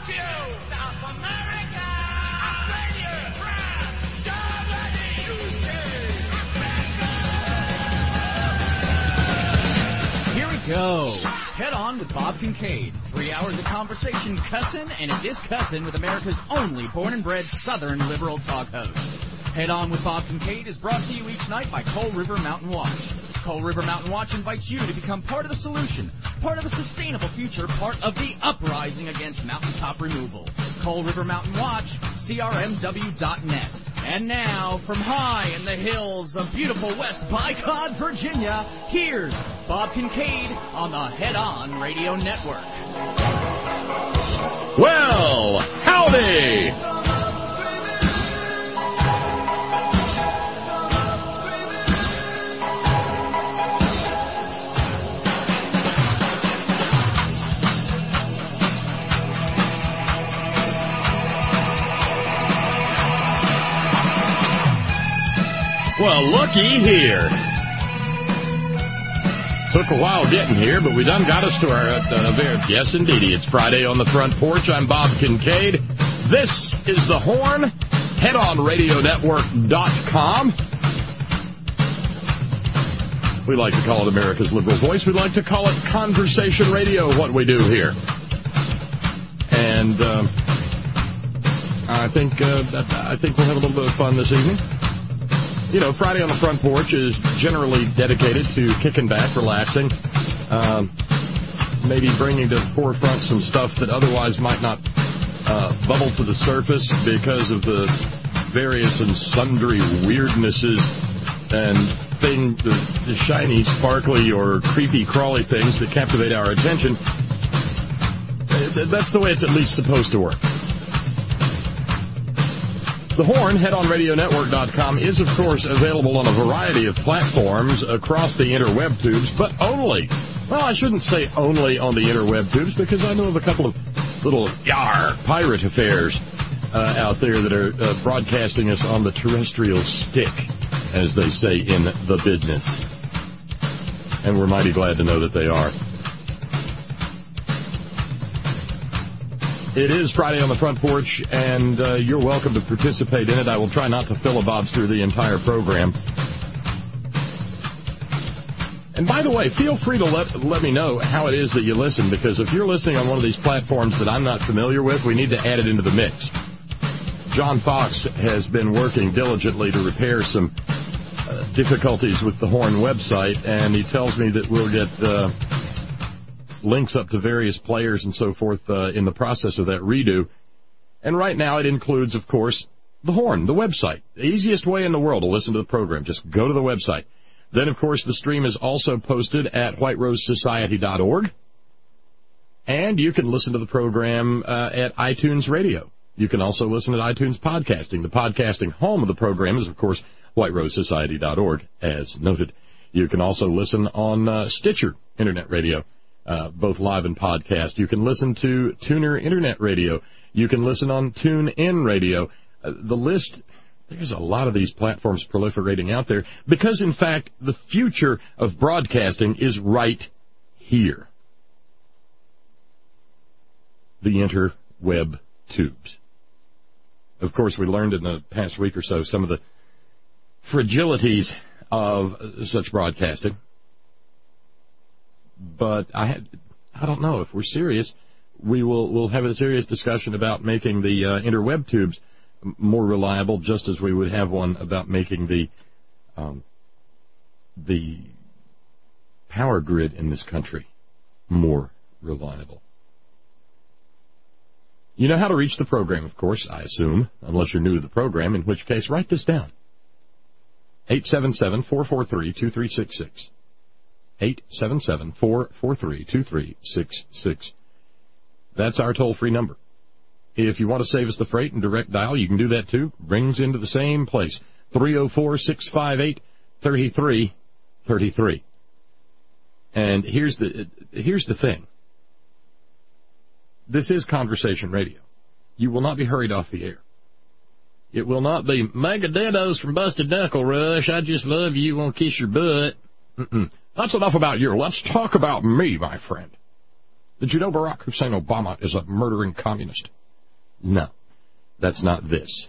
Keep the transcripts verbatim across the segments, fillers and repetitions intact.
Fuck you! South America! Australia! France! Germany! U K! Here we go. Head On with Bob Kincaid. Three hours of conversation, cussin', and it is cussin' with America's only born and bred Southern liberal talk host. Head On with Bob Kincaid is brought to you each night by Coal River Mountain Watch. Coal River Mountain Watch invites you to become part of the solution, part of a sustainable future, part of the uprising against mountaintop removal. Coal River Mountain Watch, C R M W dot net. And now, from high in the hills of beautiful West Bicod, Virginia, here's Bob Kincaid on the Head On Radio Network. Well, howdy! Well, looky here. Took a while getting here, but we done got us to our, uh, very, yes, indeedy. It's Friday on the Front Porch. I'm Bob Kincaid. This is The Horn, head on radio network dot com. We like to call it America's liberal voice. We like to call it conversation radio, what we do here. And uh, I think uh, I think we'll have a little bit of fun this evening. You know, Friday on the Front Porch is generally dedicated to kicking back, relaxing, um, maybe bringing to the forefront some stuff that otherwise might not uh, bubble to the surface because of the various and sundry weirdnesses and things, the, the shiny, sparkly, or creepy, crawly things that captivate our attention. That's the way it's at least supposed to work. The Horn, head on radio network dot com, is, of course, available on a variety of platforms across the interweb tubes, but only, well, I shouldn't say only on the interweb tubes, because I know of a couple of little, yar, pirate affairs uh, out there that are uh, broadcasting us on the terrestrial stick, as they say in the business. And we're mighty glad to know that they are. It is Friday on the Front Porch, and uh, you're welcome to participate in it. I will try not to filibuster the entire program. And by the way, feel free to let, let me know how it is that you listen, because if you're listening on one of these platforms that I'm not familiar with, we need to add it into the mix. John Fox has been working diligently to repair some uh, difficulties with the Horn website, and he tells me that we'll get Uh, links up to various players and so forth uh, in the process of that redo. And right now it includes, of course, The Horn, the website. The easiest way in the world to listen to the program. Just go to the website. Then, of course, the stream is also posted at white rose society dot org. And you can listen to the program uh, at iTunes Radio. You can also listen at iTunes Podcasting. The podcasting home of the program is, of course, white rose society dot org, as noted. You can also listen on uh, Stitcher Internet Radio. Uh, both live and podcast. You can listen to Tuner Internet Radio. You can listen on TuneIn Radio. Uh, the list, there's a lot of these platforms proliferating out there because, in fact, the future of broadcasting is right here. The interweb tubes. Of course, we learned in the past week or so some of the fragilities of such broadcasting. But I had, I don't know, if we're serious, we will we'll have a serious discussion about making the uh, interweb tubes more reliable, just as we would have one about making the um, the power grid in this country more reliable. You know how to reach the program, of course, I assume, unless you're new to the program, in which case, write this down. eight seven seven, four four three, two three six six. eight seven seven, four four three, two three six six. That's our toll-free number. If you want to save us the freight and direct dial, you can do that too. Rings into the same place. three oh four, six five eight, three three three three. And here's the here's the thing. This is conversation radio. You will not be hurried off the air. It will not be Megadettos from Busted Knuckle Rush. I just love you. Want to kiss your butt. Mm-mm. That's enough about you. Let's talk about me, my friend. Did you know Barack Hussein Obama is a murdering communist? No, that's not this.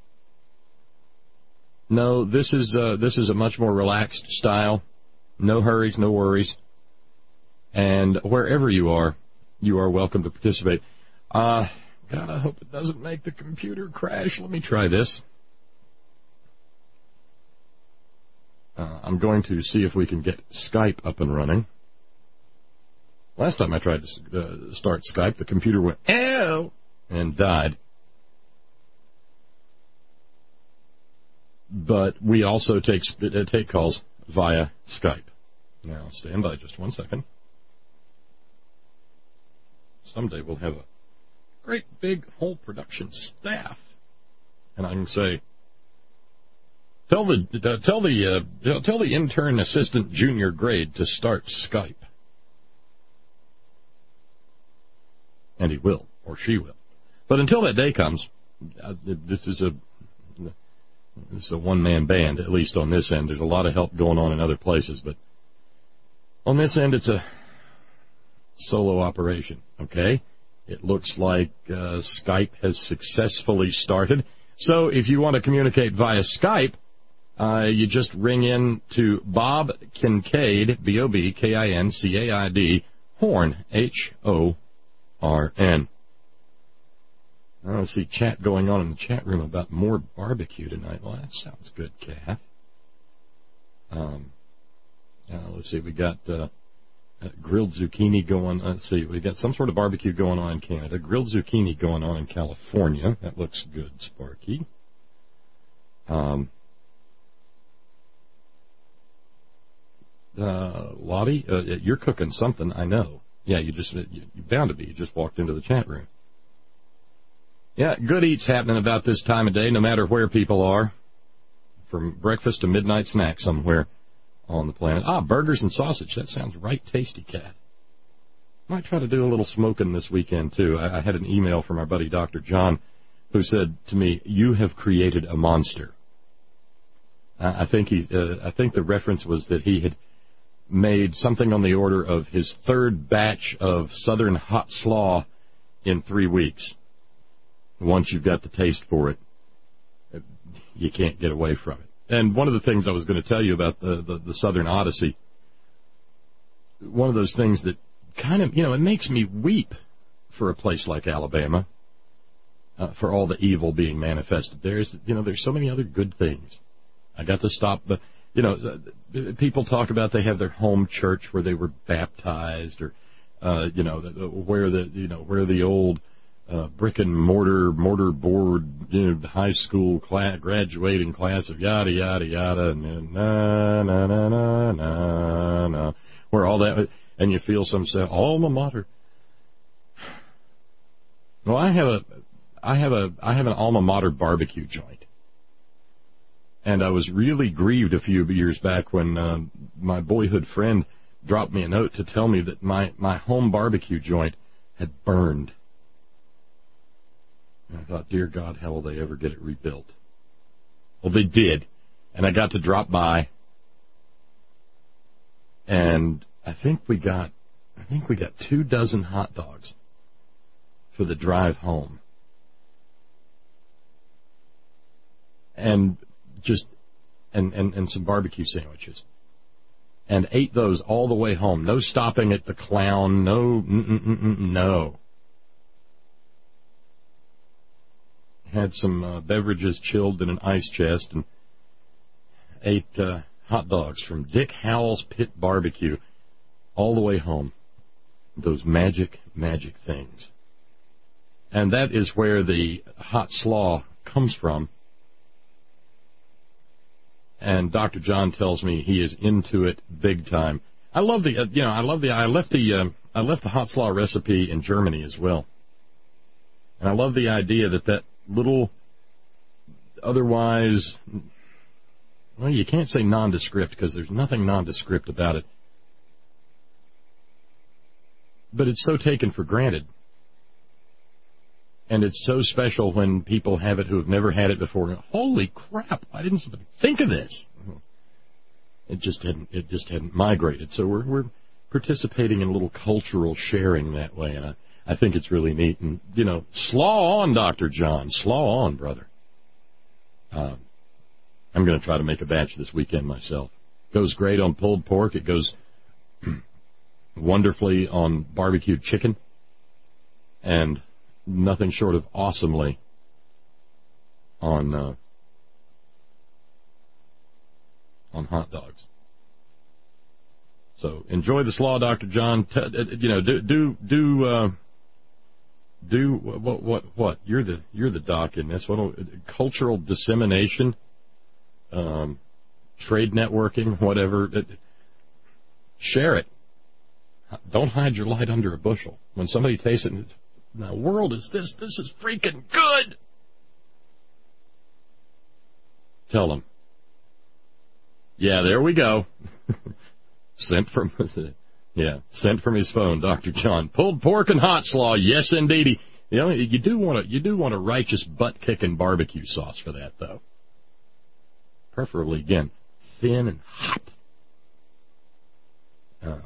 No, this is uh, this is a much more relaxed style. No hurries, no worries. And wherever you are, you are welcome to participate. Uh, God, I hope it doesn't make the computer crash. Let me try this. Uh, I'm going to see if we can get Skype up and running. Last time I tried to uh, start Skype, the computer went, "Ew," and died. But we also take uh, take calls via Skype. Now, stand by just one second. Someday we'll have a great big whole production staff, and I can say, tell the uh, tell the uh, tell the intern assistant junior grade to start Skype, and he will or she will. But until that day comes, uh, this is a this is a one man band, at least on this end. There's a lot of help going on in other places, but on this end, it's a solo operation, okay? It looks like uh, Skype has successfully started. So if you want to communicate via Skype, uh, you just ring in to Bob Kincaid, B O B K I N C A I D, Horn, H O R N. I see chat going on in the chat room about more barbecue tonight. Well, that sounds good, Kath. Um, uh, let's see, we got... Uh, Uh, grilled zucchini going on. Let's see, we got some sort of barbecue going on in Canada. Grilled zucchini going on in California. That looks good, Sparky. Um, uh, Lottie, uh, you're cooking something, I know. Yeah, you just, you, you're bound to be. You just walked into the chat room. Yeah, good eats happening about this time of day, no matter where people are. From breakfast to midnight snack somewhere on the planet. Ah, burgers and sausage. That sounds right tasty, Kath. Might try to do a little smoking this weekend, too. I, I had an email from our buddy Doctor John who said to me, "You have created a monster." Uh, I think he, uh, I think the reference was that he had made something on the order of his third batch of Southern hot slaw in three weeks. Once you've got the taste for it, you can't get away from it. And one of the things I was going to tell you about the, the, the Southern Odyssey, one of those things that kind of, you know, it makes me weep for a place like Alabama, uh, for all the evil being manifested. There's, you know, there's so many other good things. I got to stop, but, you know, people talk about they have their home church where they were baptized, or, uh, you know, where the, you know, where the old Uh, brick and mortar, mortar board, you know, high school class, graduating class of yada, yada, yada, and then na, na, na, na, na, na, where all that, and you feel some say, alma mater. Well, I have a, I have a, I have an alma mater barbecue joint. And I was really grieved a few years back when uh, my boyhood friend dropped me a note to tell me that my, my home barbecue joint had burned. I thought, dear God, how will they ever get it rebuilt? Well, they did, and I got to drop by, and I think we got, I think we got two dozen hot dogs for the drive home, and just, and and, and some barbecue sandwiches, and ate those all the way home. No stopping at the Clown. No, mm-mm-mm-mm, no. Had some uh, beverages chilled in an ice chest, and ate uh, hot dogs from Dick Howell's Pit Barbecue all the way home. Those magic, magic things. And that is where the hot slaw comes from. And Doctor John tells me he is into it big time. I love the, uh, you know, I love the, I left the, uh, I left the hot slaw recipe in Germany as well. And I love the idea that that little, otherwise, well, you can't say nondescript because there's nothing nondescript about it. But it's so taken for granted. And it's so special when people have it who have never had it before. Holy crap, why didn't somebody think of this? It just hadn't, it just hadn't migrated. So we're, we're participating in a little cultural sharing that way, and I, I think it's really neat. And, you know, slaw on, Doctor John. Slaw on, brother. Um, I'm going to try to make a batch this weekend myself. Goes great on pulled pork. It goes wonderfully on barbecued chicken. And nothing short of awesomely on uh, on hot dogs. So enjoy the slaw, Doctor John. T- you know, do do do uh, do what what what? You're the you're the doc in this. What cultural dissemination, um, trade networking, whatever. Share it. Don't hide your light under a bushel. When somebody tastes it, the world is this. This is freaking good. Tell them. Yeah, there we go. Sent from, yeah, sent from his phone, Doctor John. Pulled pork and hot slaw, yes, indeedy. You know, you do want a, you do want a righteous butt-kicking barbecue sauce for that, though. Preferably, again, thin and hot. Um,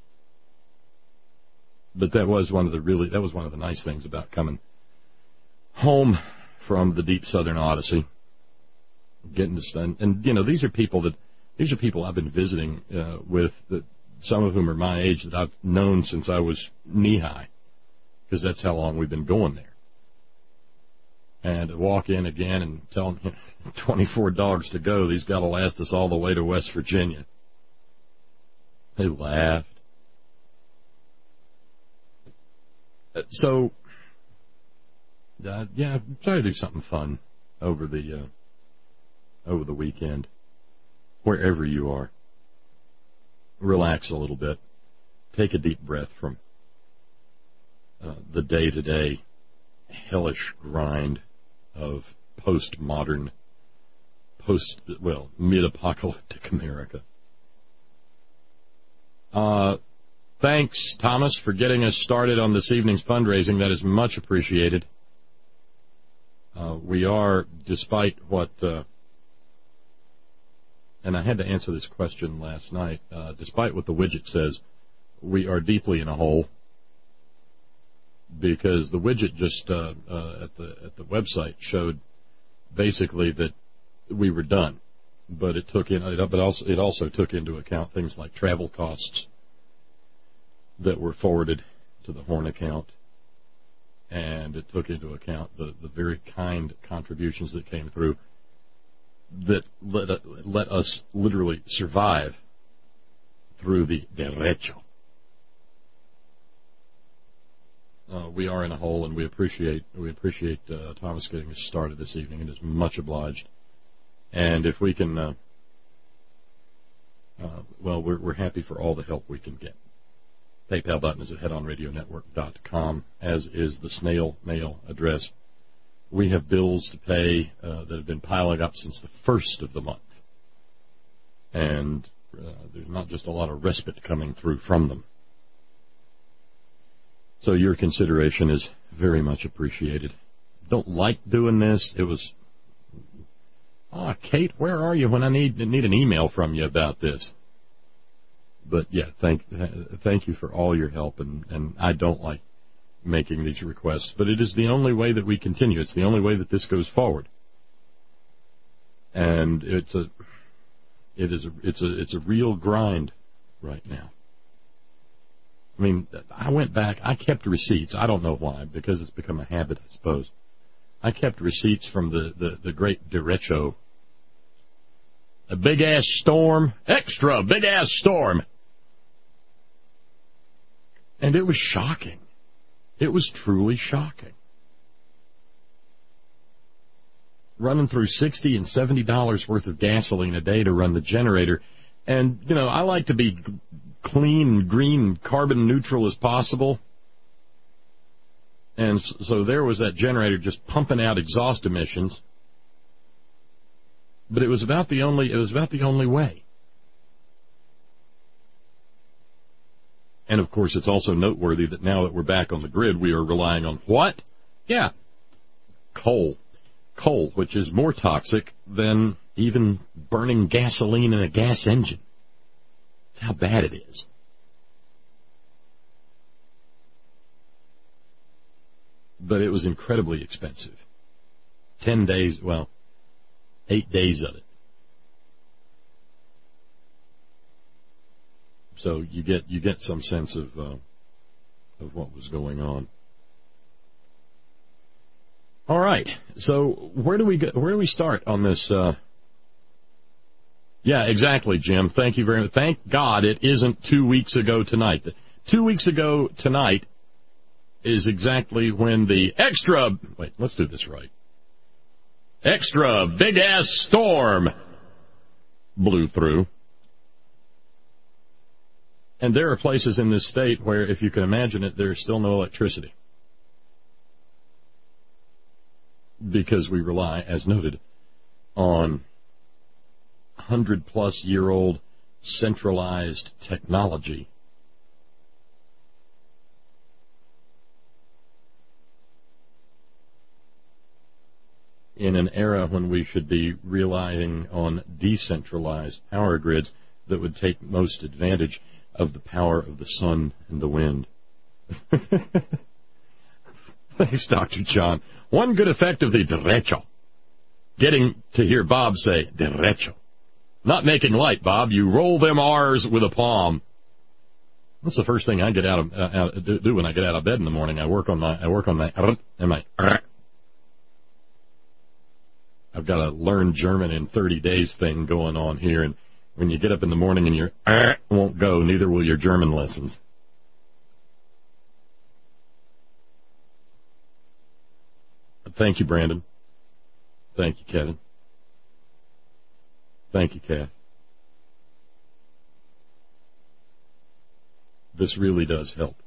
but that was one of the really, that was one of the nice things about coming home from the deep Southern Odyssey. Getting to spend, and you know, these are people that, these are people I've been visiting uh, with, that some of whom are my age, that I've known since I was knee-high, because that's how long we've been going there. And to walk in again and tell them, twenty-four dogs to go, these got to last us all the way to West Virginia. They laughed. Uh, so, uh, yeah, try to do something fun over the uh, over the weekend, wherever you are. Relax a little bit. Take a deep breath from uh, the day-to-day hellish grind of post-modern, post, well, mid-apocalyptic America. Uh, thanks, Thomas, for getting us started on this evening's fundraising. That is much appreciated. Uh, we are, despite what... Uh, And I had to answer this question last night. Uh, despite what the widget says, we are deeply in a hole, because the widget just uh, uh, at the at the website showed basically that we were done, but it took in but also it also took into account things like travel costs that were forwarded to the Horn account, and it took into account the the very kind contributions that came through that let, let us literally survive through the derecho. Uh, we are in a hole, and we appreciate we appreciate uh, Thomas getting us started this evening. It is much obliged. And if we can, uh, uh, well, we're we're happy for all the help we can get. PayPal button is at head on radio network dot com, as is the snail mail address. We have bills to pay uh, that have been piling up since the first of the month. And uh, there's not just a lot of respite coming through from them. So your consideration is very much appreciated. Don't like doing this. It was, ah, oh, Kate, where are you when I need need an email from you about this? But, yeah, thank thank you for all your help, and, and I don't like making these requests, but it is the only way that we continue. It's the only way that this goes forward, and it's a, it is a, it's a, it's a real grind right now. I mean, I went back. I kept receipts. I don't know why, because it's become a habit, I suppose. I kept receipts from the the, the great derecho. A big ass storm, extra big ass storm, and it was shocking. It was truly shocking. Running through sixty and seventy dollars worth of gasoline a day to run the generator. And, you know, I like to be clean, green, carbon neutral as possible. And so there was that generator just pumping out exhaust emissions. But it was about the only, it was about the only way. And, of course, it's also noteworthy that now that we're back on the grid, we are relying on what? Yeah, coal. Coal, which is more toxic than even burning gasoline in a gas engine. That's how bad it is. but it was incredibly expensive. Ten days, well, eight days of it. So you get you get some sense of uh, of what was going on. All right. So where do we go, where do we start on this? Uh... Yeah, exactly, Jim. Thank you very much. Thank God it isn't two weeks ago tonight. Two weeks ago tonight is exactly when the extra. Wait, let's do this right. Extra big ass storm blew through. And there are places in this state where, if you can imagine it, there's still no electricity. Because we rely, as noted, on hundred-plus-year-old centralized technology. In an era when we should be relying on decentralized power grids that would take most advantage of the power of the sun and the wind. Thanks, Doctor John. One good effect of the derecho. Getting to hear Bob say, derecho. Not making light, Bob. You roll them R's with a palm. That's the first thing I get out of uh, out, do when I get out of bed in the morning. I work on my I work on my and my. I've got a learn German in thirty days thing going on here, and when you get up in the morning and your uh, won't go, neither will your German lessons. Thank you, Brandon. Thank you, Kevin. Thank you, Kath. This really does help.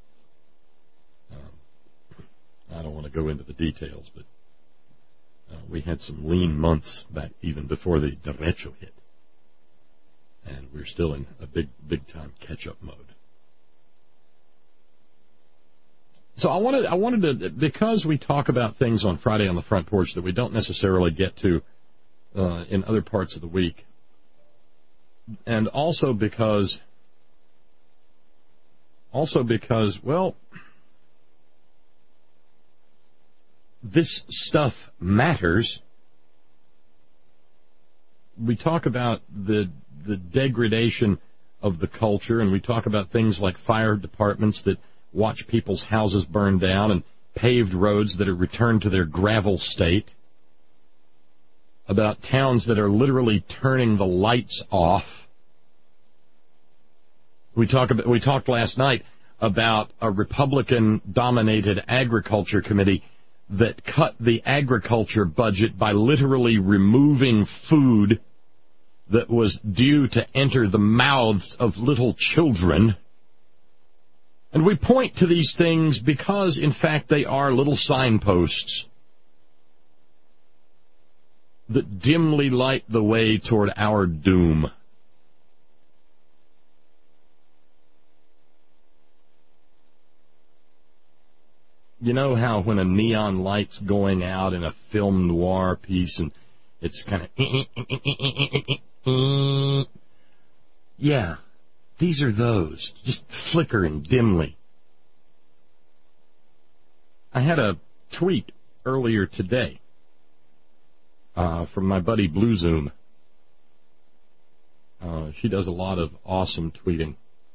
Um, I don't want to go into the details, but uh, we had some lean months back even before the derecho hit. And we're still in a big, big-time catch-up mode. So I wanted, I wanted to, because we talk about things on Friday on the Front Porch that we don't necessarily get to uh, in other parts of the week, and also because, also because, well, this stuff matters. We talk about the the degradation of the culture, and we talk about things like fire departments that watch people's houses burn down and paved roads that are returned to their gravel state, about towns that are literally turning the lights off. We talk about, we talked last night about a Republican-dominated agriculture committee that cut the agriculture budget by literally removing food that was due to enter the mouths of little children. And we point to these things because, in fact, they are little signposts that dimly light the way toward our doom. You know how when a neon light's going out in a film noir piece and it's kind of... Yeah, these are those, just flickering dimly. I had a tweet earlier today uh, from my buddy Blue Zoom. Uh, she does a lot of awesome tweeting,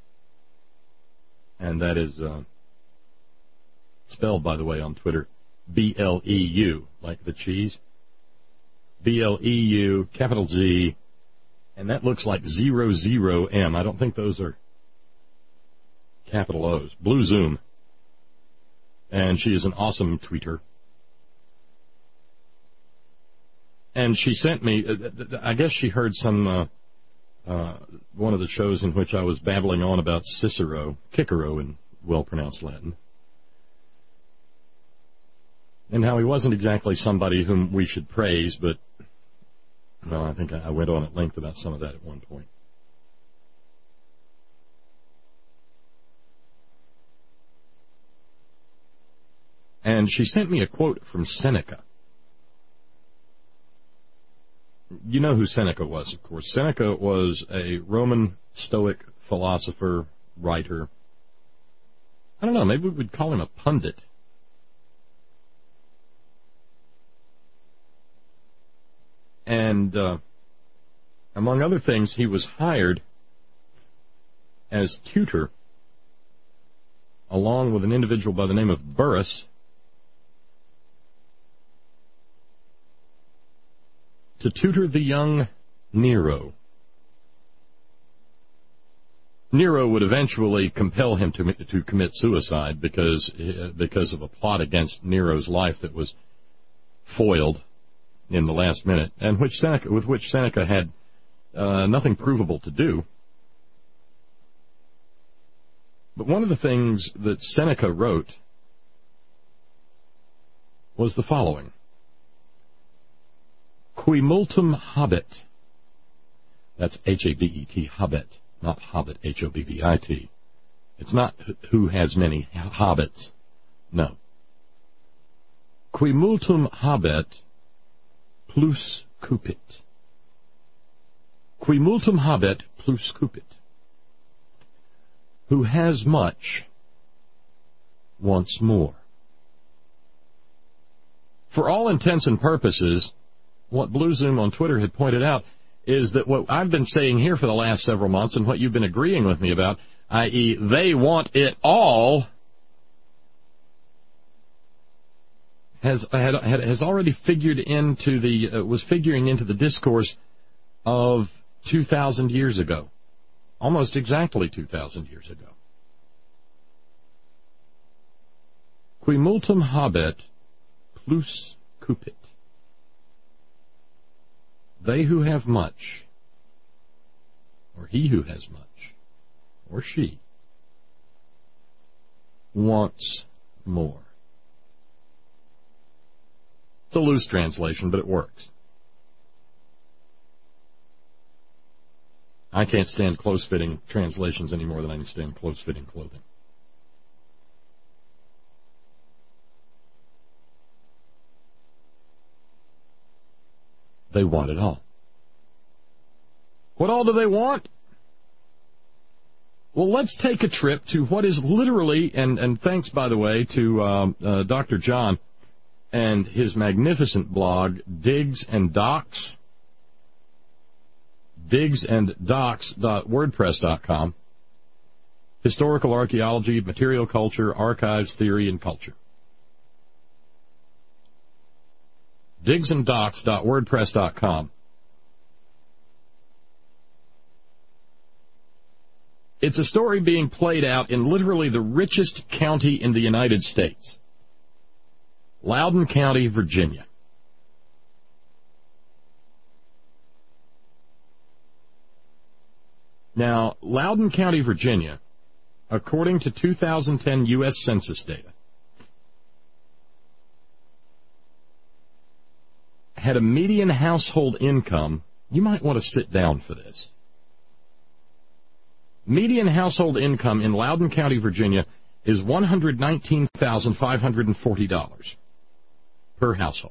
and that is uh, spelled, by the way, on Twitter, B L E U, like the cheese. B L E U, capital Z, and that looks like zero zero M. I don't think those are capital O's. Blue Zoom. And she is an awesome tweeter. And she sent me, I guess she heard some, uh, uh, one of the shows in which I was babbling on about Cicero, Cicero in well-pronounced Latin, and how he wasn't exactly somebody whom we should praise, but well, I think I went on at length about some of that at one point. And she sent me a quote from Seneca. You know who Seneca was, of course. Seneca was a Roman Stoic philosopher, writer. I don't know, maybe we would call him a pundit. And uh, among other things, he was hired as tutor along with an individual by the name of Burrus to tutor the young Nero. Nero would eventually compel him to to commit suicide because because of a plot against Nero's life that was foiled in the last minute, and which Seneca, with which Seneca had uh, nothing provable to do. But one of the things that Seneca wrote was the following: Qui multum habet. That's H A B E T, habet, not hobbit, H O B B I T. It's not who has many hobbits. No. Qui multum habet plus cupit. Qui multum habet plus cupit. Who has much wants more. For all intents and purposes, what Blue Zoom on Twitter had pointed out is that what I've been saying here for the last several months and what you've been agreeing with me about, that is they want it all, has had, has already figured into the, uh, was figuring into the discourse of two thousand years ago. Almost exactly two thousand years ago. Qui multum habet plus cupit. They who have much, or he who has much, or she, wants more. It's a loose translation, but it works. I can't stand close-fitting translations any more than I can stand close-fitting clothing. They want it all. What all do they want? Well, let's take a trip to what is literally, and, and thanks, by the way, to um, uh, Doctor John and his magnificent blog, Digs and Docs. digs and docs dot wordpress dot com. Historical archaeology, material culture, archives, theory, and culture. digs and docs dot wordpress dot com. It's a story being played out in literally the richest county in the United States. Loudoun County, Virginia. Now, Loudoun County, Virginia, according to two thousand ten U S Census data, had a median household income. You might want to sit down for this. Median household income in Loudoun County, Virginia, is one hundred nineteen thousand five hundred forty dollars per household.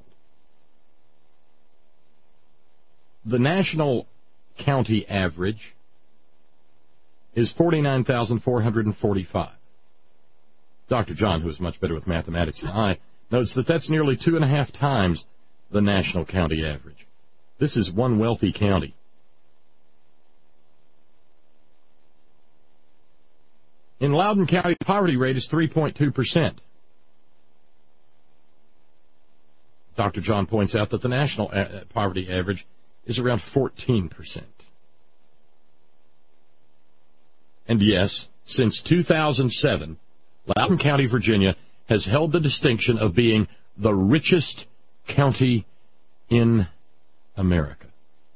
The national county average is forty-nine thousand four hundred forty-five. Doctor John, who is much better with mathematics than I, notes that that's nearly two and a half times the national county average. This is one wealthy county. In Loudoun County, the poverty rate is three point two percent. Doctor John points out that the national a- poverty average is around fourteen percent. And yes, since two thousand seven, Loudoun County, Virginia, has held the distinction of being the richest county in America.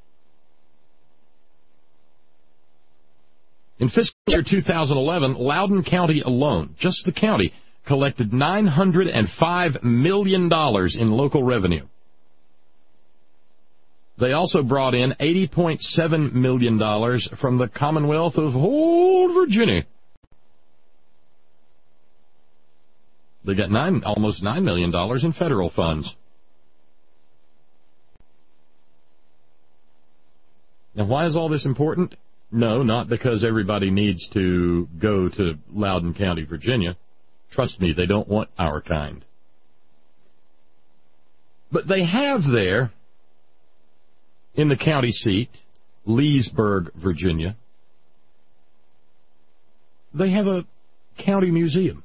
In fiscal year two thousand eleven, Loudoun County alone, just the county, collected nine hundred five million dollars in local revenue. They also brought in eighty point seven million dollars from the Commonwealth of Old Virginia. They got nine, almost nine million dollars in federal funds. Now, why is all this important? No, not because everybody needs to go to Loudoun County, Virginia. Trust me, they don't want our kind. But they have there in the county seat, Leesburg, Virginia, they have a county museum.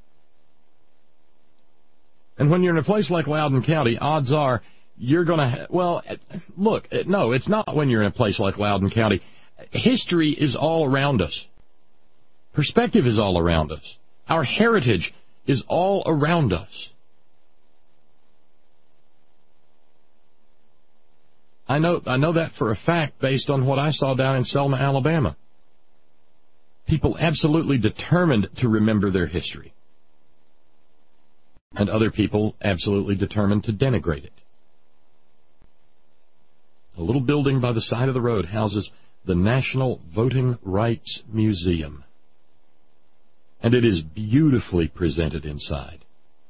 And when you're in a place like Loudoun County, odds are you're going to, ha- well, look, no, it's not when you're in a place like Loudoun County. History is all around us. Perspective is all around us. Our heritage is all around us. I know, I know that for a fact based on what I saw down in Selma, Alabama. People absolutely determined to remember their history. And other people absolutely determined to denigrate it. A little building by the side of the road houses the National Voting Rights Museum. And it is beautifully presented inside.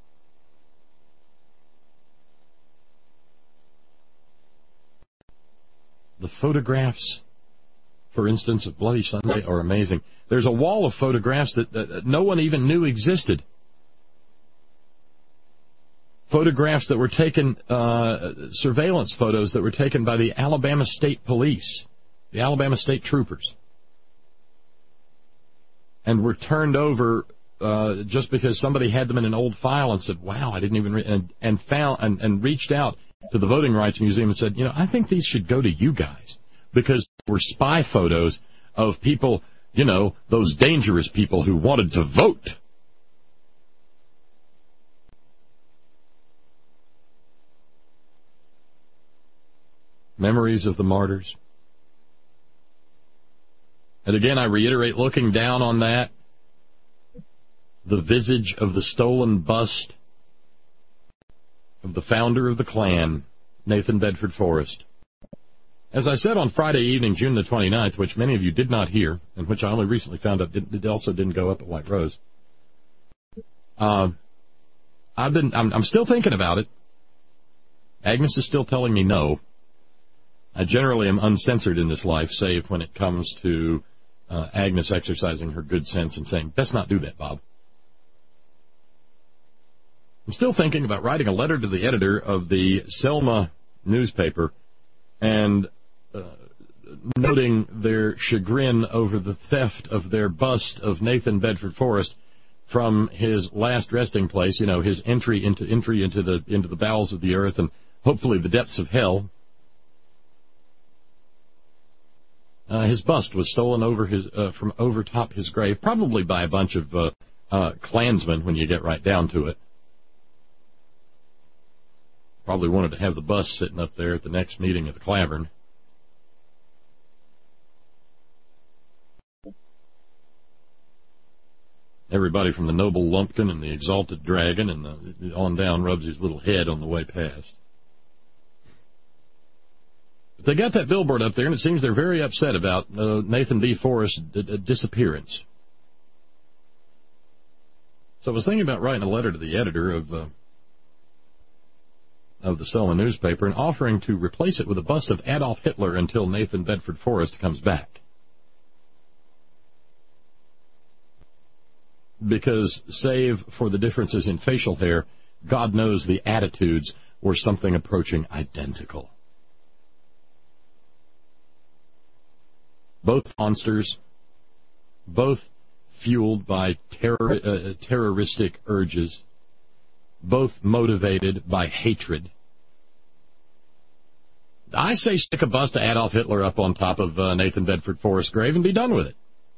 The photographs, for instance, of Bloody Sunday are amazing. There's a wall of photographs that, that no one even knew existed. Photographs that were taken, uh, surveillance photos that were taken by the Alabama State Police, the Alabama State Troopers, and were turned over uh, just because somebody had them in an old file and said, wow, I didn't even, re-, and, and found, and, and reached out to the Voting Rights Museum and said, you know, I think these should go to you guys, because they were spy photos of people, you know, those dangerous people who wanted to vote. Memories of the martyrs. And again, I reiterate, looking down on that, the visage of the stolen bust of the founder of the Klan, Nathan Bedford Forrest. As I said on Friday evening, June the twenty-ninth, which many of you did not hear, and which I only recently found out did, also didn't go up at White Rose, uh, I've been, I'm, I'm still thinking about it. Agnes is still telling me no. I generally am uncensored in this life, save when it comes to uh, Agnes exercising her good sense and saying, best not do that, Bob. I'm still thinking about writing a letter to the editor of the Selma newspaper and uh, noting their chagrin over the theft of their bust of Nathan Bedford Forrest from his last resting place, you know, his entry into entry into the into the bowels of the earth and hopefully the depths of hell. Uh, his bust was stolen over his uh, from over top his grave, probably by a bunch of uh, uh, Klansmen when you get right down to it. Probably wanted to have the bust sitting up there at the next meeting of the Clavern. Everybody from the Noble Lumpkin and the Exalted Dragon and the, on down rubs his little head on the way past. But they got that billboard up there, and it seems they're very upset about uh, Nathan B. Forrest's d- d- disappearance. So I was thinking about writing a letter to the editor of uh, of the Selma newspaper and offering to replace it with a bust of Adolf Hitler until Nathan Bedford Forrest comes back. Because, save for the differences in facial hair, God knows the attitudes were something approaching identical. Both monsters, both fueled by terror, uh, terroristic urges, both motivated by hatred. I say stick a bust of Adolf Hitler up on top of uh, Nathan Bedford Forrest's grave and be done with it.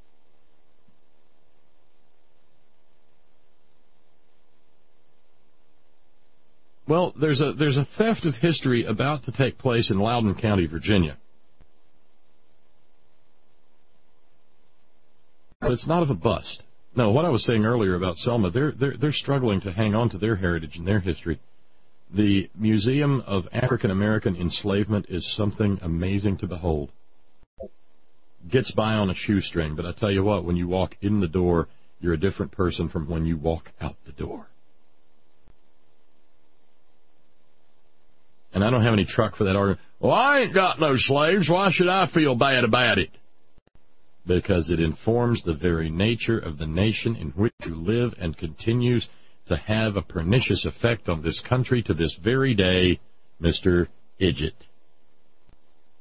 Well, there's a there's a theft of history about to take place in Loudoun County, Virginia. But it's not of a bust. No, what I was saying earlier about Selma, they're they're they're struggling to hang on to their heritage and their history. The Museum of African American Enslavement is something amazing to behold. Gets by on a shoestring, but I tell you what, when you walk in the door, you're a different person from when you walk out the door. And I don't have any truck for that argument. Well, I ain't got no slaves. Why should I feel bad about it? Because it informs the very nature of the nation in which you live and continues to have a pernicious effect on this country to this very day, Mister Idgett.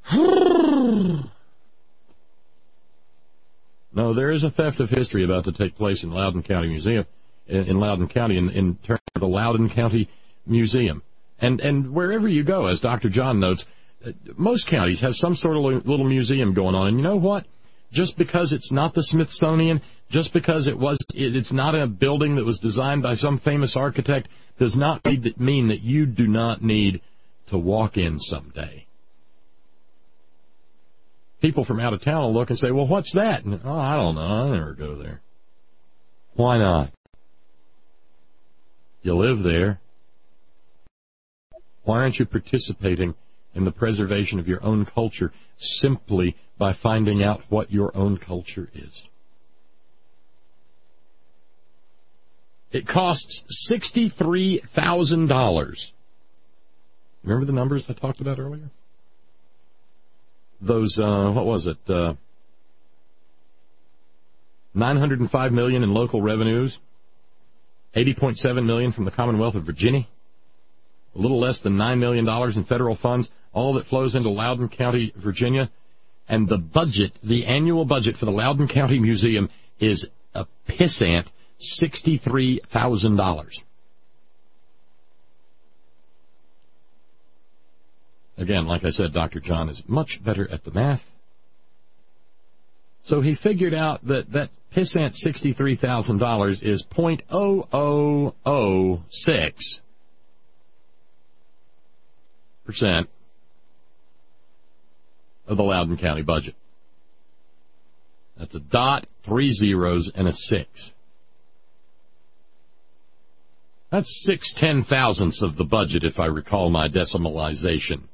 No, there is a theft of history about to take place in Loudoun County Museum, in Loudoun County, in, in terms of the Loudoun County Museum. And and wherever you go, as Doctor John notes, most counties have some sort of little museum going on. And you know what? Just because it's not the Smithsonian, just because it was, it's not a building that was designed by some famous architect, does not mean that you do not need to walk in someday. People from out of town will look and say, well, what's that? And, oh, I don't know. I never go there. Why not? You live there. Why aren't you participating in the preservation of your own culture simply by finding out what your own culture is? It costs sixty-three thousand dollars. Remember the numbers I talked about earlier? Those, uh, what was it, uh, nine hundred five million dollars in local revenues, eighty point seven million dollars from the Commonwealth of Virginia, a little less than nine million dollars in federal funds, all that flows into Loudoun County, Virginia. And the budget, the annual budget for the Loudoun County Museum is a pissant sixty-three thousand dollars. Again, like I said, Doctor John is much better at the math. So he figured out that that pissant sixty-three thousand dollars is zero point zero zero zero six percent of the Loudoun County budget. That's a dot, three zeros, and a six. That's six ten thousandths of the budget, if I recall my decimalization.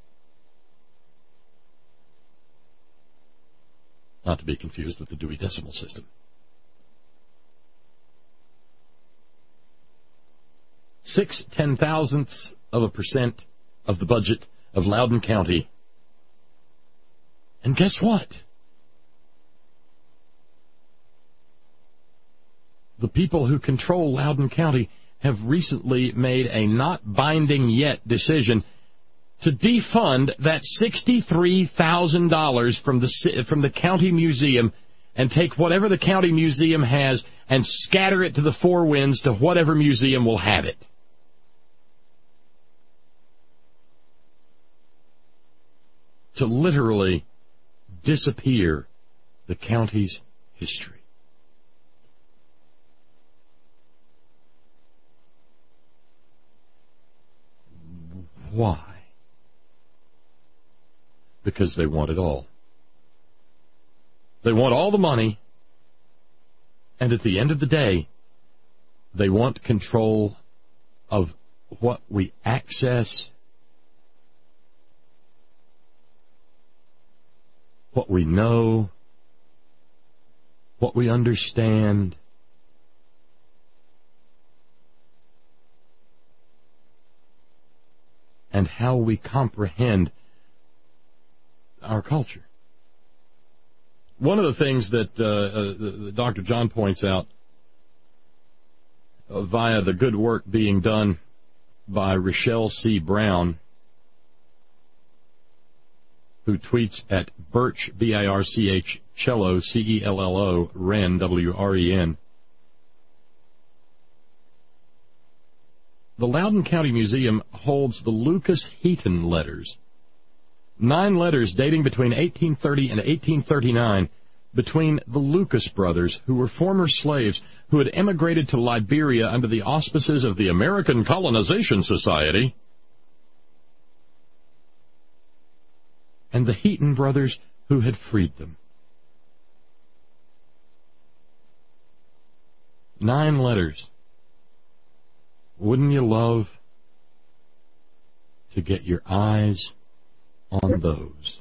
Not to be confused with the Dewey Decimal System. Six ten thousandths of a percent of the budget of Loudoun County. And guess what? The people who control Loudoun County have recently made a not binding yet decision to defund that sixty-three thousand dollars from the from the county museum and take whatever the county museum has and scatter it to the four winds to whatever museum will have it. To literally disappear the county's history. Why? Because they want it all. They want all the money, and at the end of the day, they want control of what we access, what we know, what we understand, and how we comprehend our culture. One of the things that uh, uh, Doctor John points out uh, via the good work being done by Rochelle C. Brown, who tweets at Birch, B I R C H, Cello, C E L L O, Wren, W R E N. The Loudoun County Museum holds the Lucas Heaton letters, nine letters dating between eighteen thirty and eighteen thirty-nine between the Lucas brothers, who were former slaves who had emigrated to Liberia under the auspices of the American Colonization Society, and the Heaton brothers who had freed them. Nine letters. Wouldn't you love to get your eyes on those?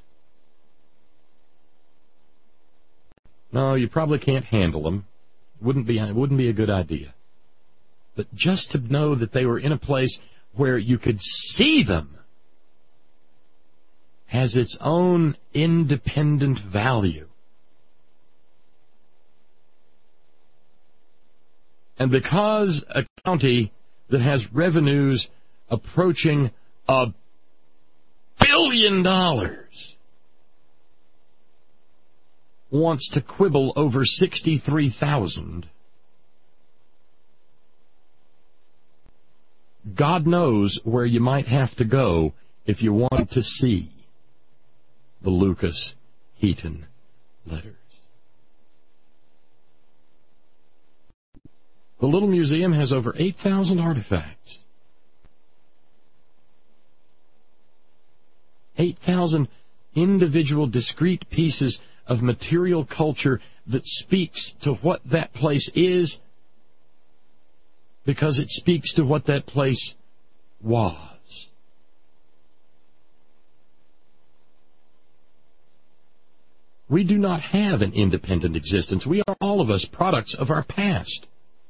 No, you probably can't handle them. Wouldn't be, wouldn't be a good idea. But just to know that they were in a place where you could see them has its own independent value. And because a county that has revenues approaching a billion dollars wants to quibble over sixty-three thousand. God knows where you might have to go if you want to see the Lucas Heaton letters. The little museum has over eight thousand artifacts. eight thousand individual discrete pieces of material culture that speaks to what that place is, because it speaks to what that place was. We do not have an independent existence. We are all of us products of our past.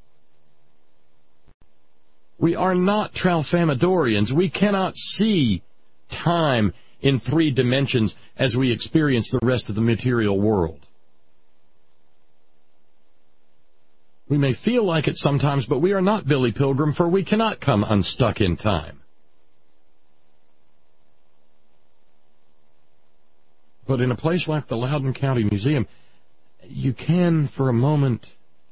We are not Tralfamadorians. We cannot see time in three dimensions as we experience the rest of the material world. We may feel like it sometimes, but we are not Billy Pilgrim, for we cannot come unstuck in time. But in a place like the Loudoun County Museum, you can, for a moment,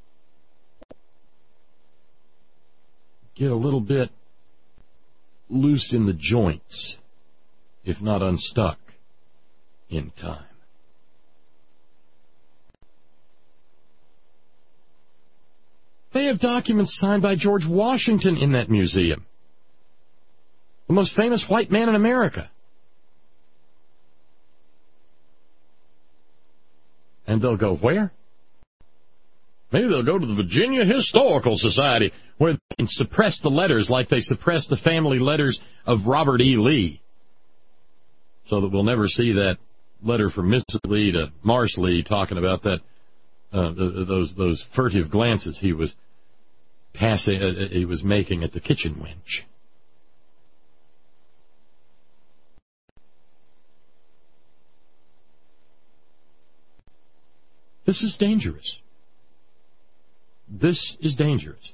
get a little bit loose in the joints, if not unstuck in time. They have documents signed by George Washington in that museum, the most famous white man in America. And they'll go where? Maybe they'll go to the Virginia Historical Society, where they can suppress the letters like they suppressed the family letters of Robert E. Lee, so that we'll never see that letter from Missus Lee to Marsh Lee talking about that uh, those those furtive glances he was passing, uh, he was making at the kitchen wench. This is dangerous. This is dangerous.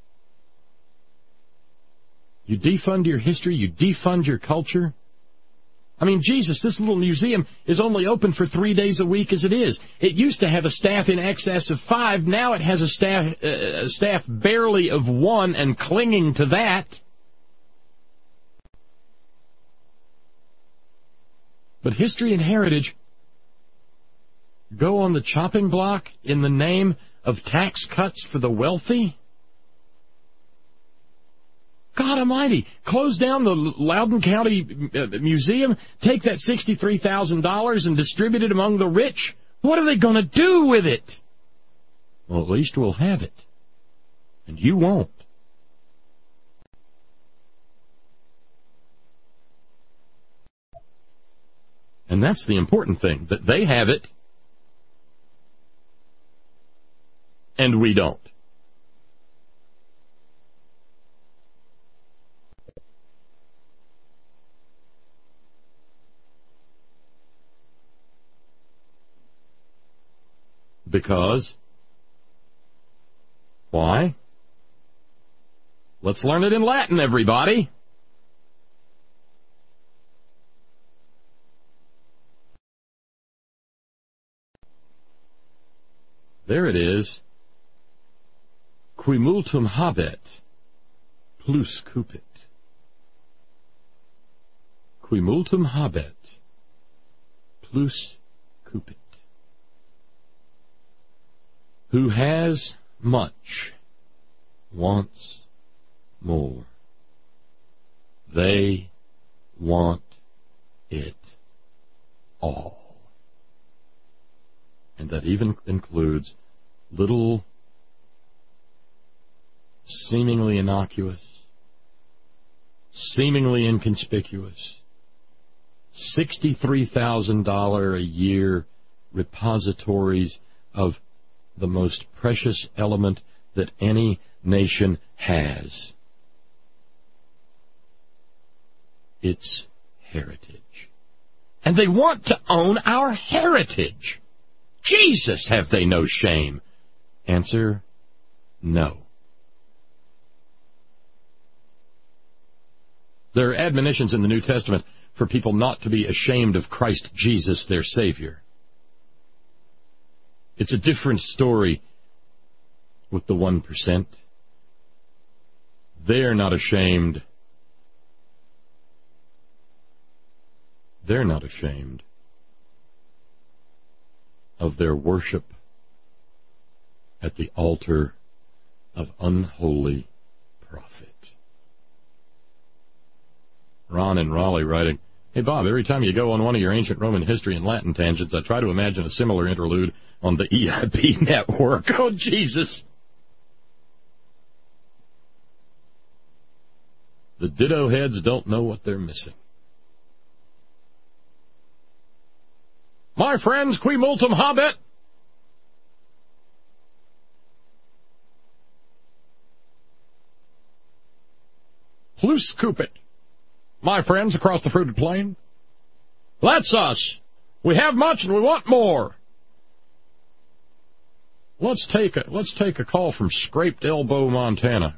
You defund your history, you defund your culture. I mean, Jesus, this little museum is only open for three days a week as it is. It used to have a staff in excess of five. Now it has a staff, uh, a staff barely of one and clinging to that. But history and heritage go on the chopping block in the name of tax cuts for the wealthy? God Almighty, close down the Loudoun County Museum, take that sixty-three thousand dollars and distribute it among the rich? What are they going to do with it? Well, at least we'll have it. And you won't. And that's the important thing, that they have it, and we don't. Because? Why? Let's learn it in Latin, everybody. There it is. Qui multum habet, plus cupit. Qui multum habet, plus cupit. Who has much wants more. They want it all. And that even includes little, seemingly innocuous, seemingly inconspicuous, sixty-three thousand dollars a year repositories of the most precious element that any nation has. Its heritage. And they want to own our heritage. Jesus, have they no shame? Answer, no. There are admonitions in the New Testament for people not to be ashamed of Christ Jesus, their Savior. It's a different story with the one percent. They're not ashamed. They're not ashamed of their worship at the altar of unholy profit. Ron in Raleigh writing, "Hey Bob, every time you go on one of your ancient Roman history and Latin tangents, I try to imagine a similar interlude on the E I B network." Oh, Jesus. The ditto heads don't know what they're missing. My friends, qui multum habet. Plus cupit. My friends across the fruited plain. That's us. We have much and we want more. Let's take a, let's take a call from Scraped Elbow, Montana.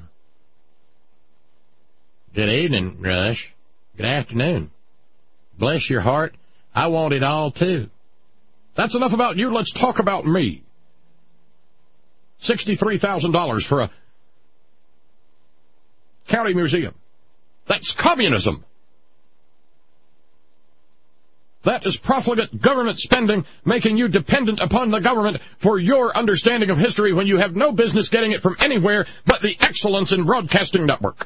Good evening, Rush. Good afternoon. Bless your heart. I want it all, too. That's enough about you. Let's talk about me. sixty-three thousand dollars for a county museum. That's communism. That is profligate government spending, making you dependent upon the government for your understanding of history when you have no business getting it from anywhere but the Excellence in Broadcasting Network.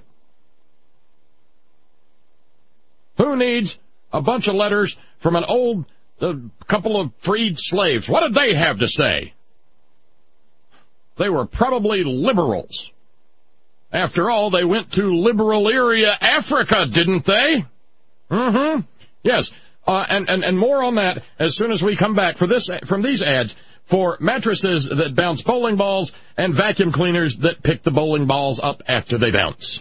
Who needs a bunch of letters from an old uh, couple of freed slaves? What did they have to say? They were probably liberals. After all, they went to Liberalia, Africa, didn't they? Mm-hmm. Yes. Uh, and, and, and more on that as soon as we come back for this from these ads for mattresses that bounce bowling balls and vacuum cleaners that pick the bowling balls up after they bounce.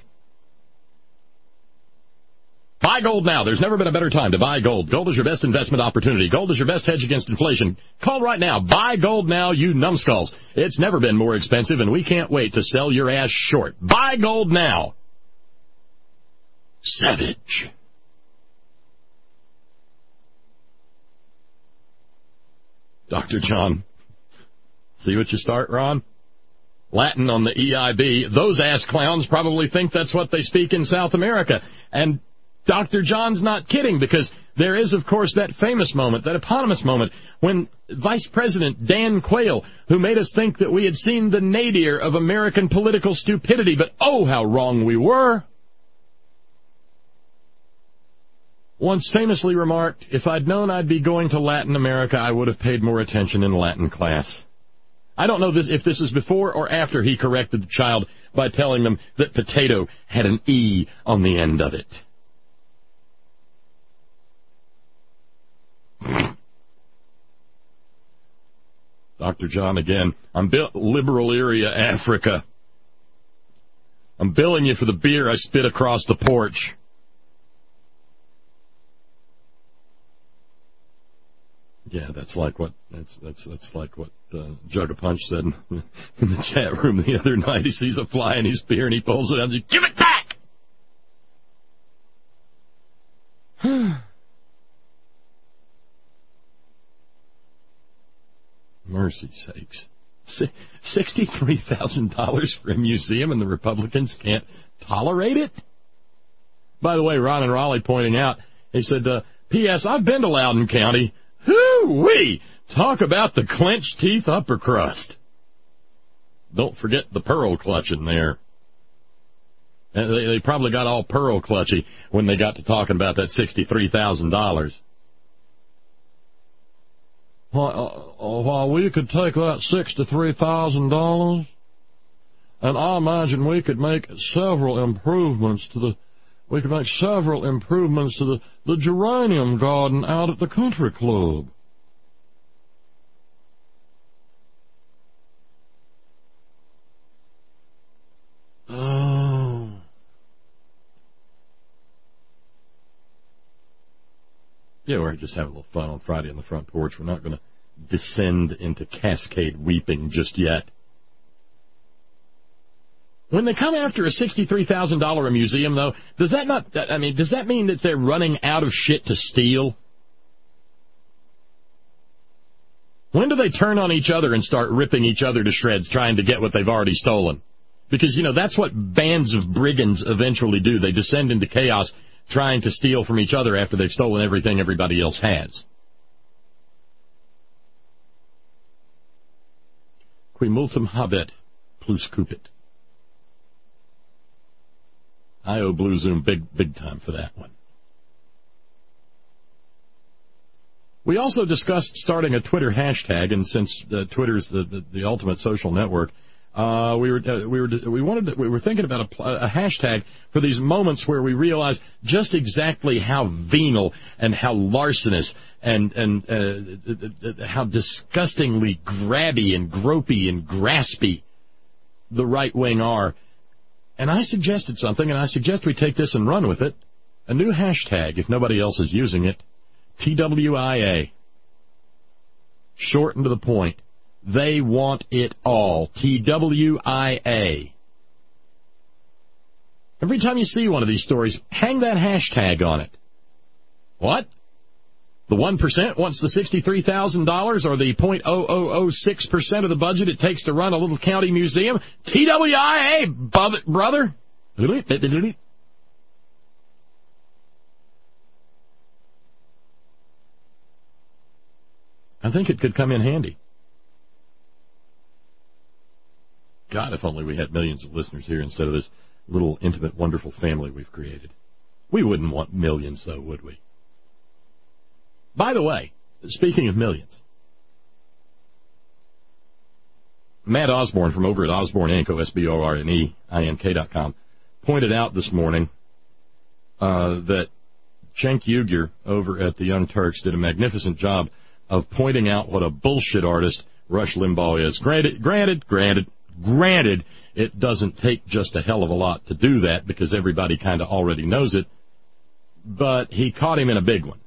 Buy gold now. There's never been a better time to buy gold. Gold is your best investment opportunity. Gold is your best hedge against inflation. Call right now. Buy gold now, you numbskulls. It's never been more expensive, and we can't wait to sell your ass short. Buy gold now. Savage. Doctor John. See what you start, Ron? Latin on the E I B. Those ass clowns probably think that's what they speak in South America. And Doctor John's not kidding, because there is, of course, that famous moment, that eponymous moment, when Vice President Dan Quayle, who made us think that we had seen the nadir of American political stupidity, but oh, how wrong we were, once famously remarked, "If I'd known I'd be going to Latin America, I would have paid more attention in Latin class." I don't know this, if this is before or after he corrected the child by telling them that potato had an E on the end of it. Doctor John again. I'm bill- Liberalia, Africa. I'm billing you for the beer I spit across the porch. Yeah, that's like what that's that's that's like what uh, Jug a Punch said in, in the chat room the other night. He sees a fly in his beer and he pulls it out and he, "Give it back!" Mercy sakes. sixty-three thousand dollars for a museum and the Republicans can't tolerate it? By the way, Ron and Raleigh pointing out, he said, uh, P S I've been to Loudoun County. Hoo-wee! Talk about the clenched teeth upper crust. Don't forget the pearl clutching there. And they, they probably got all pearl clutchy when they got to talking about that sixty-three thousand dollars. Well, uh, while we could take that sixty-three thousand dollars, and I imagine we could make several improvements to the, we could make several improvements to the, the geranium garden out at the country club. Oh. Yeah, we're just having a little fun on Friday on the front porch. We're not going to descend into cascade weeping just yet. When they come after a sixty-three thousand dollars a museum, though, does that not, I mean, does that mean that they're running out of shit to steal? When do they turn on each other and start ripping each other to shreds, trying to get what they've already stolen? Because, you know, that's what bands of brigands eventually do. They descend into chaos trying to steal from each other after they've stolen everything everybody else has. Qui multum habet, plus cupit. I owe Blue Zoom big, big time for that one. We also discussed starting a Twitter hashtag, and since uh, Twitter's the, the, the ultimate social network, uh, we were uh, we were we wanted to, we were thinking about a, a hashtag for these moments where we realize just exactly how venal and how larcenous and and uh, uh, how disgustingly grabby and gropey and graspy the right wing are. And I suggested something, and I suggest we take this and run with it. A new hashtag, if nobody else is using it. T W I A. Short and to the point. They want it all. T W I A. Every time you see one of these stories, hang that hashtag on it. What? The one percent wants the sixty-three thousand dollars or the zero point zero zero zero six percent of the budget it takes to run a little county museum? T W I A, brother. I think it could come in handy. God, if only we had millions of listeners here instead of this little intimate, wonderful family we've created. We wouldn't want millions, though, would we? By the way, speaking of millions, Matt Osborne from over at Osborne Incorporated, O S B O R N E I N K dot com, pointed out this morning uh, that Cenk Uygur over at the Young Turks did a magnificent job of pointing out what a bullshit artist Rush Limbaugh is. Granted, granted, granted, granted, it doesn't take just a hell of a lot to do that because everybody kind of already knows it, but he caught him in a big one.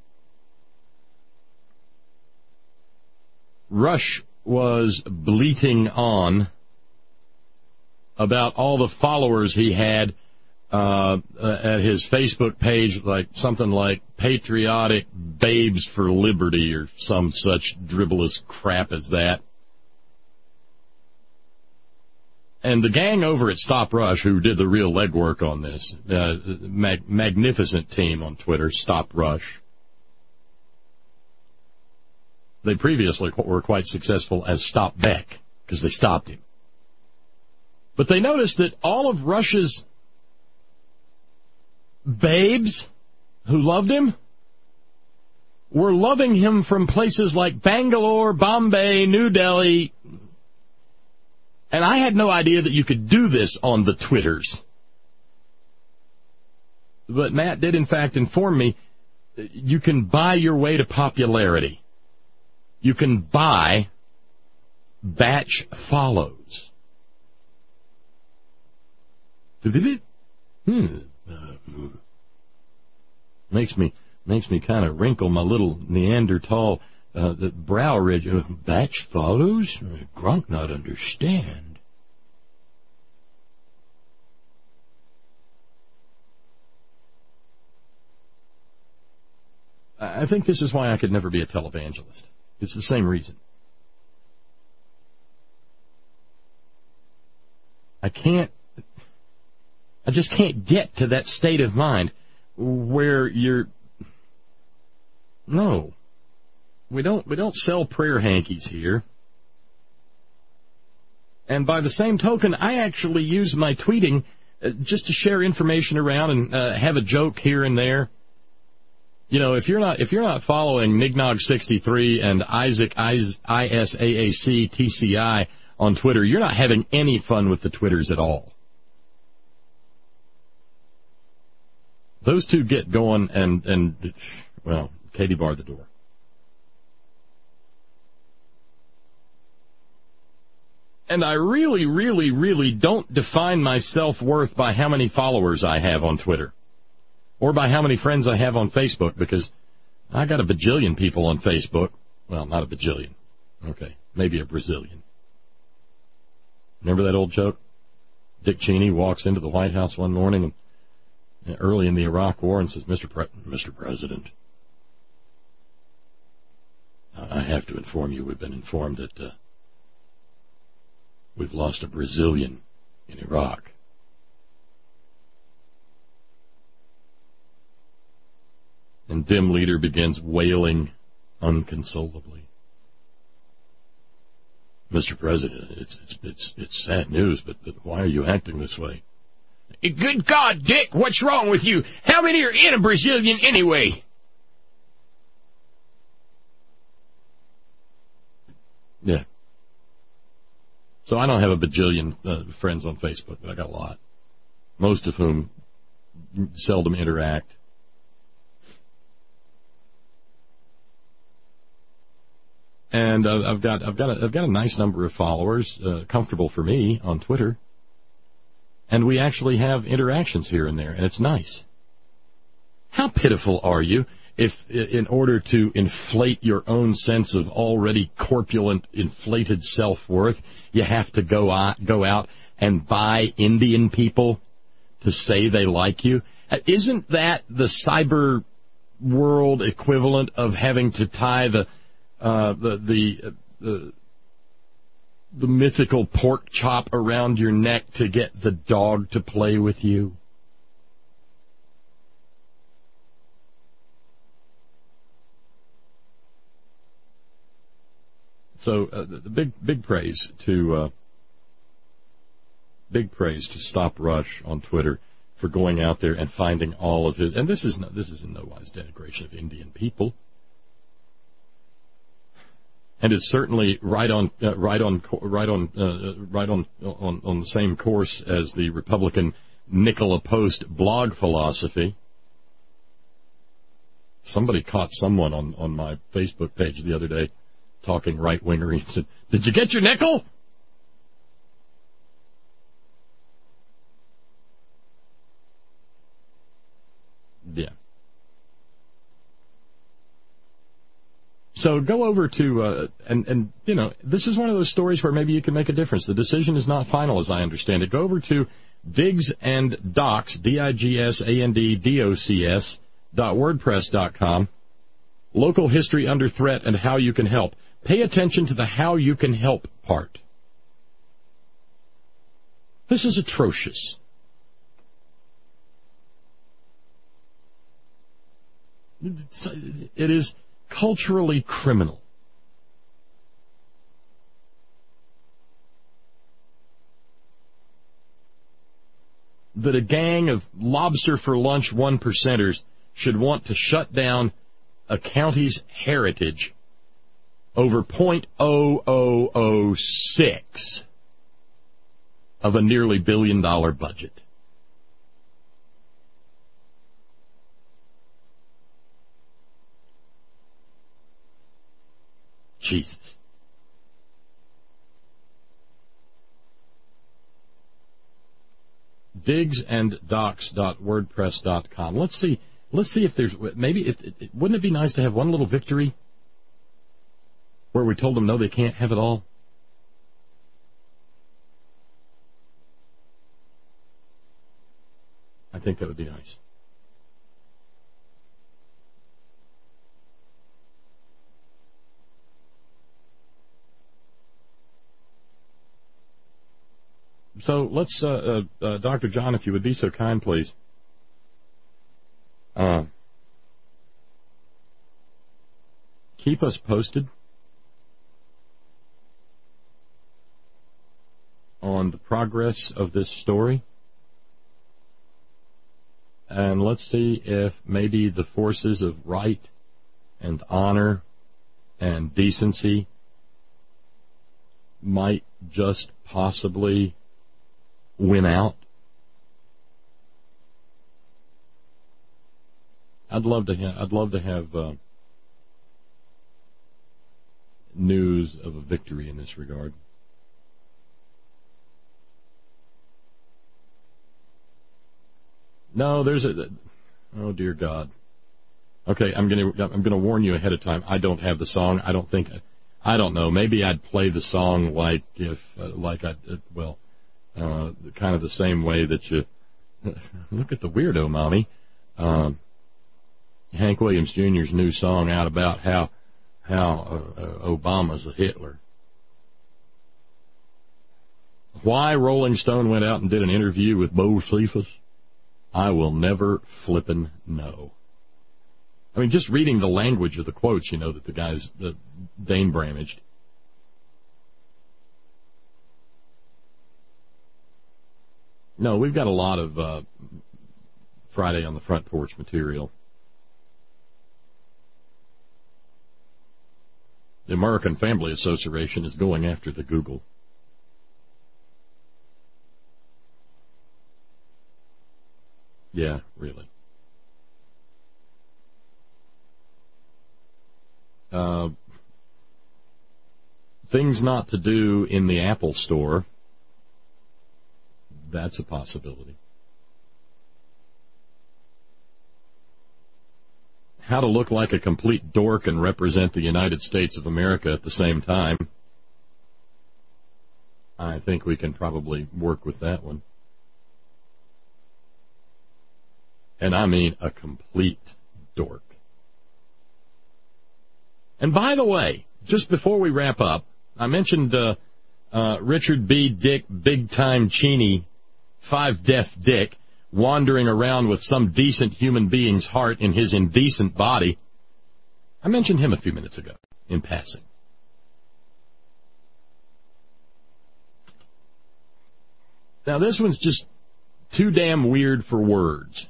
Rush was bleating on about all the followers he had uh, at his Facebook page, like something like Patriotic Babes for Liberty or some such dribbleless crap as that. And the gang over at Stop Rush, who did the real legwork on this, uh, mag- magnificent team on Twitter, Stop Rush, they previously were quite successful as Stop Beck, because they stopped him. But they noticed that all of Rush's babes who loved him were loving him from places like Bangalore, Bombay, New Delhi. And I had no idea that you could do this on the Twitters. But Matt did, in fact, inform me you can buy your way to popularity. You can buy batch follows. Hmm. Makes me makes me kind of wrinkle my little Neanderthal uh, the brow ridge. Uh, batch follows? Grunk not understand. I think this is why I could never be a televangelist. It's the same reason. I can't, I just can't get to that state of mind where you're, no, we don't, we don't sell prayer hankies here. And by the same token, I actually use my tweeting uh, just to share information around and uh, have a joke here and there. You know, if you're not if you're not following Nignog sixty-three and Isaac I S A A C T C I on Twitter, you're not having any fun with the Twitters at all. Those two get going and, and well, Katie barred the door. And I really, really, really don't define my self-worth by how many followers I have on Twitter. Or by how many friends I have on Facebook, because I got a bajillion people on Facebook. Well, not a bajillion. Okay, maybe a Brazilian. Remember that old joke? Dick Cheney walks into the White House one morning and, early in the Iraq War and says, Mister Pre- Mister President, I have to inform you, we've been informed that uh, we've lost a Brazilian in Iraq. And dim leader begins wailing unconsolably. Mister President, it's it's it's it's sad news, but, but why are you acting this way? Good God, Dick, what's wrong with you? How many are in a Brazilian anyway? Yeah. So I don't have a bajillion uh, friends on Facebook, but I got a lot. Most of whom seldom interact. And uh, I've got I've got a, I've got a nice number of followers, uh, comfortable for me on Twitter, and we actually have interactions here and there, and it's nice. How pitiful are you if, in order to inflate your own sense of already corpulent, inflated self-worth, you have to go out, go out and buy Indian people to say they like you? Isn't that the cyber world equivalent of having to tie the Uh, the the, uh, the the mythical pork chop around your neck to get the dog to play with you? So uh, the, the big big praise to uh, big praise to Stop Rush on Twitter for going out there and finding all of his. And this is no, this is in no wise denigration of Indian people. And it's certainly right on, uh, right on, right on, uh, right on, on, on the same course as the Republican Nicola Post blog philosophy. Somebody caught someone on, on my Facebook page the other day talking right-wingery and said, "Did you get your nickel?" Yeah. So go over to, uh, and, and, you know, this is one of those stories where maybe you can make a difference. The decision is not final, as I understand it. Go over to Diggs and Docs, D I G S A N D D O C S, dot wordpress dot com. Local history under threat and how you can help. Pay attention to the how you can help part. This is atrocious. It is culturally criminal. That a gang of lobster for lunch one percenters should want to shut down a county's heritage over point zero zero zero six of a nearly billion dollar budget. Jesus. Diggs and Docs dot wordpress dot com. Let's see. Let's see if there's maybe. If, it, wouldn't it be nice to have one little victory where we told them no, they can't have it all? I think that would be nice. So let's, uh, uh, uh, Doctor John, if you would be so kind, please. Uh, keep us posted on the progress of this story. And let's see if maybe the forces of right and honor and decency might just possibly win out. I'd love to. Ha- I'd love to have uh, news of a victory in this regard. No, there's a. Oh dear God. Okay, I'm gonna. I'm gonna warn you ahead of time. I don't have the song. I don't think. I don't know. Maybe I'd play the song like if, uh, like I. Uh, well. Uh, kind of the same way that you look at the weirdo, mommy. Um, Hank Williams Junior's new song out about how how uh, uh, Obama's a Hitler. Why Rolling Stone went out and did an interview with Bo Cephas, I will never flippin' know. I mean, just reading the language of the quotes, you know, that the guys, that Dane Bramaged. No, we've got a lot of uh, Friday on the Front Porch material. The American Family Association is going after the Google. Yeah, really. Uh, things not to do in the Apple Store. That's a possibility. How to look like a complete dork and represent the United States of America at the same time. I think we can probably work with that one. And I mean a complete dork. And by the way, just before we wrap up, I mentioned uh, uh, Richard B. Dick Big Time Cheney, Five Deaf Dick, wandering around with some decent human being's heart in his indecent body. I mentioned him a few minutes ago, in passing. Now, this one's just too damn weird for words.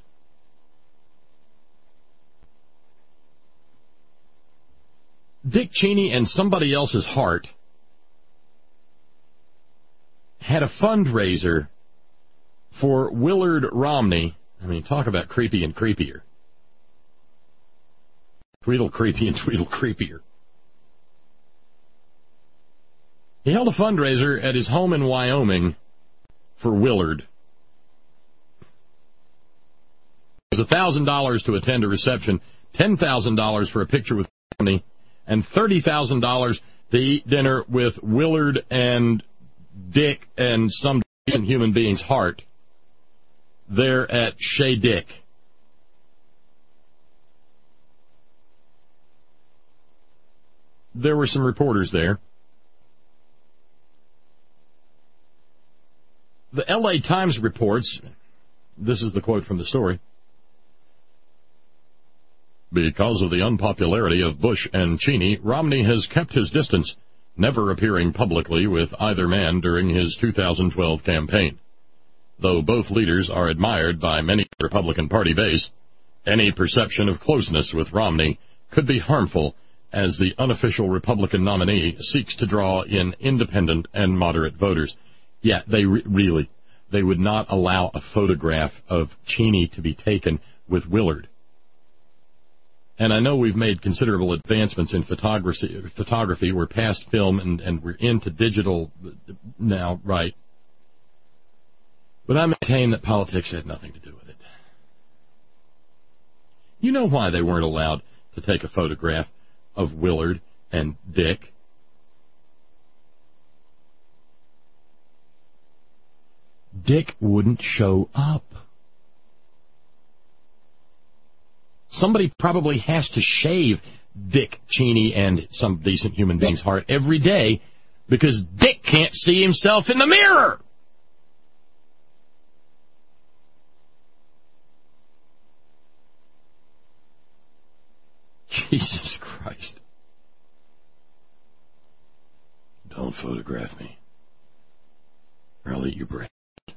Dick Cheney and somebody else's heart had a fundraiser for Willard Romney. I mean, talk about creepy and creepier. Tweedle creepy and tweedle creepier. He held a fundraiser at his home in Wyoming for Willard. It was one thousand dollars to attend a reception, ten thousand dollars for a picture with Romney, and thirty thousand dollars to eat dinner with Willard and Dick and some decent human being's heart there at Chez Dick. There were some reporters there. The L A Times reports, this is the quote from the story, because of the unpopularity of Bush and Cheney, Romney has kept his distance, never appearing publicly with either man during his two thousand twelve campaign. Though both leaders are admired by many in the Republican Party base, any perception of closeness with Romney could be harmful as the unofficial Republican nominee seeks to draw in independent and moderate voters. Yeah, they re- really, they would not allow a photograph of Cheney to be taken with Willard. And I know we've made considerable advancements in photography. Photography, we're past film and, and we're into digital now, right? But I maintain that politics had nothing to do with it. You know why they weren't allowed to take a photograph of Willard and Dick? Dick wouldn't show up. Somebody probably has to shave Dick Cheney and some decent human being's heart every day because Dick can't see himself in the mirror. Jesus Christ. Don't photograph me, or I'll eat your brain.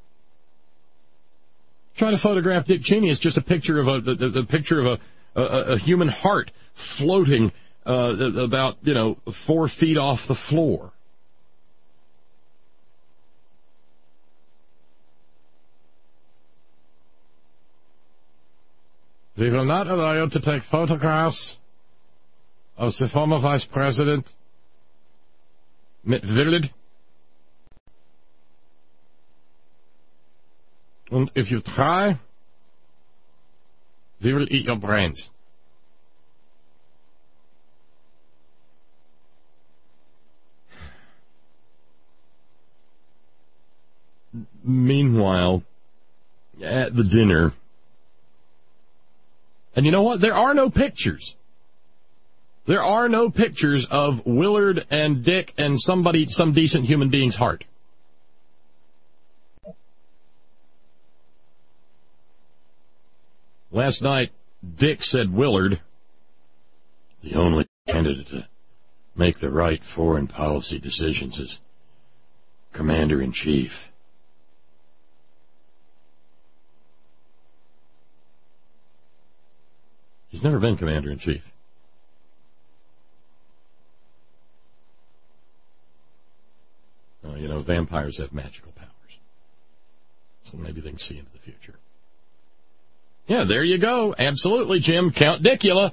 Try to photograph Dick Cheney. It's just a picture of a the, the picture of a, a, a human heart floating uh, about you know four feet off the floor. We will not allow you to take photographs of the former Vice President mit Willard. And if you try, we will eat your brains. Meanwhile, at the dinner, and you know what? There are no pictures. There are no pictures of Willard and Dick and somebody, some decent human being's heart. Last night, Dick said Willard, the only candidate to make the right foreign policy decisions, is Commander-in-Chief. He's never been Commander-in-Chief. Oh, you know, vampires have magical powers. So maybe they can see into the future. Yeah, there you go. Absolutely, Jim. Count Dicula.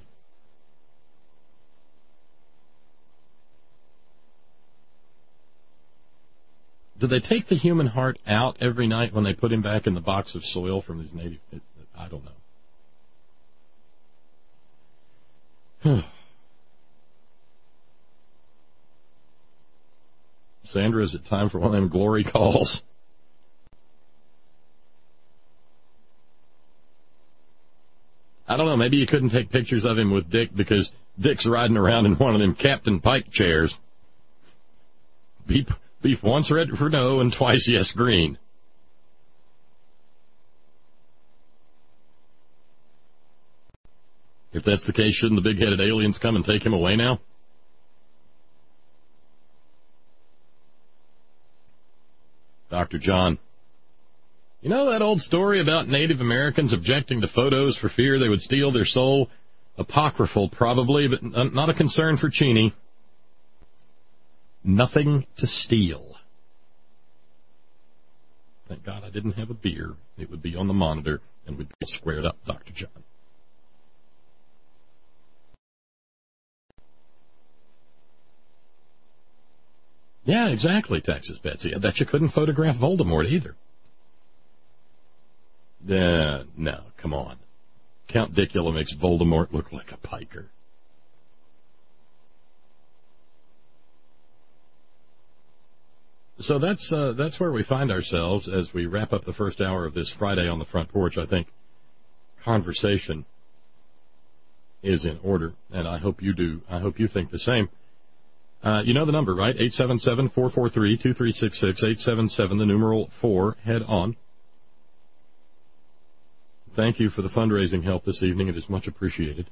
Do they take the human heart out every night when they put him back in the box of soil from these native... I don't know. Sandra, is it time for one of them glory calls? I don't know. Maybe you couldn't take pictures of him with Dick because Dick's riding around in one of them Captain Pike chairs. Beep, beef once red for no and twice yes green. If that's the case, shouldn't the big-headed aliens come and take him away now? Doctor John. You know that old story about Native Americans objecting to photos for fear they would steal their soul? Apocryphal, probably, but not a concern for Cheney. Nothing to steal. Thank God I didn't have a beer. It would be on the monitor, and we'd be squared up, Doctor John. Yeah, exactly, Texas Betsy. I bet you couldn't photograph Voldemort either. Uh, no, come on. Count Dicula makes Voldemort look like a piker. So that's uh, that's where we find ourselves as we wrap up the first hour of this Friday on the Front Porch. I think conversation is in order, and I hope you do. I hope you think the same. Uh, you know the number, right? eight seven seven, four four three, two three six six, eight seven seven, the numeral four, head on. Thank you for the fundraising help this evening. It is much appreciated.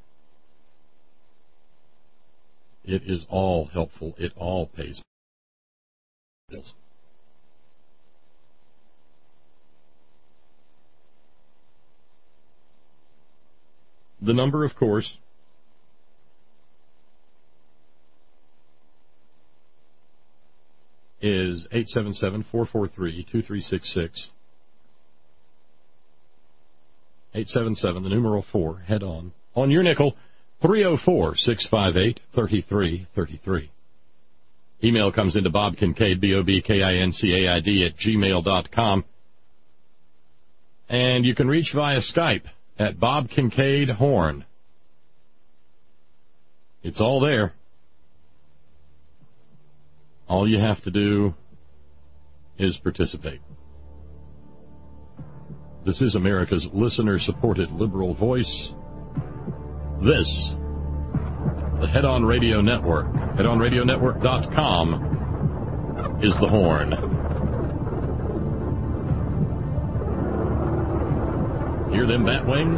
It is all helpful. It all pays bills. The number, of course, is eight seven seven, four four three, two three six six. eight seven seven, the numeral four, head on. On your nickel, three oh four, six five eight, three three three three. Email comes into Bob Kincaid, B O B K I N C A I D, at gmail dot com. And you can reach via Skype at Bob Kincaid Horn. It's all there. All you have to do is participate. This is America's listener-supported liberal voice. This, the Head On Radio Network, head on radio network dot com, is the Horn. Hear them bat wings?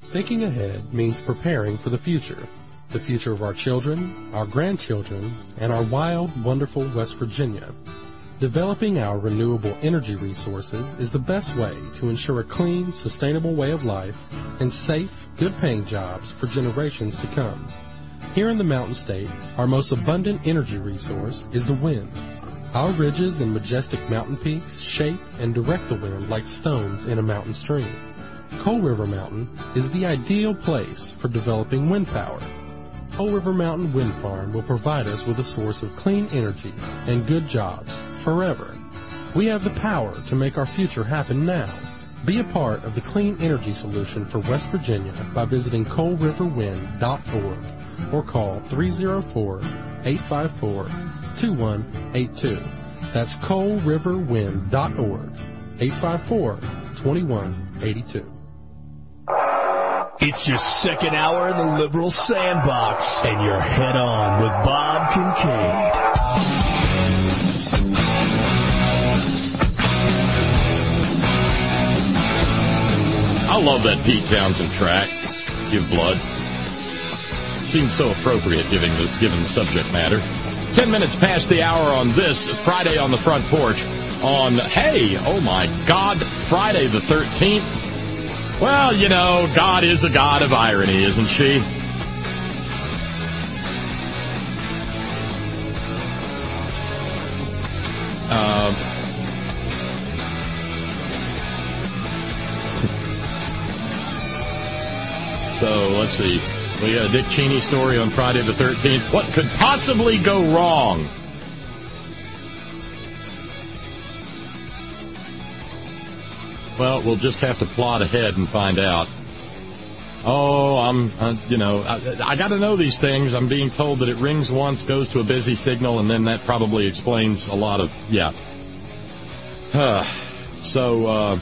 Thinking ahead means preparing for the future. The future of our children, our grandchildren, and our wild, wonderful West Virginia. Developing our renewable energy resources is the best way to ensure a clean, sustainable way of life and safe, good-paying jobs for generations to come. Here in the Mountain State, our most abundant energy resource is the wind. Our ridges and majestic mountain peaks shape and direct the wind like stones in a mountain stream. Coal River Mountain is the ideal place for developing wind power. Coal River Mountain Wind Farm will provide us with a source of clean energy and good jobs forever. We have the power to make our future happen now. Be a part of the clean energy solution for West Virginia by visiting coal river wind dot org or call three oh four, eight five four, two one eight two. That's coal river wind dot org, eight five four, two one eight two. It's your second hour in the Liberal Sandbox, and you're head on with Bob Kincaid. I love that Pete Townsend track, Give Blood. Seems so appropriate given the, given the subject matter. Ten minutes past the hour on this Friday on the Front Porch on, hey, oh my God, Friday the thirteenth. Well, you know, God is the God of irony, isn't she? Um, so, let's see. We got a Dick Cheney story on Friday the thirteenth. What could possibly go wrong? Well, we'll just have to plot ahead and find out. Oh, I'm, uh, you know, I, I got to know these things. I'm being told that it rings once, goes to a busy signal, and then that probably explains a lot of, yeah. Uh, so, uh,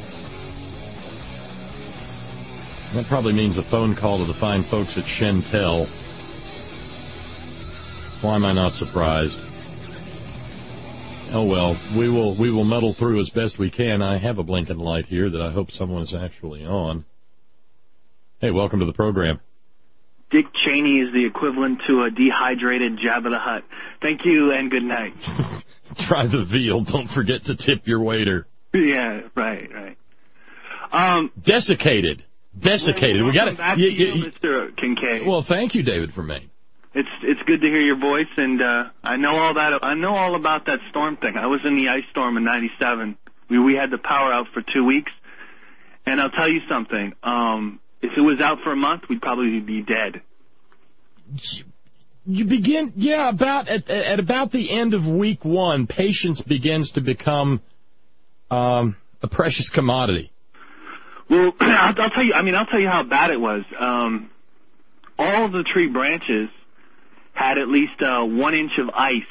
that probably means a phone call to the fine folks at Shentel. Why am I not surprised? Oh, well, we will we will muddle through as best we can. I have a blinking light here that I hope someone is actually on. Hey, welcome to the program. Dick Cheney is the equivalent to a dehydrated Jabba the Hutt. Thank you and good night. Try the veal. Don't forget to tip your waiter. Yeah, right, right. Um, Desiccated. Desiccated. We got to, you, you, Mister Kincaid. Well, thank you, David, from Maine. It's it's good to hear your voice, and uh, I know all that. I know all about that storm thing. I was in the ice storm in ninety-seven. We we had the power out for two weeks, and I'll tell you something. Um, if it was out for a month, we'd probably be dead. You begin, yeah, about at, at about the end of week one, patience begins to become um, a precious commodity. Well, I'll, I'll tell you. I mean, I'll tell you how bad it was. Um, all of the tree branches had at least uh, one inch of ice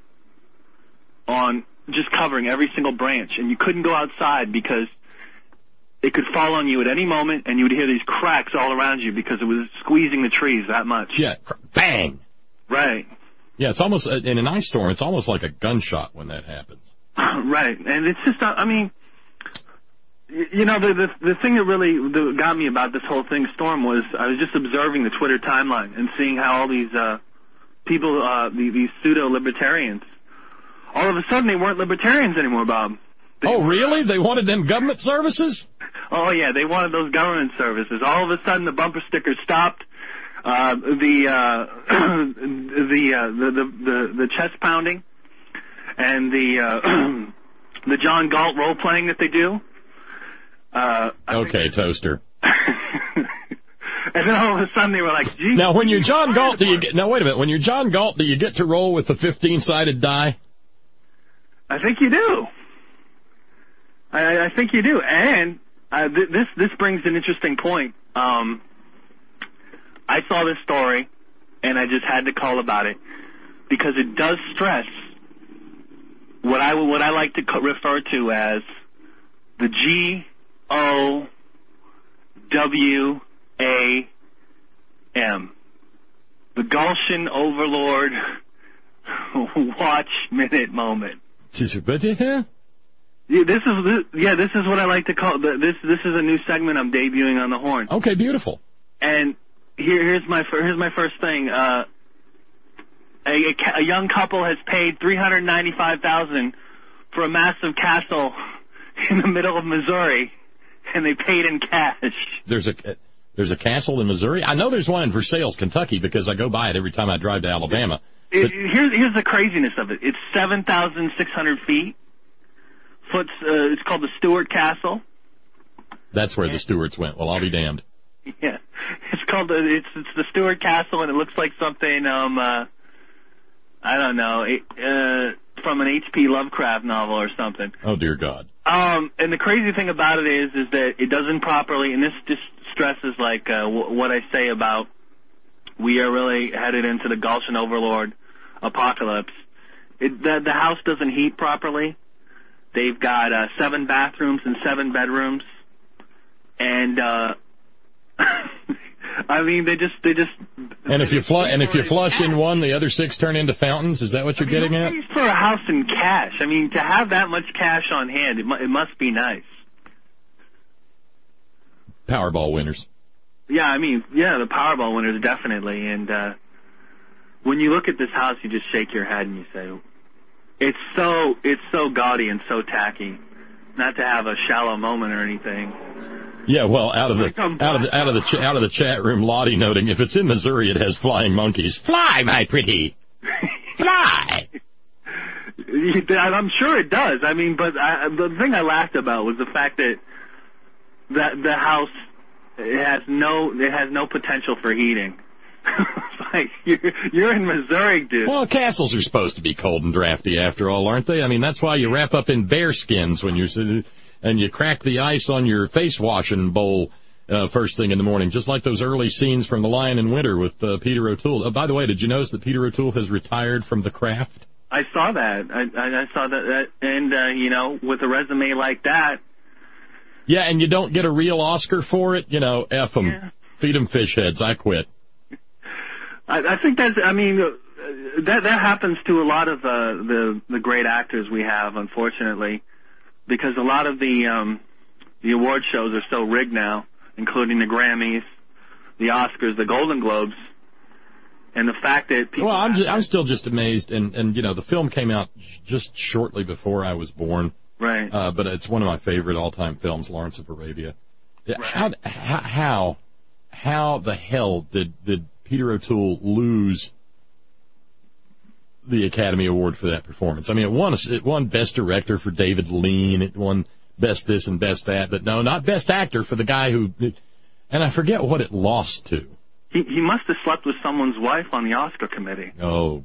on just covering every single branch, and you couldn't go outside because it could fall on you at any moment, and you would hear these cracks all around you because it was squeezing the trees that much. Yeah, bang. Right. Yeah, it's almost, in an ice storm, it's almost like a gunshot when that happens. Right, and it's just, I mean, you know, the the, the thing that really that got me about this whole thing, storm, was I was just observing the Twitter timeline and seeing how all these uh, people, uh, the, these pseudo-libertarians, all of a sudden they weren't libertarians anymore, Bob. They oh, were, really? They wanted them government services? Oh, yeah, they wanted those government services. All of a sudden the bumper stickers stopped. Uh, the, uh, the, uh, the, the, the, the chest pounding and the, uh, the John Galt role playing that they do. Uh, okay, Toaster. And then all of a sudden they were like, geez. Now, when you're John Galt, do you get, now wait a minute, when you're John Galt, do you get to roll with the fifteen-sided die? I think you do. I, I think you do. And uh, th- this, this brings an interesting point. Um, I saw this story, and I just had to call about it, because it does stress what I, what I like to co- refer to as the G O W A M. The Gaussian Overlord Watch Minute Moment. Yeah, this is this, yeah, this is what I like to call the, this. This is a new segment I'm debuting on the Horn. Okay, beautiful. And here, here's my fir- here's my first thing. Uh, a, a, ca- a young couple has paid three hundred ninety-five thousand for a massive castle in the middle of Missouri, and they paid in cash. There's a there's a castle in Missouri. I know there's one in Versailles, Kentucky, because I go by it every time I drive to Alabama. It, But- here's here's the craziness of it. It's seven thousand six hundred feet. Foot's, uh, it's called the Stuart Castle. That's where the Stuarts went. Well, I'll be damned. Yeah, it's called the it's it's the Stuart Castle, and it looks like something um uh, I don't know it, uh, from an H P Lovecraft novel or something. Oh dear God. Um, and the crazy thing about it is is that it doesn't properly, and this just stresses like uh, w- what I say about we are really headed into the Gulshan Overlord apocalypse. It, the the house doesn't heat properly. They've got uh, seven bathrooms and seven bedrooms, and uh, I mean they just they just. And if you flush and if you flush in one, the other six turn into fountains. Is that what you're I mean, getting who at? pays for a house in cash? I mean, to have that much cash on hand, it, mu- it must be nice. Powerball winners. Yeah, I mean, yeah, the Powerball winners definitely. And uh, when you look at this house, you just shake your head and you say, "It's so it's so gaudy and so tacky." Not to have a shallow moment or anything. Yeah, well, out of the out of the out of the ch- out of the chat room, Lottie noting if it's in Missouri, it has flying monkeys. Fly, my pretty, fly. I'm sure it does. I mean, but I, the thing I laughed about was the fact that that the house it has no it has no potential for heating. It's like you're, you're in Missouri, dude. Well, castles are supposed to be cold and drafty after all, aren't they? I mean, that's why you wrap up in bear skins when you're and you crack the ice on your face washing bowl uh, first thing in the morning, just like those early scenes from The Lion in Winter with uh, Peter O'Toole. Uh, by the way, did you notice that Peter O'Toole has retired from the craft? I saw that. I, I, I saw that, that and uh, you know, with a resume like that. Yeah, and you don't get a real Oscar for it. You know, F them, Yeah. feed them fish heads. I quit. I, I think that's. I mean, uh, that that happens to a lot of uh, the the great actors we have, unfortunately, because a lot of the um, the award shows are so rigged now, including the Grammys, the Oscars, the Golden Globes, and the fact that people. Well, I'm just, I'm still just amazed, and and you know, the film came out just shortly before I was born. Right. Uh, but it's one of my favorite all-time films, Lawrence of Arabia. Right. How how how the hell did did Peter O'Toole lose the Academy Award for that performance? I mean, it won it won Best Director for David Lean. It won Best This and Best That, but no, not Best Actor for the guy who. And I forget what it lost to. He he must have slept with someone's wife on the Oscar committee. Oh.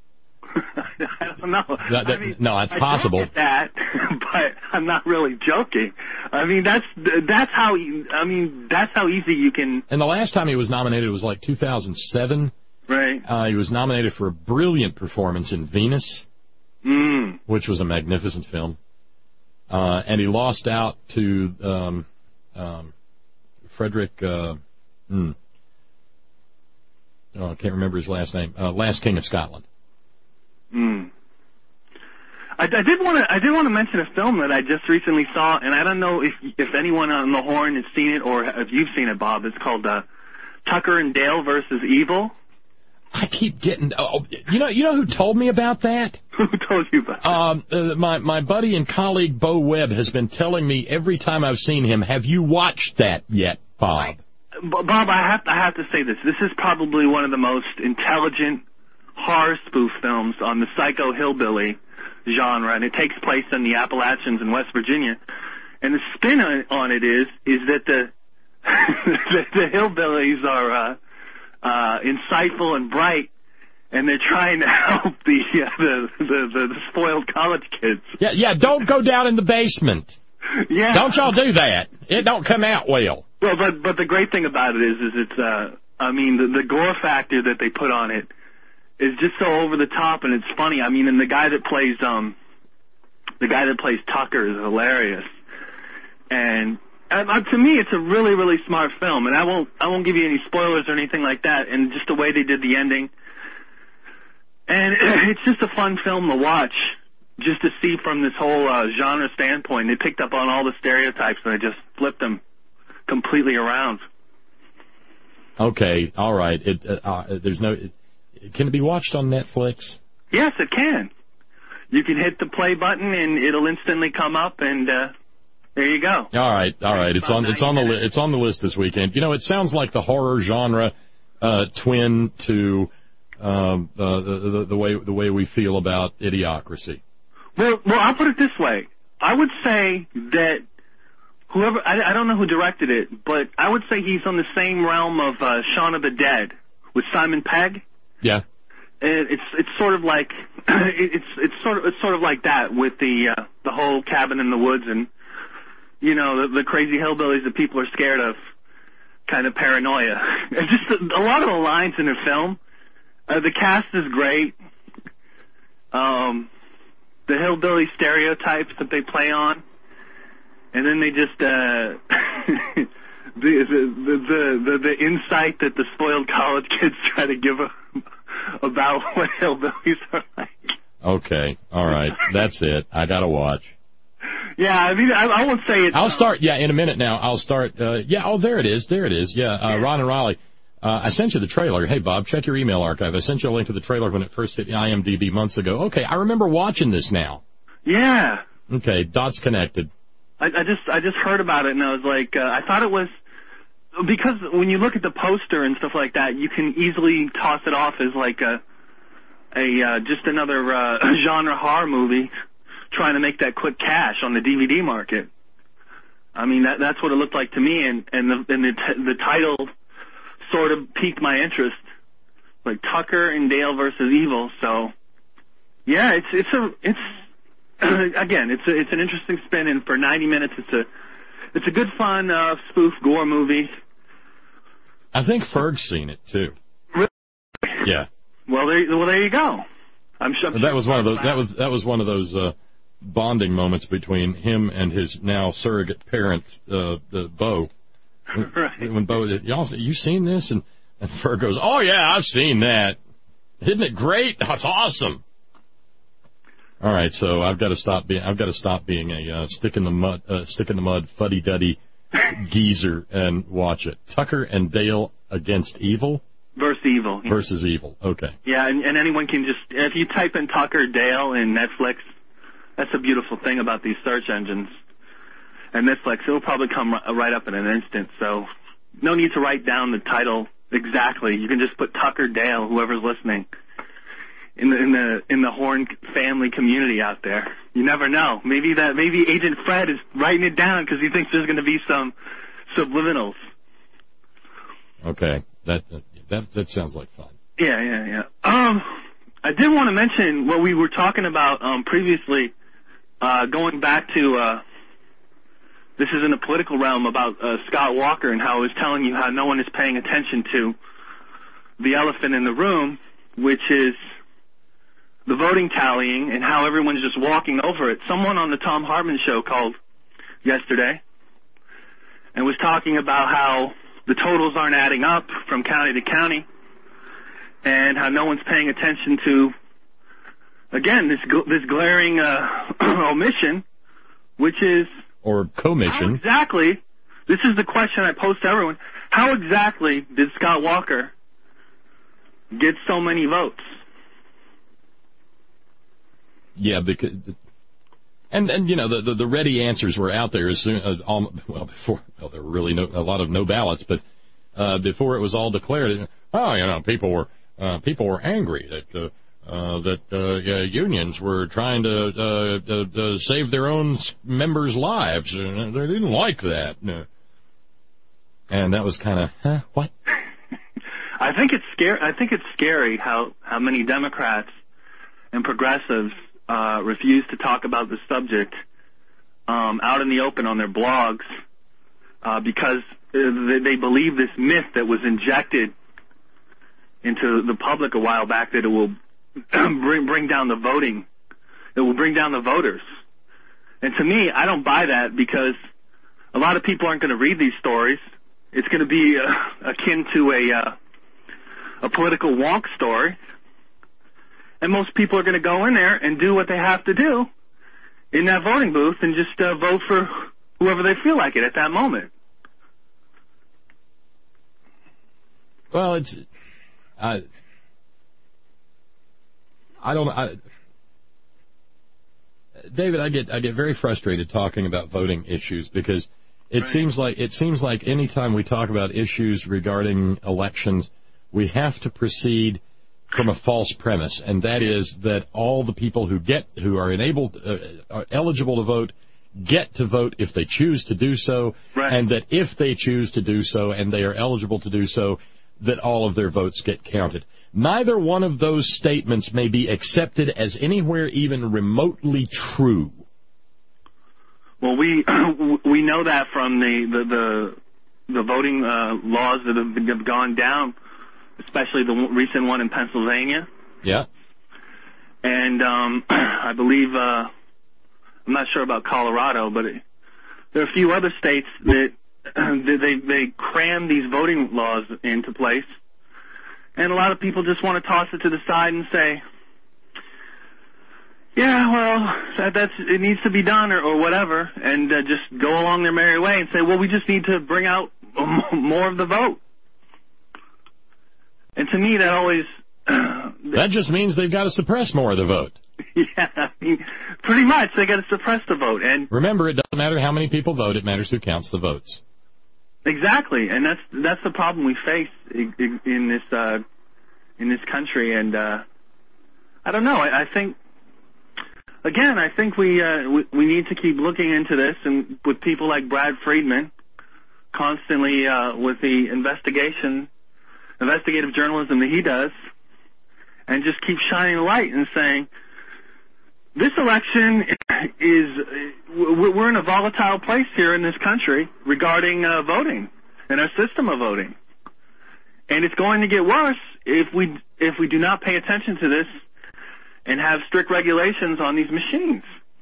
I don't know. That, that, I mean, no, it's I possible. don't get that, but I'm not really joking. I mean, that's that's how. I mean, that's how easy you can. And the last time he was nominated was like two thousand seven. Right. Uh, he was nominated for a brilliant performance in Venus, Mm. which was a magnificent film. Uh, and he lost out to um, um, Frederick. Uh, mm, oh, I can't remember his last name. Uh, Last King of Scotland. Mm. I, I did want to. I did want to mention a film that I just recently saw, and I don't know if if anyone on the Horn has seen it or if you've seen it, Bob. It's called uh, Tucker and Dale versus Evil. I keep getting. Oh, you know, you know who told me about that? Who told you about that? Um, uh, my my buddy and colleague Bo Webb has been telling me every time I've seen him. Have you watched that yet, Bob? Bob, I have I have to say this. This is probably one of the most intelligent horror spoof films on the psycho hillbilly genre, and it takes place in the Appalachians in West Virginia. And the spin on, on it is is that the the, the hillbillies are uh, uh, insightful and bright, and they're trying to help the, uh, the, the the the spoiled college kids. Yeah, yeah. Don't go down in the basement. Yeah. Don't y'all do that. It don't come out well. Well, but but the great thing about it is is it's uh I mean the the gore factor that they put on it is just so over the top, and it's funny. I mean, and the guy that plays um the guy that plays Tucker is hilarious. And uh, to me, it's a really really smart film, and I won't I won't give you any spoilers or anything like that. And just the way they did the ending, and it's just a fun film to watch. just to see from this whole uh, genre standpoint. They picked up on all the stereotypes and they just flipped them completely around. Okay, all right. It, uh, uh, there's no. It, can it be watched on Netflix? Yes, it can. You can hit the play button and it'll instantly come up, and uh, there you go. All right, all right. It's on. It's on the. Li- it's on the list this weekend. You know, it sounds like the horror genre uh, twin to um, uh, the, the the way the way we feel about Idiocracy. Well, well, I'll put it this way. I would say that whoever, I, I don't know who directed it, but I would say he's on the same realm of uh, Shaun of the Dead with Simon Pegg. Yeah. And it's it's sort of like it's it's sort of it's sort of like that with the uh, the whole cabin in the woods and you know the, the crazy hillbillies that people are scared of, kind of paranoia. It's just a, a lot of the lines in the film. Uh, the cast is great. Um. The hillbilly stereotypes that they play on, and then they just uh, the, the, the the the insight that the spoiled college kids try to give a, about what hillbillies are like. Okay, all right, that's it. I gotta watch. Yeah, I mean, I, I won't say it. I'll start. Yeah, in a minute now. I'll start. Uh, yeah. Oh, there it is. There it is. Yeah. Uh, Ron and Raleigh. Uh, I sent you the trailer. Hey, Bob, check your email archive. I sent you a link to the trailer when it first hit I M D B months ago. Okay, I remember watching this now. Yeah. Okay, dots connected. I, I just I just heard about it, and I was like, uh, I thought it was, because when you look at the poster and stuff like that, you can easily toss it off as like a, a uh, just another uh, genre horror movie trying to make that quick cash on the D V D market. I mean, that that's what it looked like to me, and, and, the, and the, t- the title sort of piqued my interest, like Tucker and Dale versus Evil. So, yeah, it's it's a it's again it's a, it's an interesting spin, and for ninety minutes, it's a it's a good fun uh, spoof gore movie. I think Ferg's seen it too. Really? Yeah. Well, there well there you go. I'm sure. I'm that sure was one of those. That was that was one of those uh, bonding moments between him and his now surrogate parent, uh, uh, Bo. Right. When Bo, y'all, you seen this? And, and Ferg goes, oh, yeah, I've seen that. Isn't it great? That's awesome. All right, so I've got to stop being I've got to stop being a uh, stick in the mud uh, stick in the mud fuddy duddy geezer and watch it. Tucker and Dale against Evil. Versus Evil. Versus Evil. Okay. Yeah, and, and anyone can just, if you type in Tucker Dale in Netflix, that's a beautiful thing about these search engines. And Netflix, it'll probably come right up in an instant. So no need to write down the title exactly. You can just put Tucker Dale, whoever's listening, in the in the in the Horn family community out there. You never know. Maybe that maybe Agent Fred is writing it down because he thinks there's going to be some subliminals. Okay, that that that sounds like fun. Yeah, yeah, yeah. Um, I did want to mention what we were talking about um previously, uh, going back to. Uh, This is in the political realm about uh, Scott Walker and how I was telling you how no one is paying attention to the elephant in the room, which is the voting tallying and how everyone's just walking over it. Someone on the Tom Hartman show called yesterday and was talking about how the totals aren't adding up from county to county and how no one's paying attention to, again, this this glaring uh, omission, which is... Or commission. How exactly, this is the question I pose to everyone, how exactly did Scott Walker get so many votes? Yeah, because, and and you know the, the the ready answers were out there as soon as all, well before well there were really no, a lot of no ballots, but uh, before it was all declared, oh you know people were uh, people were angry that uh, uh, that uh, yeah, unions were trying to uh, uh, uh, save their own members' lives, and they didn't like that, and that was kind of huh, what? I think it's scary. I think it's scary how how many Democrats and progressives uh, refuse to talk about the subject um, out in the open on their blogs uh, because they believe this myth that was injected into the public a while back that it will bring bring down the voting, it will bring down the voters. And to me, I don't buy that because a lot of people aren't going to read these stories. It's going to be uh, akin to a uh, a political wonk story. and most people are going to go in there and do what they have to do in that voting booth and just uh, vote for whoever they feel like it at that moment. Well, it's, I, I don't, I, David, I get, I get very frustrated talking about voting issues because it right. seems like, it seems like any time we talk about issues regarding elections, we have to proceed from a false premise, and that is that all the people who get, who are enabled, uh, are eligible to vote, get to vote if they choose to do so, right. and that if they choose to do so and they are eligible to do so, that all of their votes get counted. Neither one of those statements may be accepted as anywhere even remotely true. Well, we we know that from the the the, the voting uh, laws that have, been, have gone down, especially the recent one in Pennsylvania. Yeah. And um, I believe, uh, I'm not sure about Colorado, but it, there are a few other states that They, they cram these voting laws into place, and a lot of people just want to toss it to the side and say, yeah, well, that, that's it needs to be done or, or whatever, and uh, just go along their merry way and say, well, we just need to bring out more of the vote. And to me, that always... Uh, that just means they've got to suppress more of the vote. Yeah, I mean, pretty much. They got to suppress the vote. And remember, it doesn't matter how many people vote. It matters who counts the votes. Exactly, and that's that's the problem we face in, in, in this uh, in this country. And uh, I don't know. I, I think again, I think we, uh, we we need to keep looking into this, and with people like Brad Friedman, constantly uh, with the investigation, investigative journalism that he does, and just keep shining a light and saying, this election is, we're in a volatile place here in this country regarding uh, voting and our system of voting. And it's going to get worse if we if we do not pay attention to this and have strict regulations on these machines.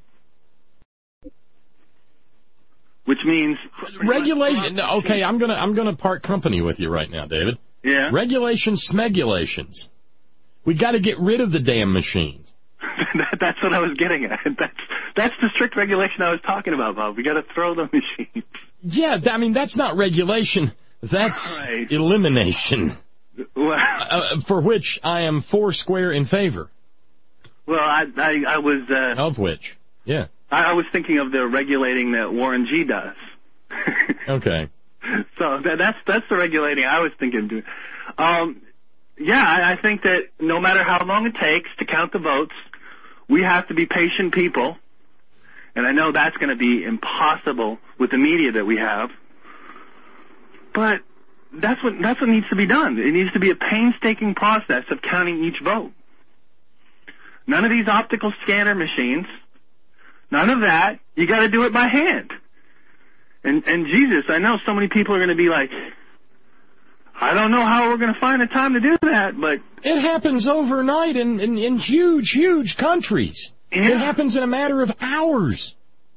Which means regulation. Okay, I'm gonna I'm gonna part company with you right now, David. Yeah. Regulations, smegulations. We got to get rid of the damn machines. That's what I was getting at. That's that's the strict regulation I was talking about, Bob. We got to throw the machines. Yeah, I mean that's not regulation. That's right. Elimination. Well, uh, for which I am four square in favor. Well, I I, I was uh, of which, yeah. I, I was thinking of the regulating that Warren G does. Okay. So that, that's that's the regulating I was thinking of doing. Um, yeah, I, I think that no matter how long it takes to count the votes, we have to be patient people, and I know that's going to be impossible with the media that we have. But that's what that's what needs to be done. It needs to be a painstaking process of counting each vote. None of these optical scanner machines. None of that. You got to do it by hand. And and Jesus, I know so many people are going to be like, I don't know how we're going to find the time to do that, but... It happens overnight in, in, in huge, huge countries. Yeah. It happens in a matter of hours.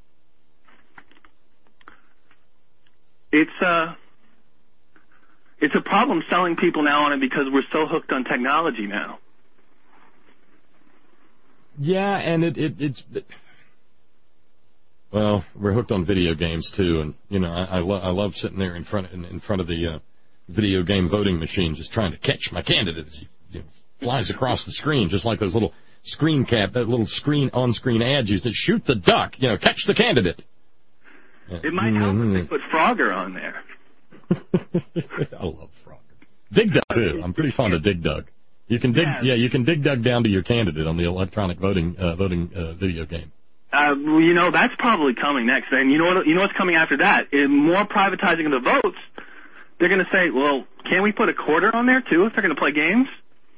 It's, uh, it's a problem selling people now on it because we're so hooked on technology now. Yeah, and it, it it's... It, well, we're hooked on video games, too, and, you know, I, I, lo- I love sitting there in front, in, in front of the... Uh, video game voting machine, just trying to catch my candidate as he you know, flies across the screen, just like those little screen cap, that little screen on-screen ads used to shoot the duck, you know, catch the candidate. It might help mm-hmm. if they put Frogger on there. I love Frogger. Dig Dug too. I'm pretty fond of Dig Dug. You can dig, yeah, yeah you can dig Dug down to your candidate on the electronic voting uh, voting uh, video game. Uh, well, you know, that's probably coming next, and you know what? You know what's coming after that? It, more privatizing of the votes. They're going to say, well, can we put a quarter on there, too, if they're going to play games?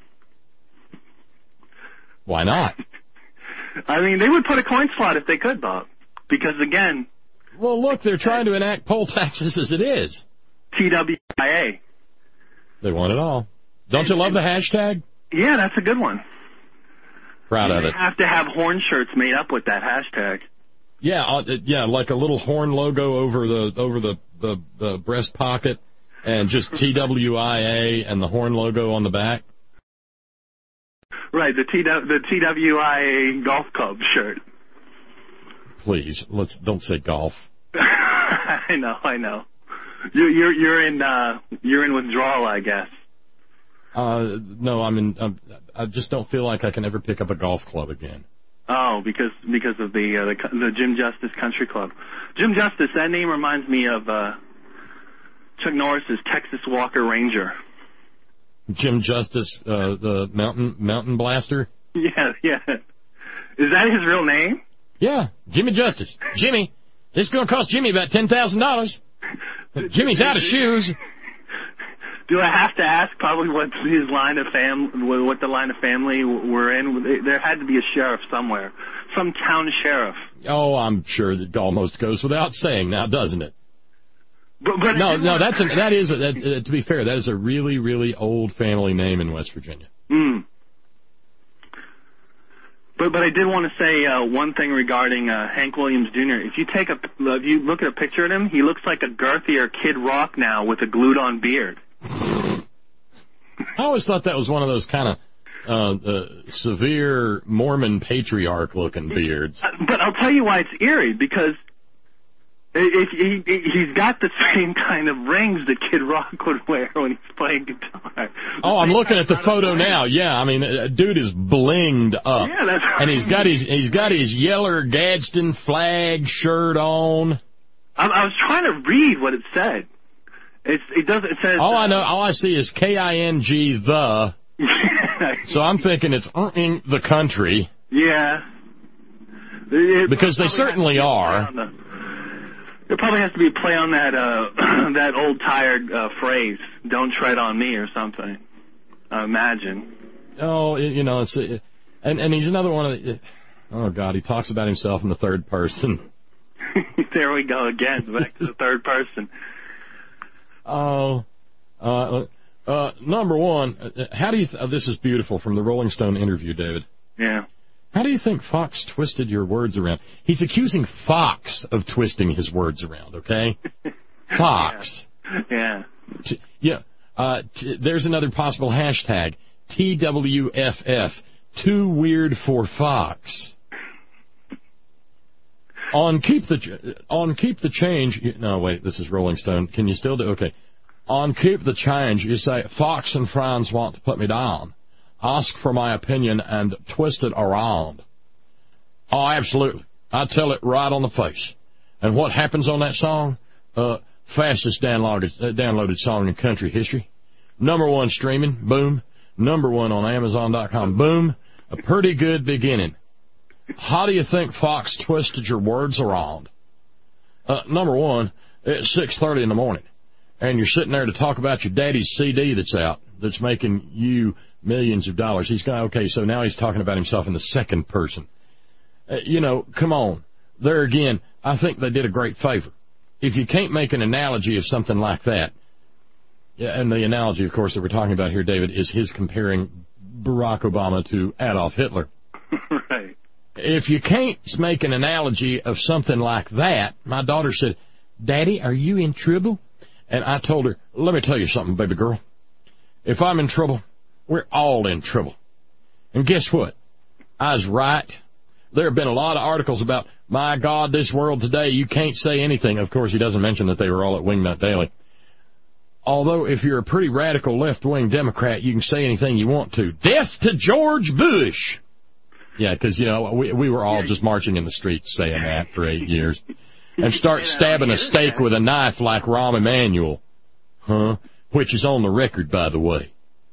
Why not? I mean, they would put a coin slot if they could, Bob. Because, again... Well, look, they're trying to enact poll taxes as it is. T W I A. They want it all. Don't you love the hashtag? Yeah, that's a good one. Proud and of they it. They have to have horn shirts made up with that hashtag. Yeah, uh, yeah, like a little horn logo over the over the, the, the breast pocket. And just T W I A and the horn logo on the back? Right, the T the T W I A golf club shirt. Please, let's don't say golf. I know, I know. You're you're you're in uh, you're in withdrawal, I guess. Uh, no, I'm in. I'm, I just don't feel like I can ever pick up a golf club again. Oh, because because of the uh, the, the Jim Justice Country Club. Jim Justice, that name reminds me of uh, Chuck Norris's Texas Walker Ranger. Jim Justice, uh, the mountain mountain blaster. Yeah, yeah. Is that his real name? Yeah, Jimmy Justice. Jimmy, this is going to cost Jimmy about ten thousand dollars. Jimmy's out of shoes. Do I have to ask probably what his line of fam, what the line of family we're in? There had to be a sheriff somewhere, some town sheriff. Oh, I'm sure that almost goes without saying now, doesn't it? But, but no, no, that's a, that is a, that, uh, to be fair, that is a really, really old family name in West Virginia. Mm. But but I did want to say uh, one thing regarding uh, Hank Williams Junior If you take a if you look at a picture of him, he looks like a girthier Kid Rock now with a glued-on beard. I always thought that was one of those kind of uh, uh, severe Mormon patriarch-looking beards. But I'll tell you why it's eerie, because if he, he's got the same kind of rings that Kid Rock would wear when he's playing guitar. Oh, I'm looking at the photo now. Yeah, I mean, a dude is blinged up. Yeah, that's right. And he's got his he's got his Yeller Gadsden flag shirt on. I, I was trying to read what it said. It's, it does. It says. All I know, all I see is K I N G the. So I'm thinking it's in the country. Yeah. It, because they certainly are. The, there probably has to be a play on that uh, that old tired uh, phrase, "Don't tread on me" or something. I imagine. Oh, you know, it's and and he's another one of the. Oh God, he talks about himself in the third person. There we go again, back to the third person. Oh, uh, uh, number one, how do you, th- oh, this is beautiful from the Rolling Stone interview, David. Yeah. How do you think Fox twisted your words around? He's accusing Fox of twisting his words around, okay? Fox. Yeah. T- yeah. Uh, t- there's another possible hashtag, T W F F, too weird for Fox. On keep the on keep the change. No, wait. This is Rolling Stone. Can you still do? Okay. On keep the change, you say Fox and friends want to put me down. Ask for my opinion and twist it around. Oh, absolutely. I tell it right on the face. And what happens on that song? Uh, fastest downloaded uh, downloaded song in country history. Number one streaming. Boom. Number one on Amazon dot com. Boom. A pretty good beginning. How do you think Fox twisted your words around? Uh, number one, it's six thirty in the morning, and you're sitting there to talk about your daddy's C D that's out, that's making you millions of dollars. He's got, okay, so now he's talking about himself in the second person. Uh, you know, come on. There again, I think they did a great favor. If you can't make an analogy of something like that, yeah, and the analogy, of course, that we're talking about here, David, is his comparing Barack Obama to Adolf Hitler. Right. If you can't make an analogy of something like that, my daughter said, Daddy, are you in trouble? And I told her, let me tell you something, baby girl. If I'm in trouble, we're all in trouble. And guess what? I was right. There have been a lot of articles about, my God, this world today, you can't say anything. Of course, he doesn't mention that they were all at Wingnut Daily. Although, if you're a pretty radical left-wing Democrat, you can say anything you want to. Death to George Bush! Yeah, because, you know, we we were all just marching in the streets saying that for eight years. And start stabbing a steak with a knife like Rahm Emanuel. Huh? Which is on the record, by the way.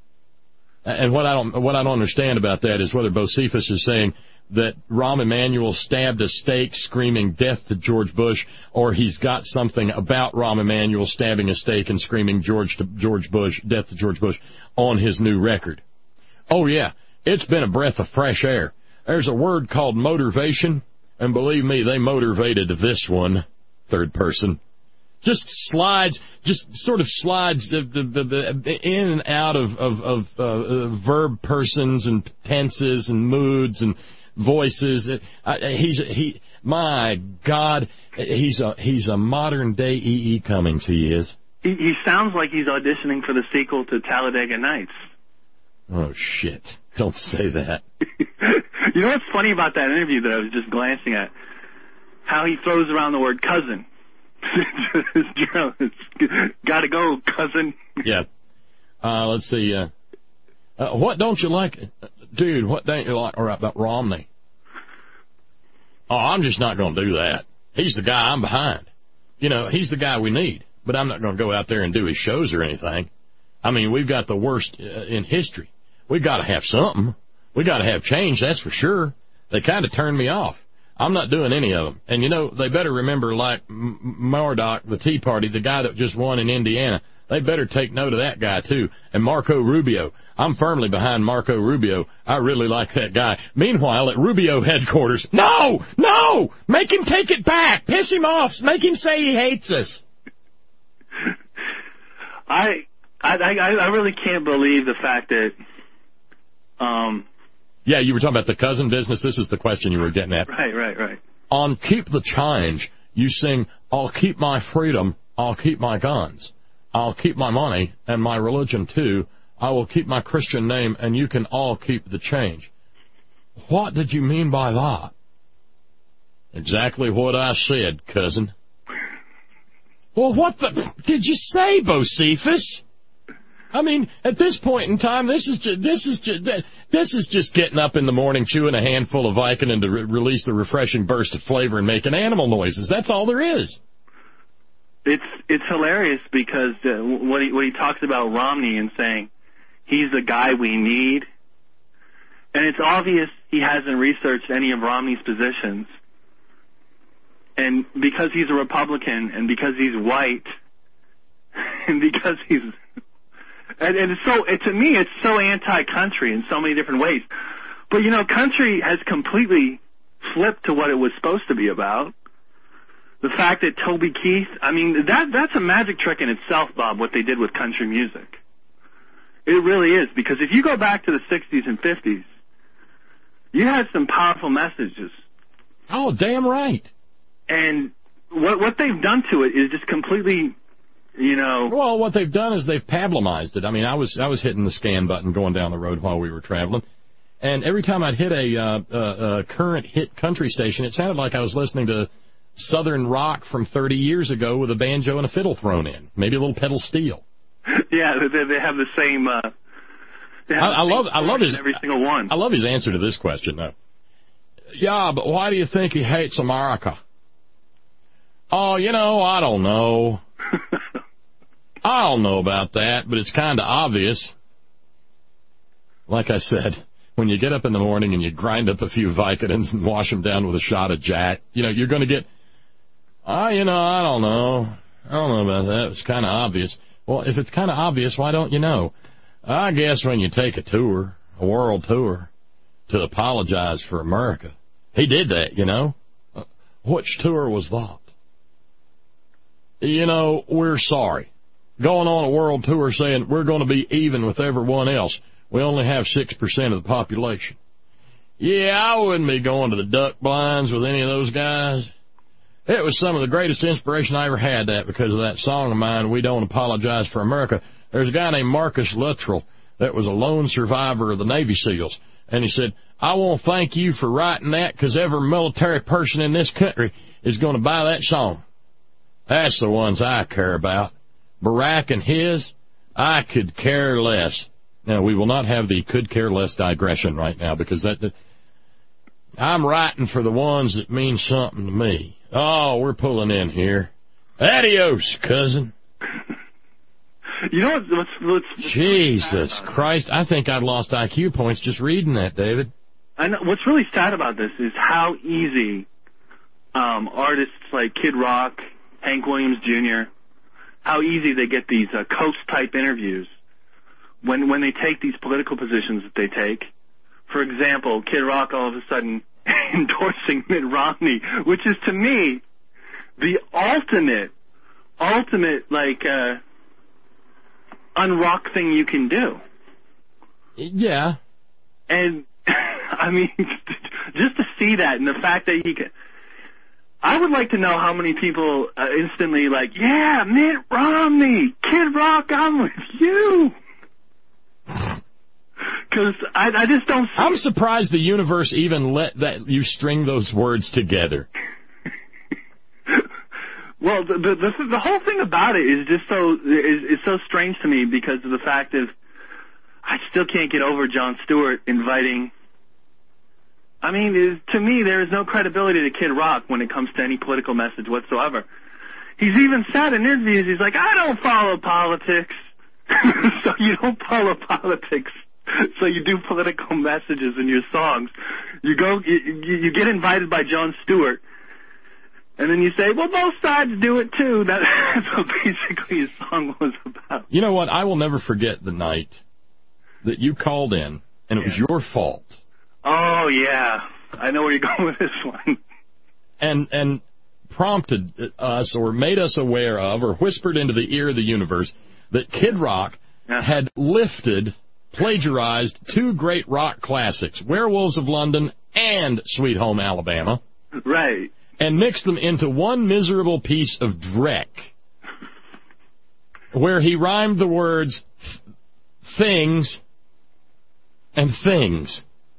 And what I don't what I don't understand about that is whether Bocephus is saying that Rahm Emanuel stabbed a steak screaming death to George Bush, or he's got something about Rahm Emanuel stabbing a steak and screaming George to George Bush, death to George Bush, on his new record. Oh, yeah, it's been a breath of fresh air. There's a word called motivation, and believe me, they motivated this one, third person. Just slides, just sort of slides the, the, the, the in and out of, of, of uh, uh, verb persons and tenses and moods and voices. Uh, he's he, my God, he's a he's a modern day E E. Cummings. He is. He, he sounds like he's auditioning for the sequel to Talladega Nights. Oh shit. Don't say that. You know what's funny about that interview that I was just glancing at? How he throws around the word cousin. Gotta go, cousin. Yeah. Uh, let's see. Uh, uh, what don't you like, dude? What don't you like about Romney? Oh, I'm just not going to do that. He's the guy I'm behind. You know, he's the guy we need. But I'm not going to go out there and do his shows or anything. I mean, we've got the worst uh, in history. We've got to have something. We've got to have change, that's for sure. They kind of turned me off. I'm not doing any of them. And, you know, they better remember, like M- Murdoch, the Tea Party, the guy that just won in Indiana, they better take note of that guy, too. And Marco Rubio. I'm firmly behind Marco Rubio. I really like that guy. Meanwhile, at Rubio headquarters, no, no, make him take it back. Piss him off. Make him say he hates us. I, I, I, I really can't believe the fact that, um, yeah, you were talking about the cousin business. This is the question you were getting at. Right, right, right. On Keep the Change, you sing, I'll keep my freedom, I'll keep my guns, I'll keep my money and my religion too, I will keep my Christian name, and you can all keep the change. What did you mean by that? Exactly what I said, cousin. Well, what the did you say, Bocephus? I mean, at this point in time, this is just, this is just, this is just getting up in the morning, chewing a handful of Vicodin to re- release the refreshing burst of flavor and making animal noises. That's all there is. It's it's hilarious because uh, what he what he talks about Romney and saying he's the guy we need, and it's obvious he hasn't researched any of Romney's positions. And because he's a Republican, and because he's white, and because he's, and, and it's so, it, to me, it's so anti-country in so many different ways. But, you know, country has completely flipped to what it was supposed to be about. The fact that Toby Keith, I mean, that that's a magic trick in itself, Bob, what they did with country music. It really is, because if you go back to the sixties and fifties, you had some powerful messages. Oh, damn right. And what what they've done to it is just completely, you know. Well, what they've done is they've pablumized it. I mean, I was I was hitting the scan button going down the road while we were traveling, and every time I'd hit a, uh, a, a current hit country station, it sounded like I was listening to Southern rock from thirty years ago with a banjo and a fiddle thrown in, maybe a little pedal steel. Yeah, they, they have the same. Uh, they have I, I the same love I love his every single one. I love his answer to this question though. Yeah, but why do you think he hates America? Oh, you know, I don't know. I don't know about that, but it's kind of obvious. Like I said, when you get up in the morning and you grind up a few Vicodins and wash them down with a shot of Jack, you know, you're going to get, oh, you know, I don't know. I don't know about that. It's kind of obvious. Well, if it's kind of obvious, why don't you know? I guess when you take a tour, a world tour, to apologize for America. He did that, you know. Uh, which tour was that? You know, we're sorry. Going on a world tour saying we're going to be even with everyone else. We only have six percent of the population. Yeah, I wouldn't be going to the duck blinds with any of those guys. It was some of the greatest inspiration I ever had, that because of that song of mine, We Don't Apologize for America. There's a guy named Marcus Luttrell that was a lone survivor of the Navy SEALs. And he said, I want to thank you for writing that because every military person in this country is going to buy that song. That's the ones I care about. Barack and his, I could care less. Now, we will not have the could care less digression right now because that, that I'm writing for the ones that mean something to me. Oh, we're pulling in here. Adios, cousin. You know what's, what's, what's Jesus Christ, I think I've lost I Q points just reading that, David. I know what's really sad about this is how easy um, artists like Kid Rock, Hank Williams Junior, how easy they get these uh, coach-type interviews when when they take these political positions that they take. For example, Kid Rock all of a sudden endorsing Mitt Romney, which is to me the ultimate, ultimate like uh, unrock thing you can do. Yeah. And I mean, just to see that and the fact that he can. I would like to know how many people uh, instantly like, yeah, Mitt Romney, Kid Rock, I'm with you. Because I, I just don't see I'm surprised the universe even let that you string those words together. Well, the, the the the whole thing about it is just so is, is so strange to me because of the fact of I still can't get over Jon Stewart inviting. I mean, is, to me, there is no credibility to Kid Rock when it comes to any political message whatsoever. He's even said in interviews, he's like, I don't follow politics. So you don't follow politics. So you do political messages in your songs. You go, you, you get invited by Jon Stewart, and then you say, well, both sides do it too. That, that's what basically his song was about. You know what? I will never forget the night that you called in, and it yeah. was your fault. Oh, yeah. I know where you're going with this one. And and prompted us or made us aware of or whispered into the ear of the universe that Kid Rock yeah. had lifted, plagiarized two great rock classics, Werewolves of London and Sweet Home Alabama. Right. And mixed them into one miserable piece of dreck where he rhymed the words things and things.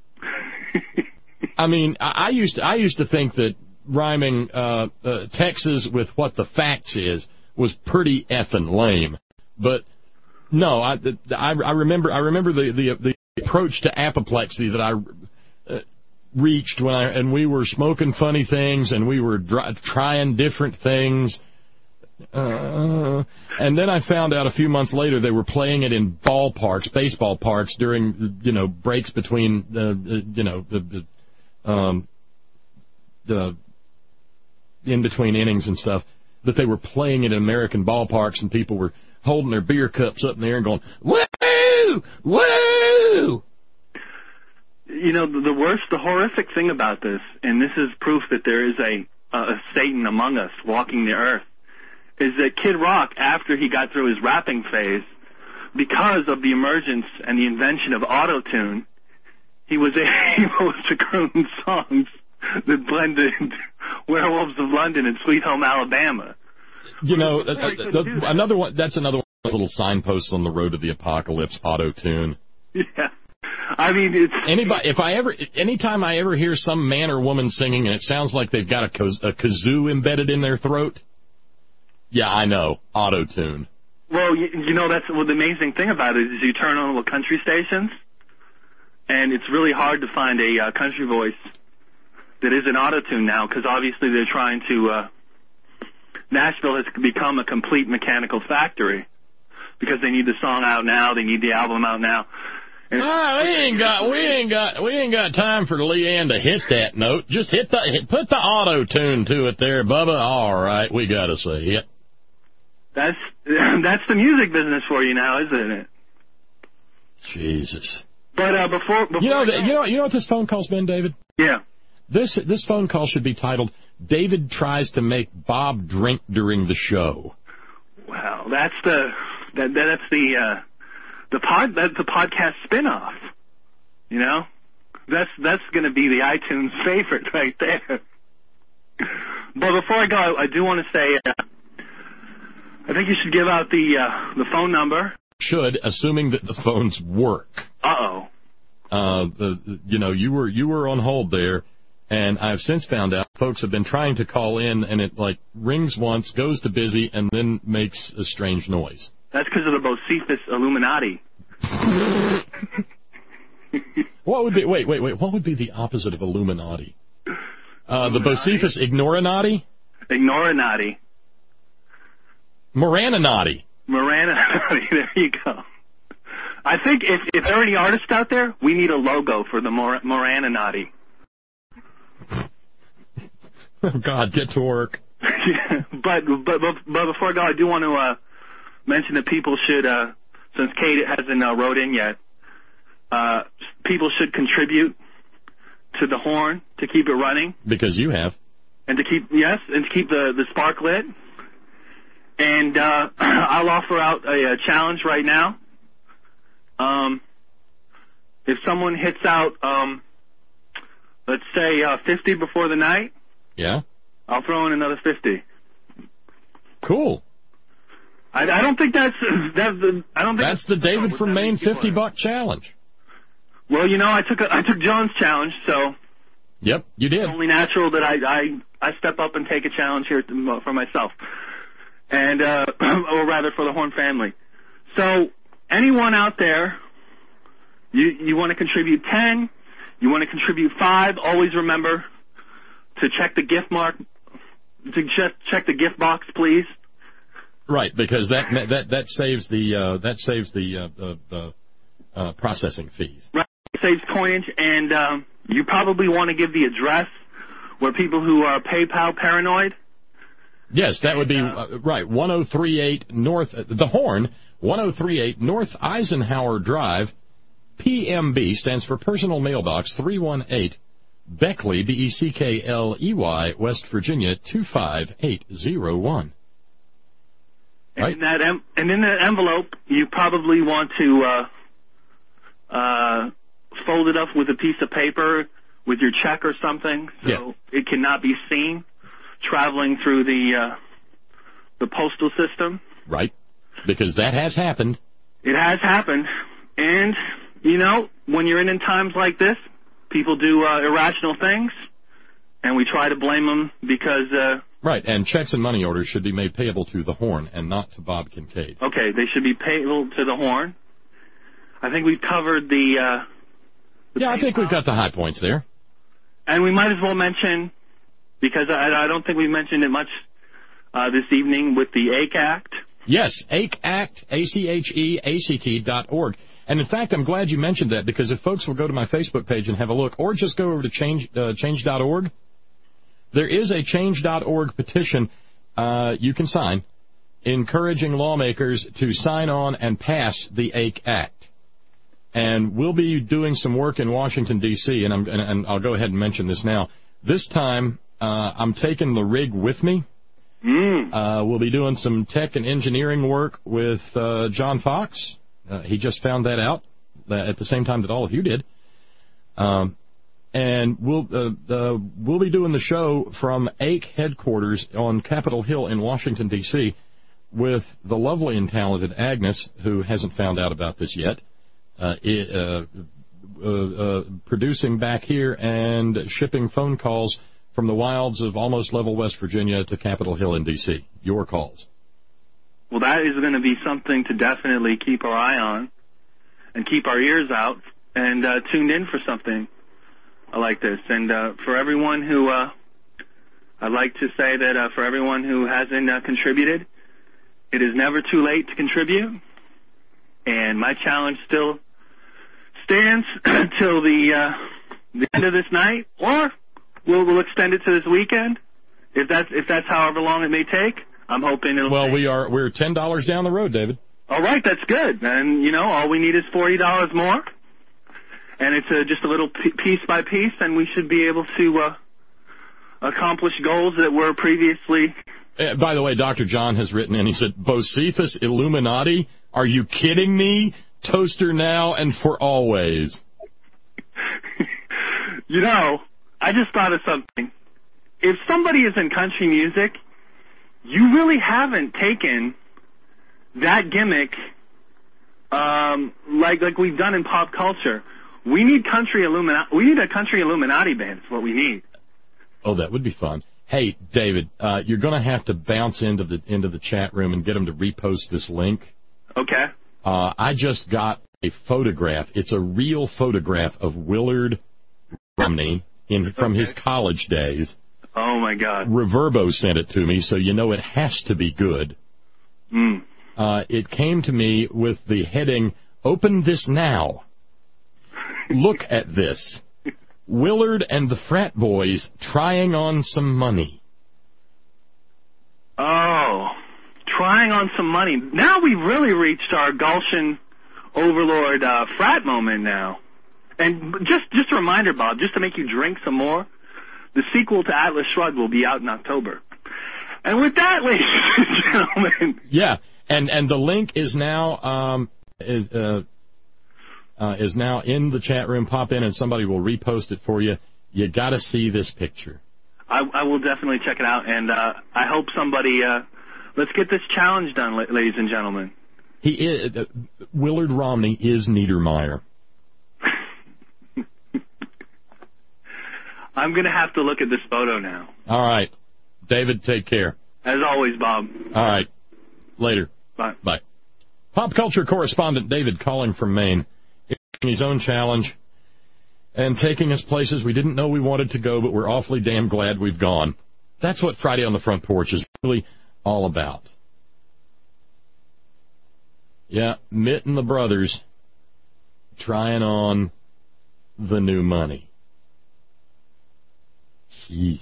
I mean, I used to, I used to think that rhyming uh, uh, Texas with what the facts is was pretty effing lame, but no, I, I, I remember I remember the, the the approach to apoplexy that I uh, reached when I and we were smoking funny things and we were dry, trying different things, uh, and then I found out a few months later they were playing it in ballparks, baseball parks during you know breaks between uh, you know the. the Um, the in between innings and stuff, that they were playing it in American ballparks and people were holding their beer cups up in the air and going, woo, woo. You know, the worst, the horrific thing about this, and this is proof that there is a, a Satan among us walking the earth, is that Kid Rock, after he got through his rapping phase, because of the emergence and the invention of auto-tune, he was able to croon songs that blended Werewolves of London and Sweet Home Alabama. You know, uh, uh, the, another one. That's another one of those little signposts on the road to the apocalypse. Auto-tune. Yeah, I mean, it's anybody. If I ever, anytime I ever hear some man or woman singing and it sounds like they've got a, kaz, a kazoo embedded in their throat, yeah, I know, auto-tune. Well, you, you know, that's well, the amazing thing about it is you turn on little country stations. And it's really hard to find a uh, country voice that isn't auto-tuned now because obviously they're trying to, uh, Nashville has become a complete mechanical factory because they need the song out now, they need the album out now. And ah, we ain't got, we ain't got, we ain't got time for Leanne to hit that note. Just hit the, hit, put the auto-tune to it there, Bubba. All right, we gotta say it. That's, that's the music business for you now, isn't it? Jesus. But uh, before, before you know, I go, the, you know, you know what this phone call's been, David? Yeah. This this phone call should be titled "David tries to make Bob drink during the show." Well, that's the that that's the uh, the pod that's the podcast spinoff. You know, that's that's going to be the iTunes favorite right there. But before I go, I, I do want to say, uh, I think you should give out the uh, the phone number. Should, assuming that the phones work. Uh-oh. Uh, the, you know, you were you were on hold there, and I've since found out folks have been trying to call in, and it, like, rings once, goes to busy, and then makes a strange noise. That's because of the Bocephus Illuminati. What would be, wait, wait, wait, what would be the opposite of Illuminati? Uh, the Bocephus Ignoranati? Ignoranati. Morananati. Morananati, there you go. I think if, if there are any artists out there, we need a logo for the Mor- Morananati. Oh, God, get to work. Yeah, but, but but before I go, I do want to uh, mention that people should, uh, since Kate hasn't uh, wrote in yet, uh, people should contribute to the horn to keep it running. Because you have. And to keep, yes, and to keep the, the spark lit. And uh, I'll offer out a, a challenge right now. Um, if someone hits out, um, let's say uh, fifty before the night, yeah, I'll throw in another fifty. Cool. I, I don't think that's that's the I don't think that's the David from Maine fifty buck challenge. Well, you know, I took a, I took John's challenge, so Yep, you did. it's only natural that I, I, I step up and take a challenge here to, for myself, and uh, or rather for the Horn family. So anyone out there, you you want to contribute ten, you want to contribute five, always remember to check the gift mark, to check, check the gift box, please. Right, because that that that saves the uh, that saves the uh, uh, uh, uh, processing fees. Right, it saves coinage, and um, you probably want to give the address where people who are PayPal paranoid. Yes, that would be uh, right. ten thirty-eight North uh, the Horn, ten thirty-eight North Eisenhower Drive, P M B stands for Personal Mailbox three one eight, Beckley, B E C K L E Y, West Virginia two five eight zero one. Right. And in that em- and in that envelope, you probably want to uh, uh, fold it up with a piece of paper with your check or something, so Yeah. it cannot be seen traveling through the uh, the postal system. Right, because that has happened. It has happened, and you know, when you're in, in times like this, people do uh, irrational things, and we try to blame them because. Uh, Right, and checks and money orders should be made payable to the Horn and not to Bob Kincaid. Okay, they should be payable to the Horn. I think we've covered the. Uh, the Yeah, I think PayPal. we've got the high points there. And we might as well mention, because I, I don't think we mentioned it much uh, this evening, with the A C E Act. Yes, A C E Act, A C H E A C T dot org. And in fact, I'm glad you mentioned that, because if folks will go to my Facebook page and have a look, or just go over to change uh, change dot org, there is a change dot org petition uh, you can sign, encouraging lawmakers to sign on and pass the A C E Act. And we'll be doing some work in Washington, D C, and, I'm, and, and I'll go ahead and mention this now. This time, uh, I'm taking the rig with me. Mm. Uh, we'll be doing some tech and engineering work with uh, John Fox. Uh, he just found that out uh, at the same time that all of you did. Um, and we'll uh, uh, we'll be doing the show from A C E headquarters on Capitol Hill in Washington, D C, with the lovely and talented Agnes, who hasn't found out about this yet, uh, uh, uh, uh, producing back here and shipping phone calls from the wilds of almost level West Virginia to Capitol Hill in D C. Your calls. Well, that is going to be something to definitely keep our eye on and keep our ears out and uh, tuned in for something like this. And uh, for everyone who, uh, I'd like to say that uh, for everyone who hasn't uh, contributed, it is never too late to contribute. And my challenge still stands until the, uh, the end of this night, or we'll, we'll extend it to this weekend, if that's if that's however long it may take. I'm hoping it'll. Well, take. we are we're ten dollars down the road, David. All right, that's good. And you know, all we need is forty dollars more, and it's uh, just a little p- piece by piece, and we should be able to uh, accomplish goals that were previously. Uh, by the way, Doctor John has written in. He said, "Bocephus Illuminati? Are you kidding me? Toaster now and for always." You know, I just thought of something. If somebody is in country music, you really haven't taken that gimmick um, like like we've done in pop culture. We need country Illuminati. We need a country Illuminati band. Is what we need. Oh, that would be fun. Hey, David, uh, you're going to have to bounce into the into the chat room and get them to repost this link. Okay. Uh, I just got a photograph. It's a real photograph of Willard Romney in from Okay. his college days. Oh my God. Reverbo sent it to me, so you know it has to be good. Mm. Uh, it came to me with the heading, "Open this now. Look at this. Willard and the frat boys trying on some money." Oh, trying on some money. Now we've really reached our Gulshan Overlord uh, frat moment now. And just just a reminder, Bob, just to make you drink some more, the sequel to Atlas Shrugged will be out in October. And with that, ladies and gentlemen. Yeah, and and the link is now um, is uh, uh, is now in the chat room. Pop in and somebody will repost it for you. You got to see this picture. I, I will definitely check it out, and uh, I hope somebody. Uh, let's get this challenge done, la- ladies and gentlemen. He is, uh, Willard Romney is Niedermeyer. I'm going to have to look at this photo now. All right. David, take care. As always, Bob. All right. Later. Bye. Bye. Pop culture correspondent David calling from Maine. His own challenge and taking us places we didn't know we wanted to go, but we're awfully damn glad we've gone. That's what Friday on the Front Porch is really all about. Yeah, Mitt and the brothers trying on the new money. Jesus.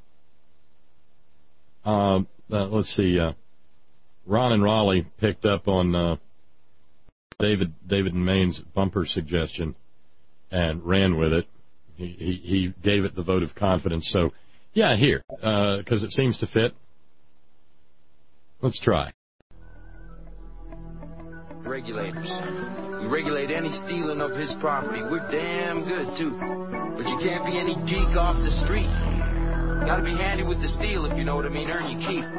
Uh, uh, let's see. Uh, Ron and Raleigh picked up on uh, David David and Maine's bumper suggestion and ran with it. He, he, he gave it the vote of confidence. So, yeah, here, because uh, it seems to fit. Let's try. Regulators. We regulate any stealing of his property. We're damn good, too. But you can't be any geek off the street. Gotta be handy with the steel, if you know what I mean. Earn your keep.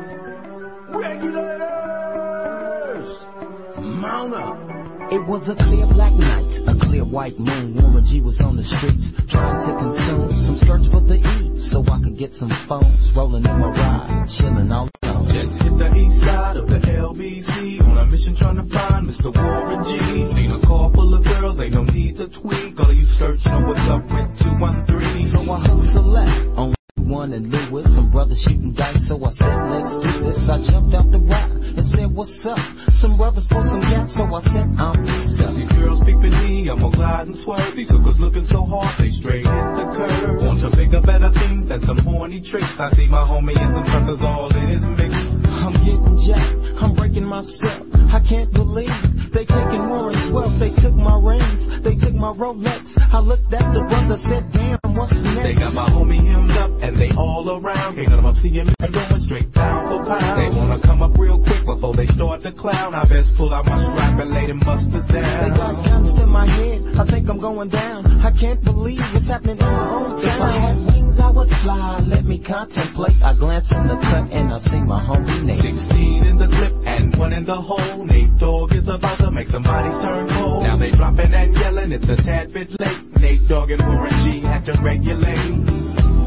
Regulators! Mount up. It was a clear black night, a clear white moon. Warren G was on the streets, trying to consume some skirts for the eve, so I could get some phones, rolling in my ride, chilling all alone. Just hit the east side of the L B C, on a mission trying to find Mister Warren G. Seen a car full of girls, ain't no need to tweak. All of you search know what's up with two one three. So I hooked select on one and Lewis, some brothers shooting dice, so I said, let's do this. I jumped out the rock and said, what's up? Some brothers pulled some gas, so I said, I'm stuck. These girls peeping me, I'm gonna glide and swerve. These hookers looking so hard, they straight hit the curve. Want to bigger, better things than some horny tricks. I see my homie and some truckers all in his mix. I'm getting jacked, I'm breaking myself. I can't believe they taking Warren's wealth. They took my rings, they took my Rolex. I looked at the brother, said, damn, what's next? They got my homie hemmed up and they all around. Can't none of them seeing me going straight down for pound. They wanna come up real quick before they start to clown. I best pull out my strap and lay them busters down. They got guns to my head, I think I'm going down. I can't believe what's happening in my own town. If I had wings, I would fly. Let me contemplate. I glance in the cut and I see my homie Nate. Sixteen in the clip and one in the hole. Nate Dogg is about to make somebody's turn cold. Now they dropping and yelling, it's a tad bit late. Nate Dogg and Warren G had to regulate.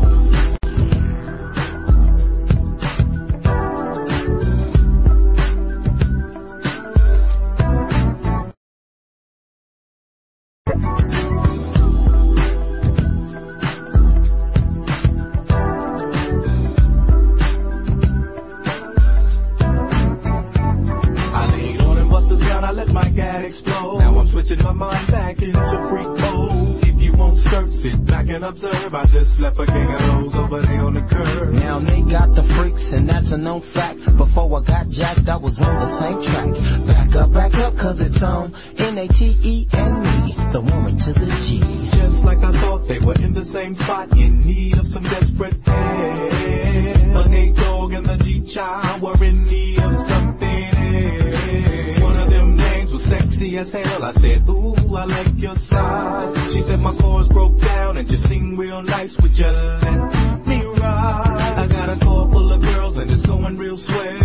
My mind back into freak mode. If you won't skirt, sit back and observe. I just left a gang of those over there on the curb. Now they got the freaks, and that's a known fact. Before I got jacked, I was on the same track. Back up, back up, cause it's on N A T E and me, the woman to the G. Just like I thought, they were in the same spot, in need of some desperate help. The Nate Dogg and the G-Child were in need of something else. One of them names was sexy as hell. I said, ooh, I like your style. She said my chords broke down and just sing real nice. Would you let me ride? I got a car full of girls and it's going real swell.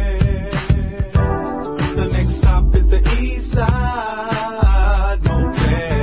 The next stop is the East Side Motel.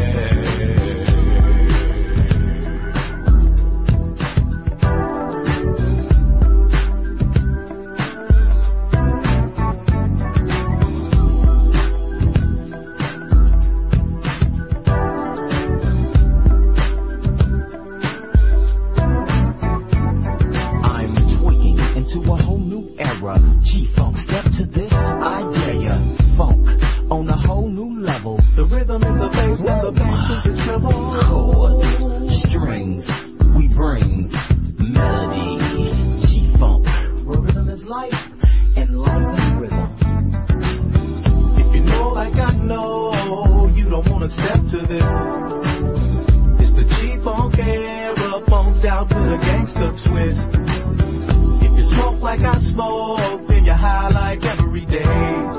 G-Funk, step to this, I dare ya. Funk, on a whole new level. The rhythm is the bass and the bass is the treble. Chords, strings, we brings melody. G-Funk, where rhythm is life, and life is rhythm. If you know like I know, you don't wanna step to this. It's the G-Funk era, funked out with a gangster twist. If you smoke like I smoke, then you're high like every day.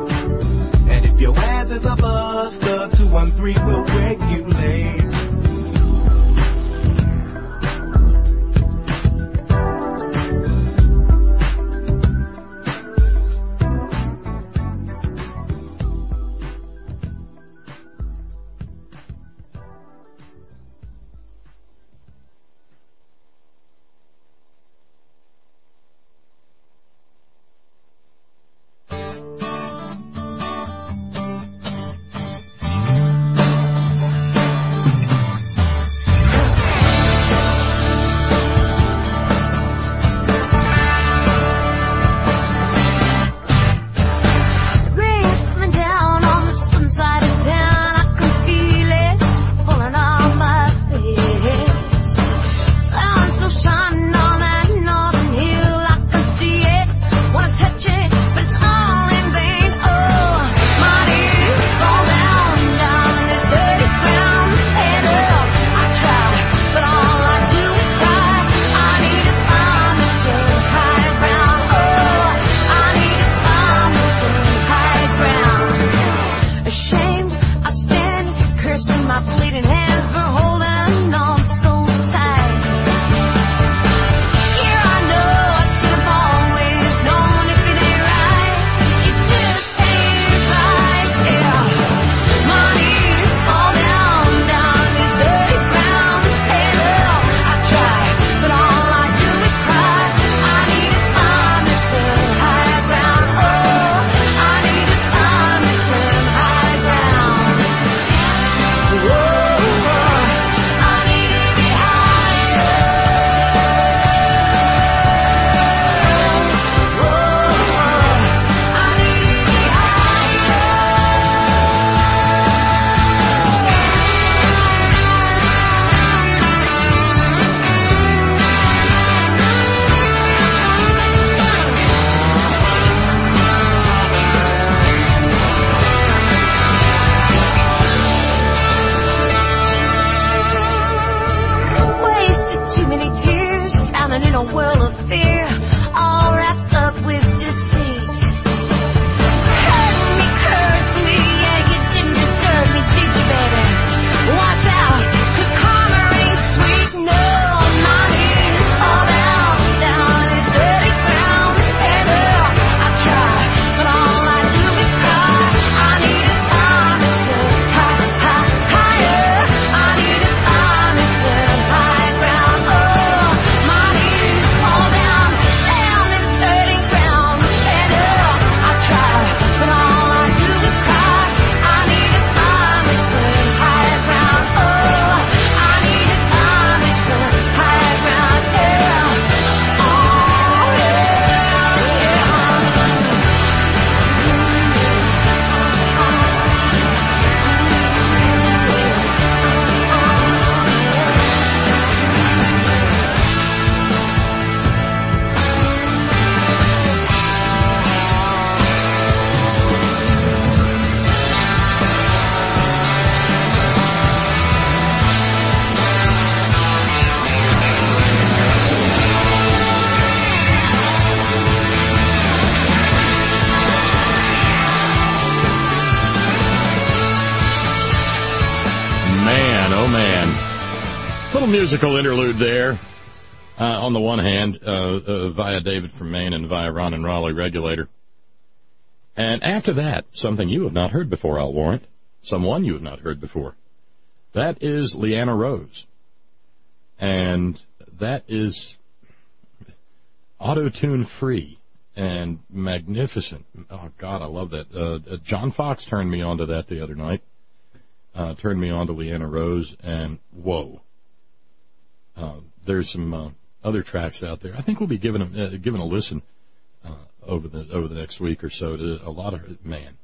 musical interlude there. Uh, on the one hand, uh, uh, via David from Maine and via Ron and Raleigh Regulator. And after that, something you have not heard before, I'll warrant. Someone you have not heard before. That is Leanna Rose. And that is auto-tune free and magnificent. Oh, God, I love that. Uh, uh, John Fox turned me on to that the other night. Uh, turned me on to Leanna Rose, and whoa. Uh, there's some uh, other tracks out there. I think we'll be giving them, uh, giving a listen uh, over the over the next week or so to a lot of, man.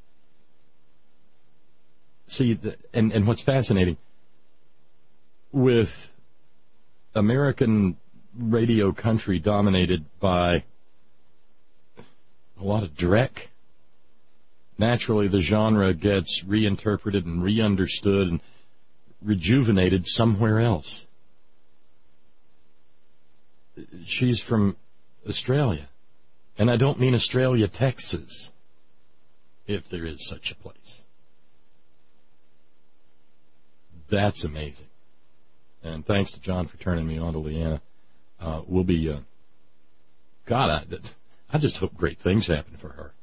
See, the, and, and what's fascinating, with American radio country dominated by a lot of dreck, naturally the genre gets reinterpreted and re-understood and rejuvenated somewhere else. She's from Australia, and I don't mean Australia, Texas, if there is such a place. That's amazing. And thanks to John for turning me on to Leanna. Uh, we'll be, uh, God, I, I just hope great things happen for her.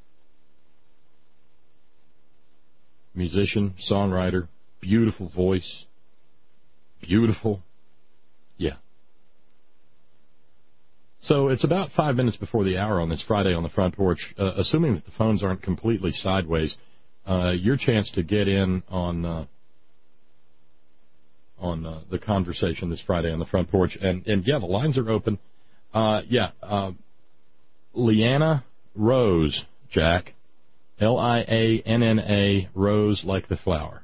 Musician, songwriter, beautiful voice, beautiful, yeah. So it's about five minutes before the hour on this Friday on the Front Porch. Uh, assuming that the phones aren't completely sideways, uh, your chance to get in on uh, on uh, the conversation this Friday on the Front Porch. And, and yeah, the lines are open. Uh, yeah, uh, Leanna Rose, Jack, L I A N N A, Rose like the flower.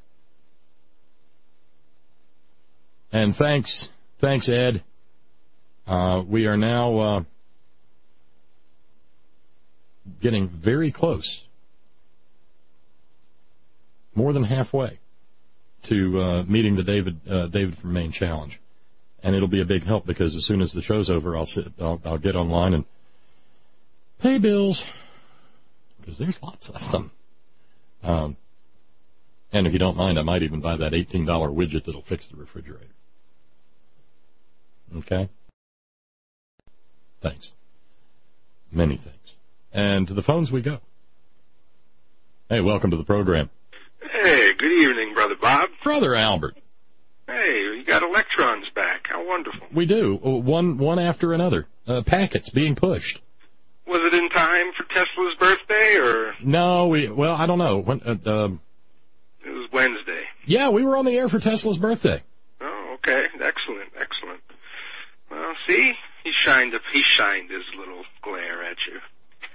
And thanks, thanks, Ed. Uh, we are now uh, getting very close, more than halfway, to uh, meeting the David uh, David from Maine challenge, and it'll be a big help because as soon as the show's over, I'll sit, I'll, I'll get online and pay bills because there's lots of them. Um, and if you don't mind, I might even buy that eighteen dollar widget that'll fix the refrigerator. Okay. Thanks. Many thanks. And to the phones we go. Hey, welcome to the program. Hey, good evening, Brother Bob. Brother Albert. Hey, you got electrons back. How wonderful. We do. One one after another. Uh, packets being pushed. Was it in time for Tesla's birthday, or? No, we, well, I don't know. When, uh, um, it was Wednesday. Yeah, we were on the air for Tesla's birthday. Oh, okay. Excellent, excellent. Well, see? He shined up. He shined his little glare at you.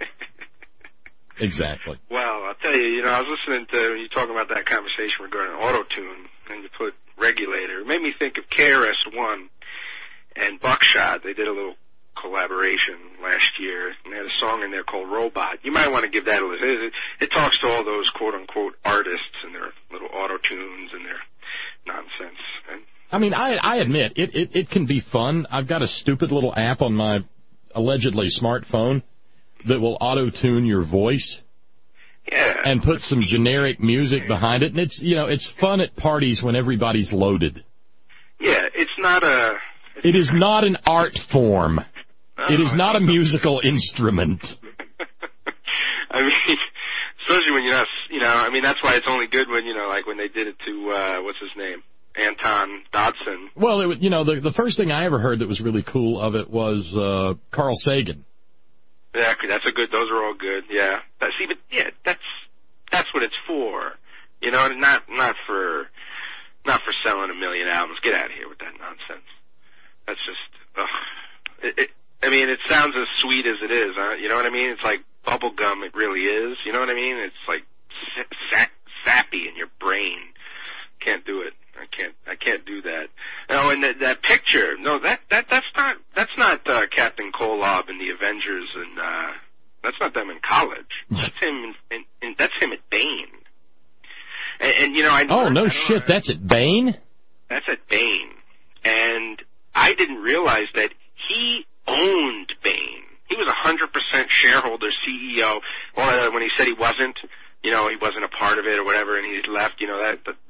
Exactly. Well, I'll tell you, you know, I was listening to you talking about that conversation regarding auto-tune, and you put regulator. It made me think of K R S One and Buckshot. They did a little collaboration last year, and they had a song in there called Robot. You might want to give that a listen. It, it talks to all those quote-unquote artists and their little auto-tunes and their nonsense. And I mean, I I admit, it, it, it can be fun. I've got a stupid little app on my allegedly smartphone that will auto-tune your voice. Yeah. And put some generic music behind it. And it's, you know, it's fun at parties when everybody's loaded. Yeah, it's not a... It's it is not an art form. Oh, it is not a musical instrument. I mean, especially when you're not, you know, I mean, that's why it's only good when, you know, like when they did it to, uh, what's his name? Anton Dodson. Well, it, you know, the the first thing I ever heard that was really cool of it was uh, Carl Sagan. Yeah, that's a good. Those are all good. Yeah. But see, but yeah, that's that's what it's for. You know, not not for not for selling a million albums. Get out of here with that nonsense. That's just. Ugh. It, it, I mean, it sounds as sweet as it is. Huh? You know what I mean? It's like bubble gum. It really is. You know what I mean? It's like sa- sappy in your brain. Can't do it. I can't. I can't do that. Oh, and that, that picture. No, that that that's not. That's not uh, Captain Kolob in the Avengers, and uh, that's not them in college. That's him. In, in, in, that's him at Bain. And, and you know, I. Oh no I shit! That's at Bain. That's at Bain, and I didn't realize that he owned Bain. He was a hundred percent shareholder, C E O. Well, uh, when he said he wasn't. You know, he wasn't a part of it or whatever, and he left. You know, that, that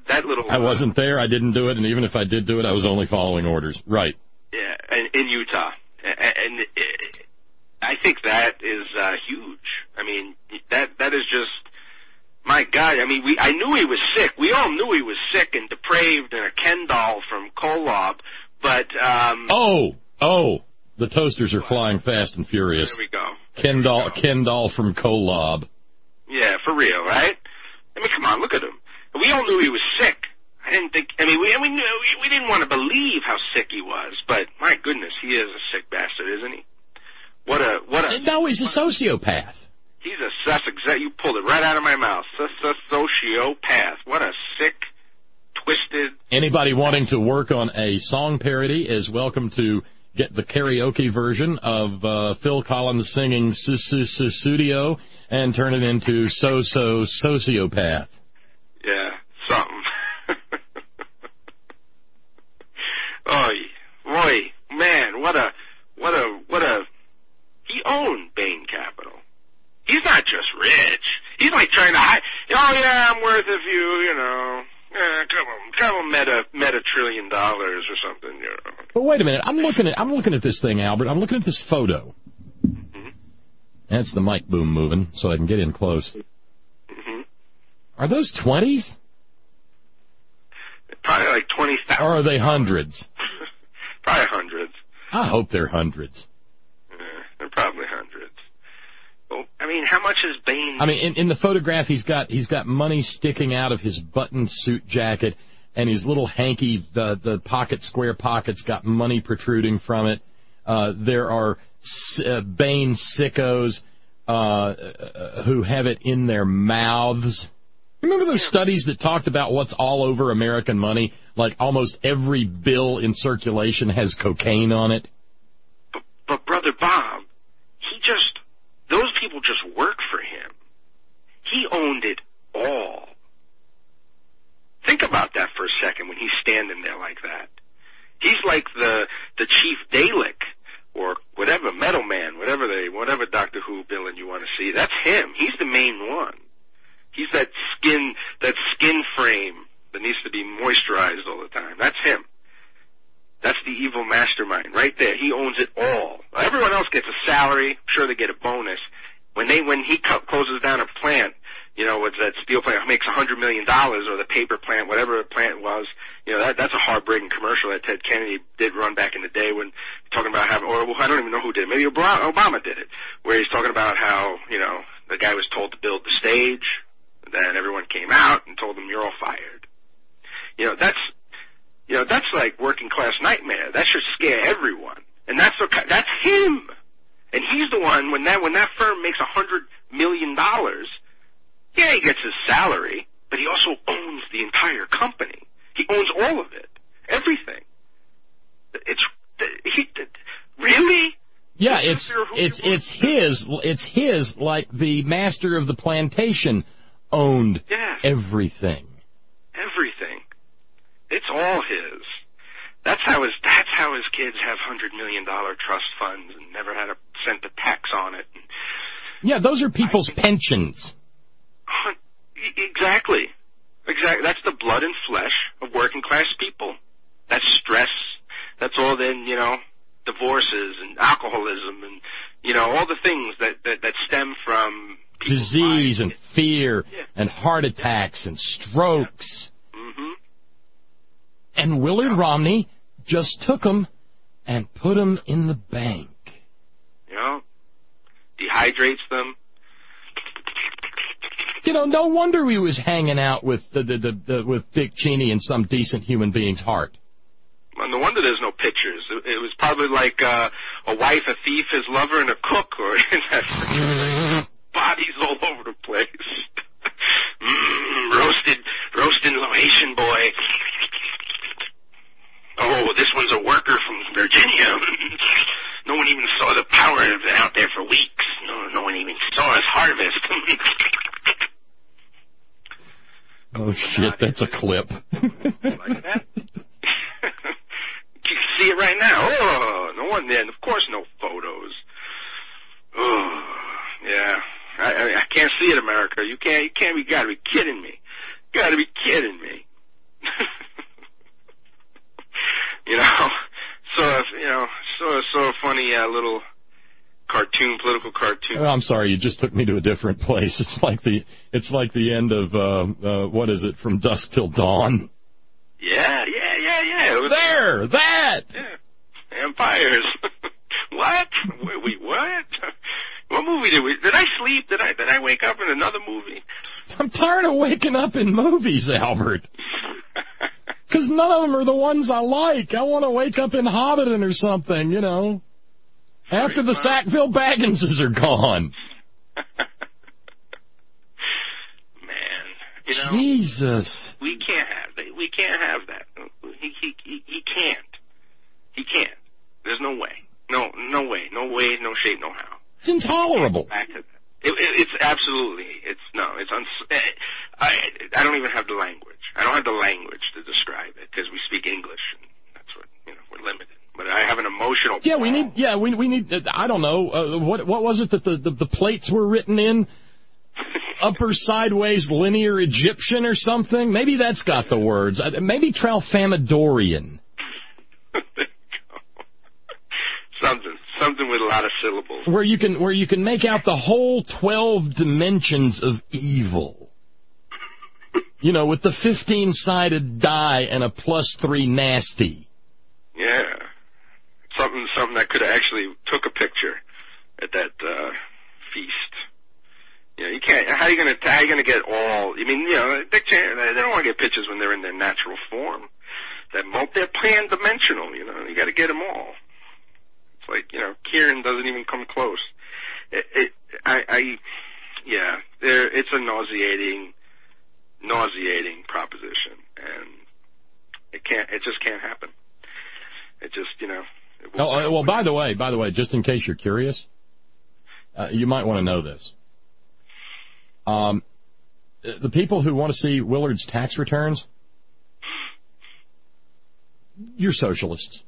that little. I wasn't there. I didn't do it, and even if I did do it, I was only following orders. Right. Yeah, in, in Utah, and, and it, I think that is uh, huge. I mean, that that is just. My God, I mean, we I knew he was sick. We all knew he was sick and depraved and a Ken doll from Kolob, but... Um, oh, oh, the toasters are flying fast and furious. There we go. Ken doll, Ken doll from Kolob. Yeah, for real, right? I mean, come on, look at him. We all knew he was sick. I didn't think, I mean, we we, knew, we, we didn't want to believe how sick he was, but my goodness, he is a sick bastard, isn't he? What a, what a... No, he's a sociopath. He's a sus exec. You pulled it right out of my mouth. Sus sociopath. What a sick, twisted. Anybody wanting to work on a song parody is welcome to get the karaoke version of uh, Phil Collins singing Studio and turn it into So So Sociopath. Yeah, something. Oh, boy, man, what a, what a, what a. He owned Bain Capital. He's not just rich. He's like trying to hide. Oh yeah, I'm worth a few, you know, eh, couple, couple meta, meta trillion dollars or something. You know. But wait a minute, I'm looking at, I'm looking at this thing, Albert. I'm looking at this photo. Mm-hmm. That's the mic boom moving, so I can get in close. Mm-hmm. Are those twenties? Probably like twenty thousand. Or are they hundreds? Probably hundreds. I hope they're hundreds. Yeah, they're probably hundreds. Well, I mean, how much is Bain? I mean, in, in the photograph, he's got he's got money sticking out of his button suit jacket, and his little hanky, the the pocket, square pockets, got money protruding from it. Uh, there are uh, Bain sickos uh, who have it in their mouths. Remember those studies that talked about what's all over American money? Like almost every bill in circulation has cocaine on it. But, but Brother Bob, he just... Those people just work for him. He owned it all. Think about that for a second when he's standing there like that. He's like the the Chief Dalek or whatever, Metal Man, whatever they, whatever Doctor Who villain you want to see. That's him. He's the main one. He's that skin, that skin frame that needs to be moisturized all the time. That's him. That's the evil mastermind right there. He owns it all. Everyone else gets a salary. I'm sure they get a bonus. When they, when he co- closes down a plant, you know, what's that steel plant makes a hundred million dollars, or the paper plant, whatever the plant was, you know, that, that's a heartbreaking commercial that Ted Kennedy did run back in the day when talking about having, or well, I don't even know who did it. Maybe Obama did it, where he's talking about how, you know, the guy was told to build the stage, then everyone came out and told him you're all fired. You know, that's, You know, that's like working class nightmare. That should scare everyone. And that's the, that's him. And he's the one, when that when that firm makes a hundred million dollars, yeah, he gets his salary, but he also owns the entire company. He owns all of it. Everything. It's he really? Yeah, it's it's it's his it's his like the master of the plantation owned yeah. everything. Everything. It's all his. That's how his that's how his kids have hundred million dollar trust funds and never had a cent of tax on it. Yeah, those are people's I, pensions. Exactly. Exactly. That's the blood and flesh of working class people. That's stress. That's all then, you know, divorces and alcoholism and, you know, all the things that, that, that stem from disease mind. and fear yeah. and heart attacks and strokes. Yeah. Mm-hmm. And Willard yeah. Romney just took them and put them in the bank. You know, dehydrates them. You know, no wonder he was hanging out with the, the, the, the with Dick Cheney in some decent human being's heart. Well, no wonder there's no pictures. It, it was probably like uh, a wife, a thief, his lover, and a cook, or bodies all over the place. mm, roasted, roasted Haitian boy. Oh, this one's a worker from Virginia. No one even saw the power of it out there for weeks. No, no one even saw his harvest. Oh, shit, that's a clip. Like that? You can see it right now. Oh, no one there. And of course, no photos. Oh, yeah. I, I, I can't see it, America. You can't. You can't. You got to be kidding me. Got to be kidding me. You know, so you know, so so funny uh, little cartoon, political cartoon. Oh, I'm sorry, you just took me to a different place. It's like the it's like the end of uh, uh, what is it, From Dusk Till Dawn? Yeah, yeah, yeah, yeah. It was, there, that. Yeah, vampires. What? Wait, wait, what? What movie did we? Did I sleep? Did I? Did I wake up in another movie? I'm tired of waking up in movies, Albert. Because none of them are the ones I like. I want to wake up in Hobbiton or something, you know. After the Sackville Bagginses are gone. Man, you know. Jesus. We can't have that. We can't have that. He, he, he, he can't. He can't. There's no way. No, no way. No way, no shape, no how. It's intolerable. Back to that. It, it, it's absolutely, it's, no, it's, uns- I, I don't even have the language. I don't have the language to describe it because we speak English and that's what, you know, we're limited. But I have an emotional. Yeah, we need, yeah, we, we need, uh, I don't know, uh, what, what was it that the, the, the plates were written in? Upper sideways linear Egyptian or something? Maybe that's got the words. Uh, maybe Tralfamadorian. Something, something with a lot of syllables. Where you can, where you can make out the whole twelve dimensions of evil. You know, with the fifteen-sided die and a plus three nasty. Yeah, something, something that could have actually took a picture at that uh, feast. You know, you can't. How are you gonna? How are you gonna get all? I mean, you know, they, they don't want to get pictures when they're in their natural form. That they're pan-dimensional. You know, you got to get them all. Like, you know, Kieran doesn't even come close. It, it, I, I, yeah, there, it's a nauseating, nauseating proposition, and it can't, it just can't happen. It just, you know. It oh, uh, well, by the way, by the way, just in case you're curious, uh, you might want to know this. Um, the people who want to see Willard's tax returns, you're socialists.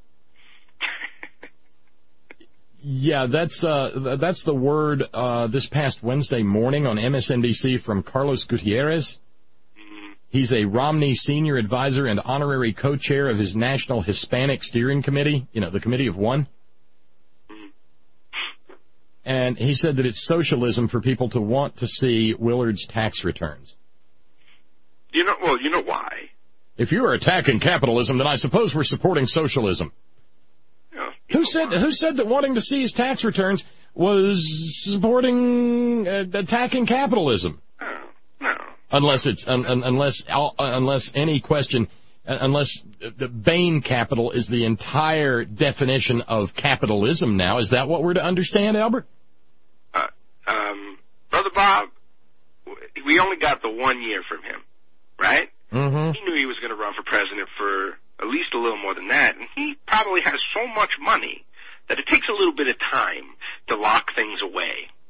Yeah, that's uh, that's the word uh, this past Wednesday morning on M S N B C from Carlos Gutierrez. He's a Romney senior advisor and honorary co-chair of his National Hispanic Steering Committee, you know, the Committee of One. And he said that it's socialism for people to want to see Willard's tax returns. You know, well, you know why? If you are attacking capitalism, then I suppose we're supporting socialism. Who said who said that wanting to see his tax returns was supporting uh, attacking capitalism? No, no. Unless it's un, un, unless uh, unless any question uh, unless the Bain capital is the entire definition of capitalism now. Is that what we're to understand, Albert? Uh, um, Brother Bob, we only got the one year from him, right? Mm-hmm. He knew he was going to run for president for at least a little more than that, and he probably has so much money that it takes a little bit of time to lock things away.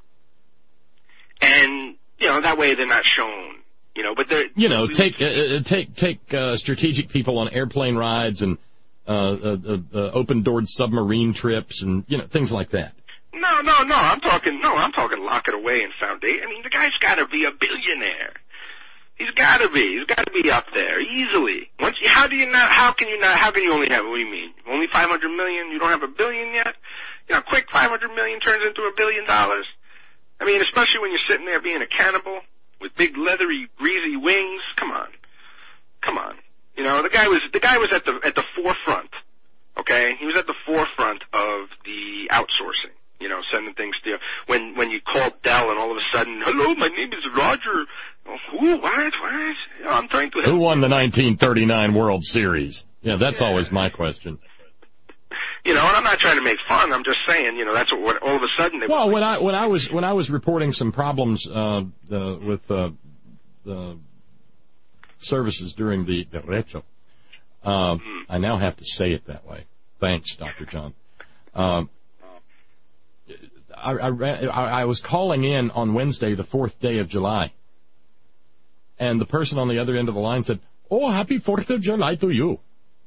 And, you know, that way they're not shown, you know, but they're... You know, take uh, take take uh, strategic people on airplane rides and uh, uh, uh, open-doored submarine trips and, you know, things like that. No, no, no, I'm talking, no, I'm talking lock it away in foundation. I mean, the guy's got to be a billionaire. He's got to be. He's got to be up there easily. Once, you, how do you not? How can you not? How can you only have? What do you mean? Only five hundred million? You don't have a billion yet? You know, quick five hundred million turns into a billion dollars. I mean, especially when you're sitting there being a cannibal with big leathery, greasy wings. Come on, come on. You know, the guy was the guy was at the at the forefront. Okay, he was at the forefront of the outsourcing. You know, sending things to you. When when you called Dell and all of a sudden, hello, my name is Roger. Oh, who? What? What? You know, I'm trying to. Who won the nineteen thirty-nine World Series? Yeah, that's yeah. always my question. You know, and I'm not trying to make fun. I'm just saying, you know, that's what, what all of a sudden. They well, when I when I was when I was reporting some problems uh, uh, with uh, the services during the derecho, uh, mm-hmm. I now have to say it that way. Thanks, Doctor John. Um, I, I, I was calling in on Wednesday, the fourth day of July, and the person on the other end of the line said, "Oh, happy fourth of July to you."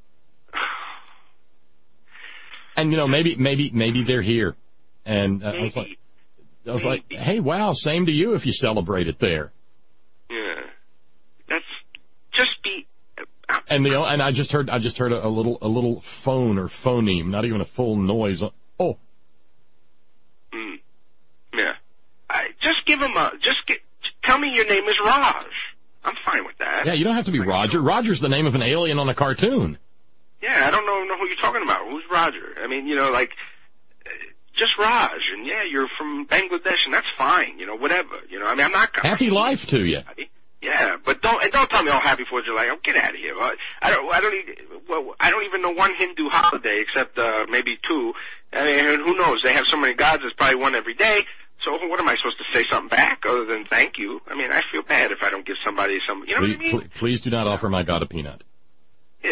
And you know, maybe, maybe, maybe they're here, and uh, I was like, I was like, "Hey, wow, same to you if you celebrate it there." Yeah, that's just be. And the and I just heard I just heard a, a little a little phone or phoneme, not even a full noise. Oh. Mm. Yeah. I, just give him a just get. Tell me your name is Raj. I'm fine with that. Yeah, you don't have to be Roger. Roger's the name of an alien on a cartoon. Yeah, I don't know know who you're talking about. Who's Roger? I mean, you know, like just Raj, and yeah, you're from Bangladesh, and that's fine. You know, whatever. You know, I mean, I'm not gonna happy life to you. Yeah, but don't and don't tell me, oh, happy Fourth of July. Oh, get out of here. I don't. I don't. Even, well, I don't even know one Hindu holiday except uh, maybe two. I mean, who knows? They have so many gods. There's probably one every day. So what am I supposed to say something back other than thank you? I mean, I feel bad if I don't give somebody some. You know please, what I mean? Please, please do not offer my God a peanut. Yeah.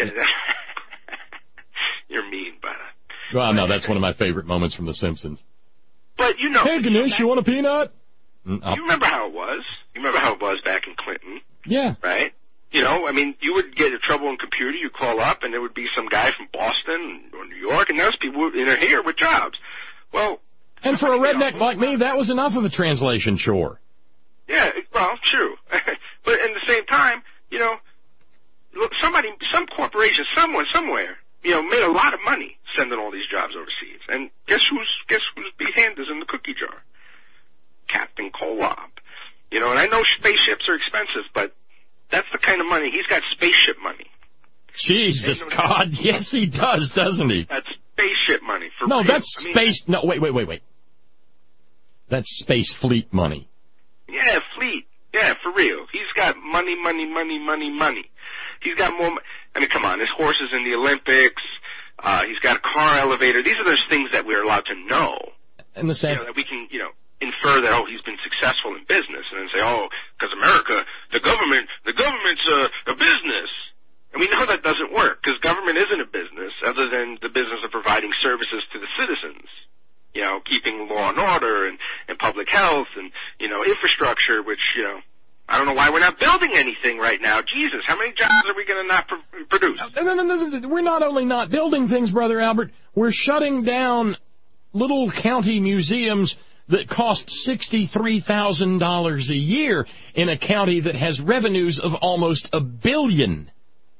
You're mean, but. Well, no, that's one of my favorite moments from The Simpsons. But you know. Hey, Ganesh, you want a peanut? You remember how it was? You remember how it was back in Clinton? Yeah. Right? You know, I mean, you would get in trouble in computer, you call up, and there would be some guy from Boston or New York, and those people in are here with jobs. Well. And for a redneck like me, that was enough of a translation chore. Yeah, well, true. But at the same time, you know, look, somebody, some corporation, someone, somewhere, you know, made a lot of money sending all these jobs overseas. And guess who's, guess whose hand is in the cookie jar? Captain Kolob. You know, and I know spaceships are expensive, but that's the kind of money. He's got spaceship money. Jesus, no God, yes he does, doesn't he? That's spaceship money. For no, real. that's I mean, space, no, wait, wait, wait, wait. That's Space Fleet money. Yeah, fleet. Yeah, for real. He's got money, money, money, money, money. He's got more, I mean, come on, his horse is in the Olympics. Uh, he's got a car elevator. These are those things that we're allowed to know. And the same. You know, that we can, you know, infer that, oh, he's been successful in business, and then say, oh, because America, the government, the government's a, a business. And we know that doesn't work, because government isn't a business other than the business of providing services to the citizens. You know, keeping law and order and, and public health and, you know, infrastructure, which, you know, I don't know why we're not building anything right now. Jesus, how many jobs are we going to not pr- produce? No, no, no, no, no. We're not only not building things, Brother Albert, we're shutting down little county museums that cost sixty-three thousand dollars a year in a county that has revenues of almost a billion.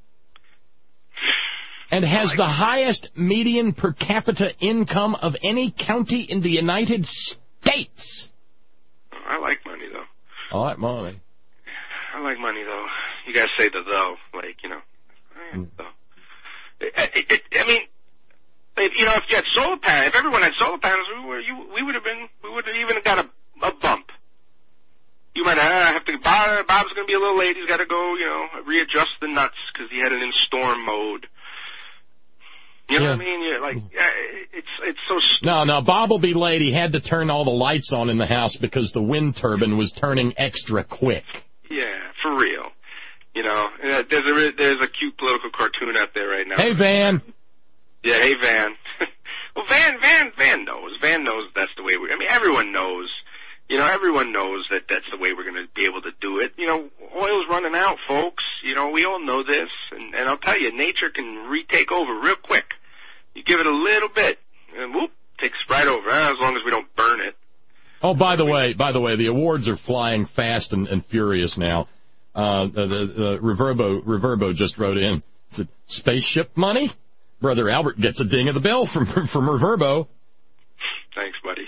And has the highest median per capita income of any county in the United States. I like money, though. I like money. I like money, though. You guys say the though, like, you know. Mm. Though. It, it, it, I mean, if, you know, if you had solar panels, if everyone had solar panels, we, were, you, we would have been, we would have even got a, a bump. You might uh, have to, Bob, Bob's going to be a little late. He's got to go, you know, readjust the nuts because he had it in storm mode. You know yeah. what I mean? You're like, it's it's so stupid. No, no, Bob will be late. He had to turn all the lights on in the house because the wind turbine was turning extra quick. Yeah, for real. You know, there's a there's a cute political cartoon out there right now. Hey, Van. Yeah, hey, Van. Well, Van, Van, Van knows. Van knows that's the way we. I mean, everyone knows. You know, everyone knows that that's the way we're going to be able to do it. You know, oil's running out, folks. You know, we all know this. And, and I'll tell you, nature can retake over real quick. You give it a little bit, and whoop, takes right over, eh, as long as we don't burn it. Oh, by the way, by the way, the awards are flying fast and, and furious now. Uh, the, the, the Reverbo, Reverbo just wrote in, said, spaceship money? Brother Albert gets a ding of the bell from, from Reverbo. Thanks, buddy.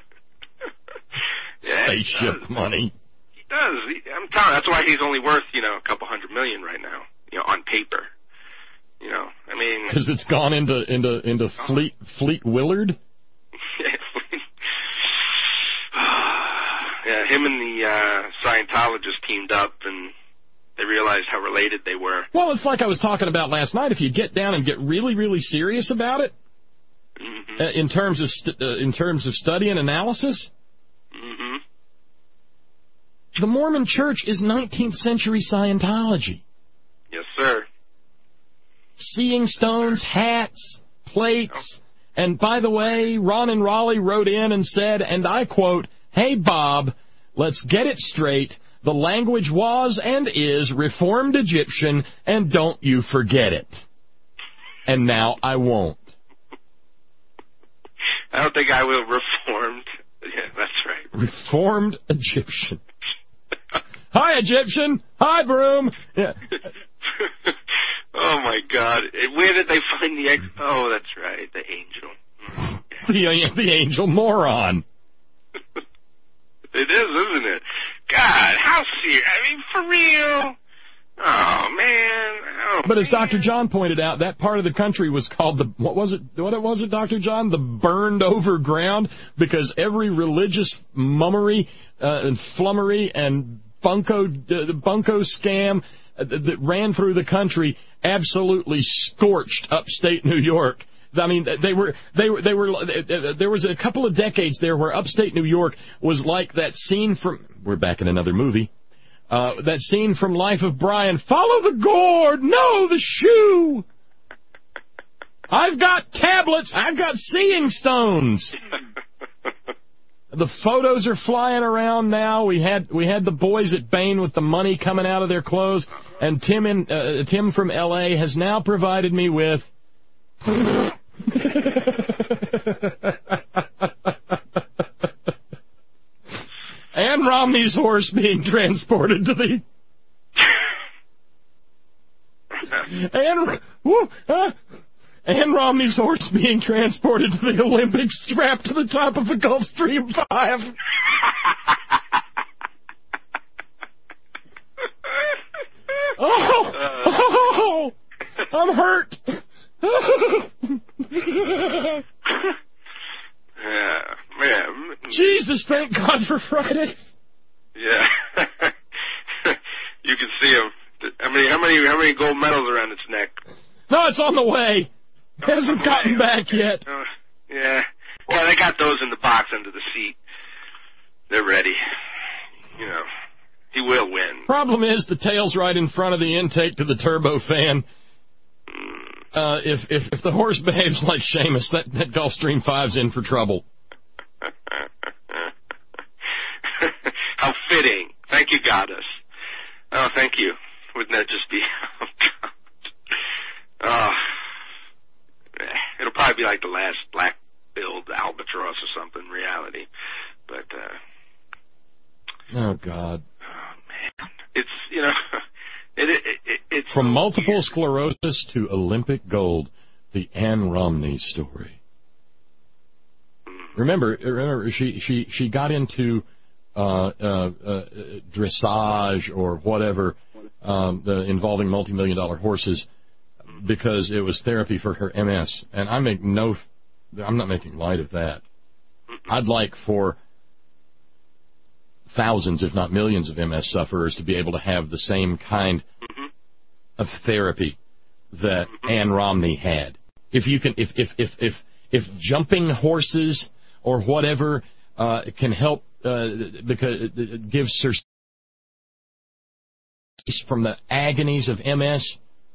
Yeah, spaceship he money. He does. He, I'm telling you, that's why he's only worth, you know, a couple hundred million right now, you know, on paper. You know, I mean... Because it's gone into into into oh. Fleet Fleet Willard? Yeah, him and the uh, Scientologists teamed up, and they realized how related they were. Well, it's like I was talking about last night. If you get down and get really, really serious about it, mm-hmm. uh, in terms of st- uh, in terms of study and analysis... Mm-hmm. The Mormon Church is nineteenth century Scientology. Yes, sir. Seeing stones, hats, plates. Oh. And by the way, Ron and Raleigh wrote in and said, and I quote, "Hey, Bob, let's get it straight. The language was and is Reformed Egyptian, and don't you forget it." And now I won't. I don't think I will. Reformed. Yeah, that's right. Reformed Egyptian. Hi, Egyptian. Hi, Broom. Yeah. Oh, Oh, my God. Where did they find the ex... Oh, that's right, the angel. the, the angel moron. It is, isn't it? God, how serious? I mean, for real? Oh, man. Oh, but as man. Doctor John pointed out, that part of the country was called the, what was it, what was it, Doctor John? The burned over ground, because every religious mummery uh, and flummery and bunko, uh, bunko scam uh, that ran through the country absolutely scorched upstate New York. I mean, they were, they were, they were, there was a couple of decades there where upstate New York was like that scene from, we're back in another movie, uh, that scene from Life of Brian, follow the gourd, no, the shoe. I've got tablets, I've got seeing stones. The photos are flying around now. We had, we had the boys at Bain with the money coming out of their clothes, and Tim in, uh, Tim from L A has now provided me with Ann Romney's horse being transported to the Ann, woo, uh, Ann Romney's horse being transported to the Olympics, strapped to the top of a Gulfstream five. Oh, oh, I'm hurt. Yeah, man. Jesus, thank God for Fridays. Yeah. You can see him. How many, how many, how many gold medals around its neck? No, it's on the way. It hasn't gotten back yet. Uh, yeah. Well, they got those in the box under the seat. They're ready. You know, he will win. Problem is, the tail's right in front of the intake to the turbofan. Uh, if, if if the horse behaves like Seamus, that, that Gulfstream five's in for trouble. How fitting. Thank you, Goddess. Oh, thank you. Wouldn't that just be... Oh, God. Oh. It'll probably be like the last black-billed albatross or something, in reality. But, uh... Oh, God. Oh, man. It's, you know... It, it, it, it's From so multiple weird. sclerosis to Olympic gold, the Ann Romney story. Remember, remember, she she she got into uh, uh, uh, dressage or whatever um, the, involving multi-million dollar horses because it was therapy for her M S. And I make no, I'm not making light of that. I'd like for thousands, if not millions, of M S sufferers to be able to have the same kind mm-hmm. of therapy that mm-hmm. Ann Romney had. If you can, if if if if, if jumping horses or whatever uh, can help uh, because it gives her from the agonies of M S,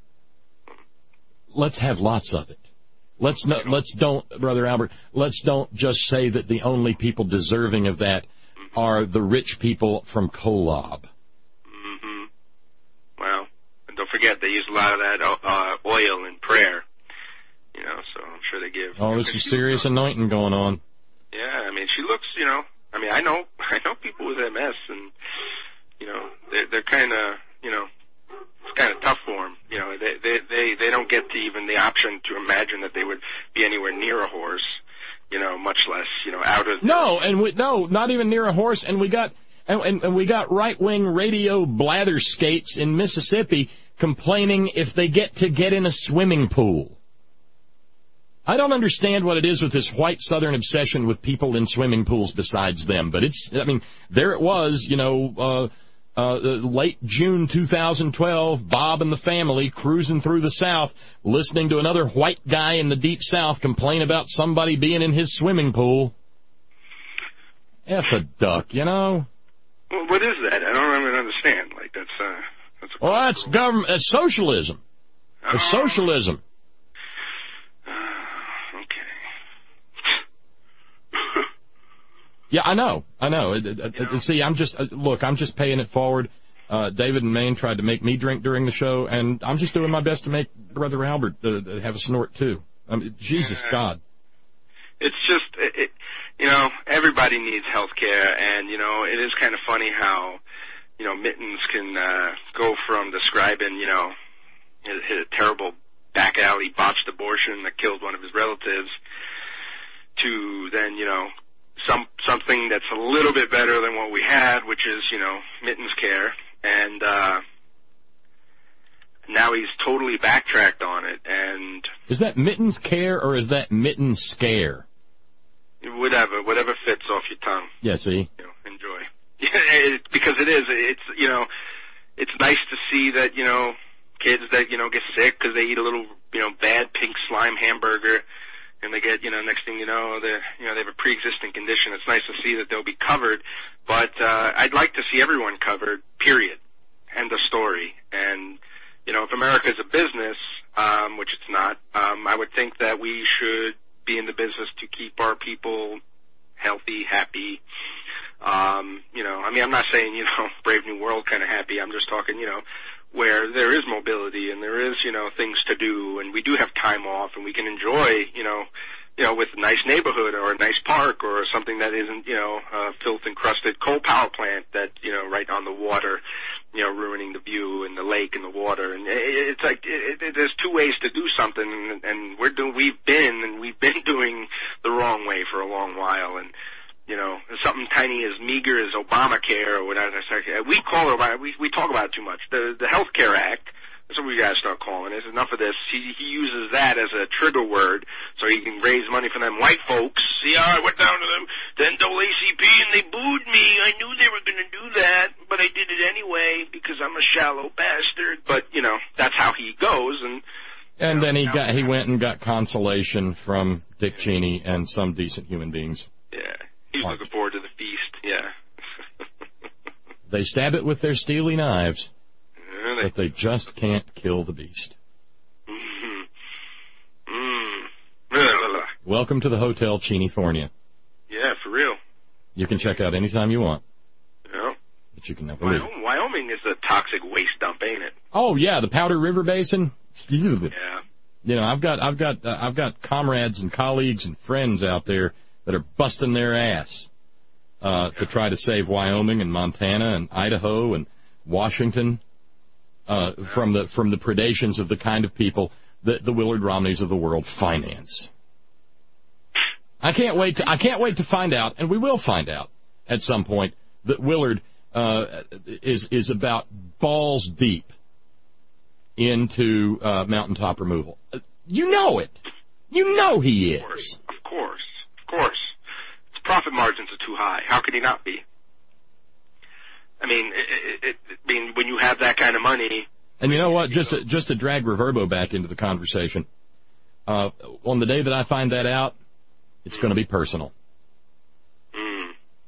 let's have lots of it. Let's not, let's don't, Brother Albert, let's don't just say that the only people deserving of that are the rich people from Kolob. Mm-hmm. Well, and don't forget, they use a lot of that uh, oil in prayer. You know, so I'm sure they give... Oh, there's some serious anointing going on. Yeah, I mean, she looks, you know... I mean, I know I know people with M S, and, you know, they're, they're kind of, you know... It's kind of tough for them. You know, they, they, they, they don't get to even the option to imagine that they would be anywhere near a horse, you know, much less, you know, out of... No, and we, no, not even near a horse, and we got... And, and, and we got right-wing radio blatherskates in Mississippi complaining if they get to get in a swimming pool. I don't understand what it is with this white Southern obsession with people in swimming pools besides them, but it's, I mean, there it was, you know, uh, uh, late June two thousand twelve, Bob and the family cruising through the South, listening to another white guy in the Deep South complain about somebody being in his swimming pool. F a duck, you know? Well, what is that? I don't even understand. Like, that's, uh, that's a Well, that's government, that's socialism. Oh. It's socialism. Yeah, I know, I know. It, it, it, see, I'm just, uh, look, I'm just paying it forward. Uh, David and Maine tried to make me drink during the show, and I'm just doing my best to make Brother Albert uh, have a snort, too. I mean, Jesus, yeah. God. It's just, it, it, you know, everybody needs health care, and, you know, it is kind of funny how, you know, Mittens can uh, go from describing, you know, hit, hit a terrible back alley botched abortion that killed one of his relatives, to then, you know, some something that's a little bit better than what we had, which is, you know, Mittens Care. And uh, now he's totally backtracked on it. And is that Mittens Care or is that Mittens Scare? Whatever, whatever fits off your tongue. Yeah, see? You know, enjoy. Yeah, it, because it is. It's, you know, it's nice to see that, you know, kids that, you know, get sick because they eat a little, you know, bad pink slime hamburger, and they get, you know, next thing you know, they you know, they have a pre-existing condition. It's nice to see that they'll be covered, but uh, I'd like to see everyone covered, period. End of story. And, you know, if America is a business, um, which it's not, um, I would think that we should be in the business to keep our people healthy, happy. Um, you know, I mean, I'm not saying, you know, Brave New World kind of happy. I'm just talking, you know, where there is mobility and there is, you know, things to do, and we do have time off, and we can enjoy, you know, you know, with a nice neighborhood or a nice park or something that isn't, you know, a filth-encrusted coal power plant that, you know, right on the water, you know, ruining the view and the lake and the water. And it, it's like it, it, there's two ways to do something, and, and we're doing, we've been and we've been doing the wrong way for a long while. And you know, something tiny as meager as Obamacare or whatever. We call it Obama. We we talk about it too much. The the Health Care Act. That's what we gotta start calling it. Enough of this. He he uses that as a trigger word so he can raise money for them white folks. See, I went down to them, the N double A C P, and they booed me. I knew they were gonna do that, but I did it anyway because I'm a shallow bastard. But you know, that's how he goes. And and you know, then he got he went and got consolation from Dick Cheney and some decent human beings. Yeah. He's looking forward to the feast, yeah. They stab it with their steely knives, yeah, they, but they just can't kill the beast. Mm-hmm. Mm. Welcome to the Hotel Cheneyfornia. Yeah, for real. You can check out anytime you want. Yeah. But you can never leave. Wyoming, Wyoming is a toxic waste dump, ain't it? Oh yeah, the Powder River Basin. Yeah. You know, I've got I've got uh, I've got comrades and colleagues and friends out there that are busting their ass uh, to try to save Wyoming and Montana and Idaho and Washington uh, from the from the predations of the kind of people that the Willard Romneys of the world finance. I can't wait to I can't wait to find out, and we will find out at some point, that Willard uh, is is about balls deep into uh, mountaintop removal. You know it. You know he is. Of course. Of course. Of course. His profit margins are too high. How could he not be? I mean, it, it, I mean, when you have that kind of money. And you know what? Just to, just to drag Reverbo back into the conversation, uh, on the day that I find that out, it's mm. going to be personal. Mm.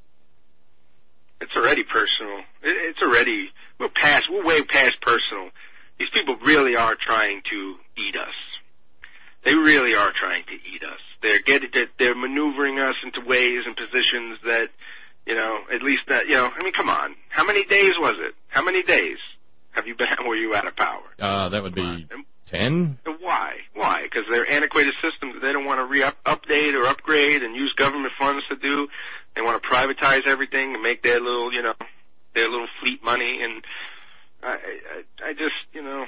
It's already personal. It, it's already we're past. We're way past personal. These people really are trying to eat us. They really are trying to eat us. They're getting, they're maneuvering us into ways and positions that, you know, at least that, you know, I mean, come on. How many days was it? How many days have you been, were you out of power? Uh, that would be ten. Why? Why? Because they're antiquated systems that they don't want to re-update or upgrade and use government funds to do. They want to privatize everything and make their little, you know, their little fleet money. And I, I, I just, you know,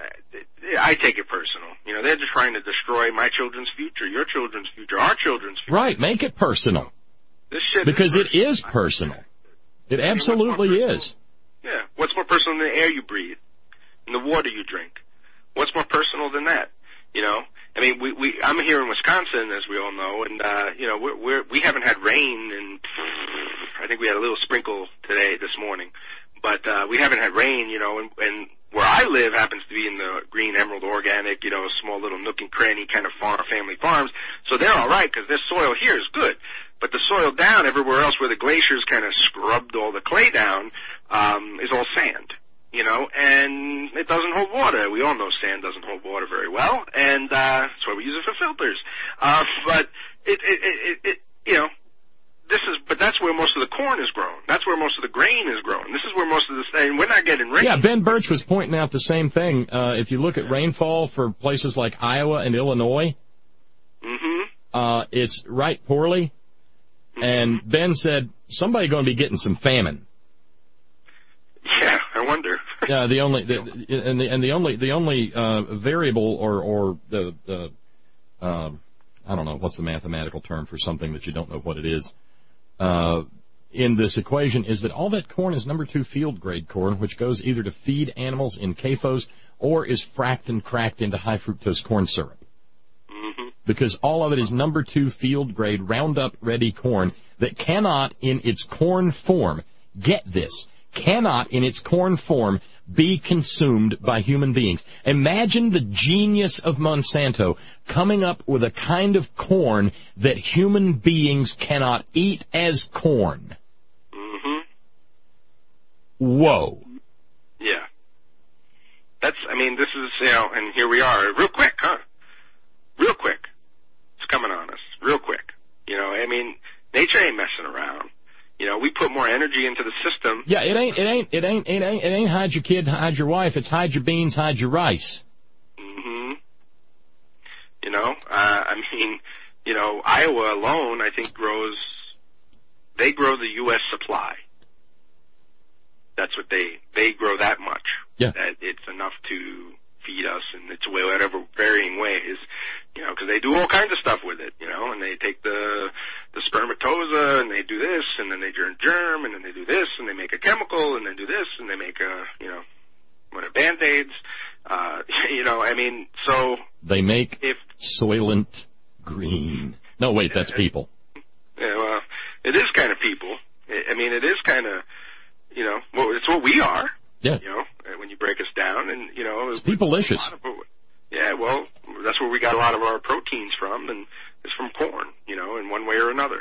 I take it personal. You know, they're just trying to destroy my children's future, your children's future, our children's future. Right, make it personal. This shit because is it is personal. It I absolutely mean, is. Yeah. What's more personal than the air you breathe and the water you drink? What's more personal than that? You know, I mean, we, we I'm here in Wisconsin, as we all know, and uh, you know, we're, we're we haven't had rain, and I think we had a little sprinkle today this morning, but uh, we haven't had rain, you know, and, and where I live happens to be in the Green Emerald Organic, you know, small little nook and cranny kind of farm, family farms. So they're all right because their soil here is good. But the soil down everywhere else where the glaciers kind of scrubbed all the clay down um, is all sand, you know, and it doesn't hold water. We all know sand doesn't hold water very well, and uh, that's why we use it for filters. Uh, but, it, it, it, it, you know, This is, but that's where most of the corn is grown. That's where most of the grain is grown. This is where most of the, and we're not getting rain. Yeah, Ben Birch was pointing out the same thing. Uh, if you look at rainfall for places like Iowa and Illinois, mm-hmm. uh, it's right poorly. Mm-hmm. And Ben said, somebody going to be getting some famine. Yeah, I wonder. Yeah, the only the, and the and the only the only uh, variable or or the the um, I don't know what's the mathematical term for something that you don't know what it is uh, in this equation is that all that corn is number two field grade corn, which goes either to feed animals in C A F Os or is fracked and cracked into high fructose corn syrup. Mm-hmm. Because all of it is number two field grade Roundup ready corn that cannot in its corn form, get this, cannot in its corn form be consumed by human beings. Imagine the genius of Monsanto coming up with a kind of corn that human beings cannot eat as corn. Mm-hmm. Whoa. Yeah. That's, I mean, this is, you know, and here we are. Real quick, huh? Real quick. It's coming on us. Real quick. You know, I mean, nature ain't messing around. You know, we put more energy into the system. Yeah, it ain't, it ain't, it ain't, it ain't, it ain't hide your kid, hide your wife. It's hide your beans, hide your rice. Mm-hmm. You know, uh, I mean, you know, Iowa alone, I think, grows, they grow the U S supply. That's what they, they grow that much. Yeah. That it's enough to feed us in its way, whatever varying ways, you know, because they do all kinds of stuff with it, you know, and they take the the spermatoza and they do this, and then they germ germ, and then they do this, and they make a chemical, and then do this, and they make a, you know, what are Band-Aids, uh, you know, I mean, so they make if Soylent Green. No, wait, that's people. Yeah, well, it is kind of people. I mean, it is kind of, you know, well, it's what we are. Yeah. You know, when you break us down, and you know, it's people-licious. Yeah, well, that's where we got a lot of our proteins from, and it's from corn, you know, in one way or another.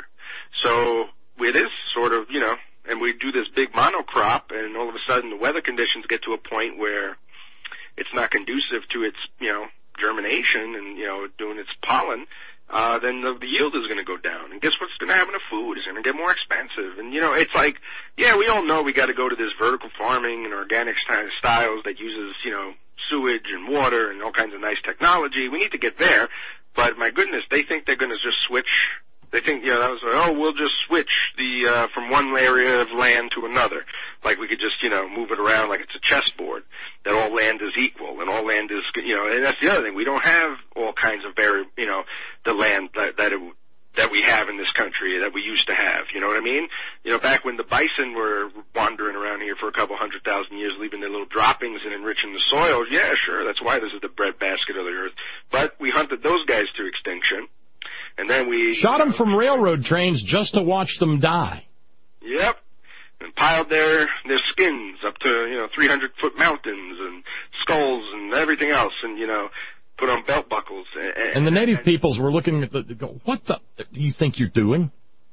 So it is sort of, you know, and we do this big monocrop, and all of a sudden the weather conditions get to a point where it's not conducive to its, you know, germination and, you know, doing its pollen. Uh, then the, the yield is going to go down. And guess what's going to happen to food? It's going to get more expensive. And, you know, it's like, yeah, we all know we got to go to this vertical farming and organic st- styles that uses, you know, sewage and water and all kinds of nice technology. We need to get there. But, my goodness, they think they're going to just switch. They think, you know, that was like, oh, we'll just switch the, uh, from one area of land to another. Like we could just, you know, move it around like it's a chessboard. That all land is equal and all land is, you know, and that's the other thing. We don't have all kinds of very, you know, the land that, that it, that we have in this country that we used to have. You know what I mean? You know, back when the bison were wandering around here for a couple hundred thousand years, leaving their little droppings and enriching the soil. Yeah, sure. That's why this is the breadbasket of the earth. But we hunted those guys to extinction. And then we shot them from railroad trains just to watch them die. Yep, and piled their their skins up to, you know, three hundred foot mountains and skulls and everything else, and, you know, put on belt buckles. And, and the native peoples were looking at the go, what the do you think you're doing?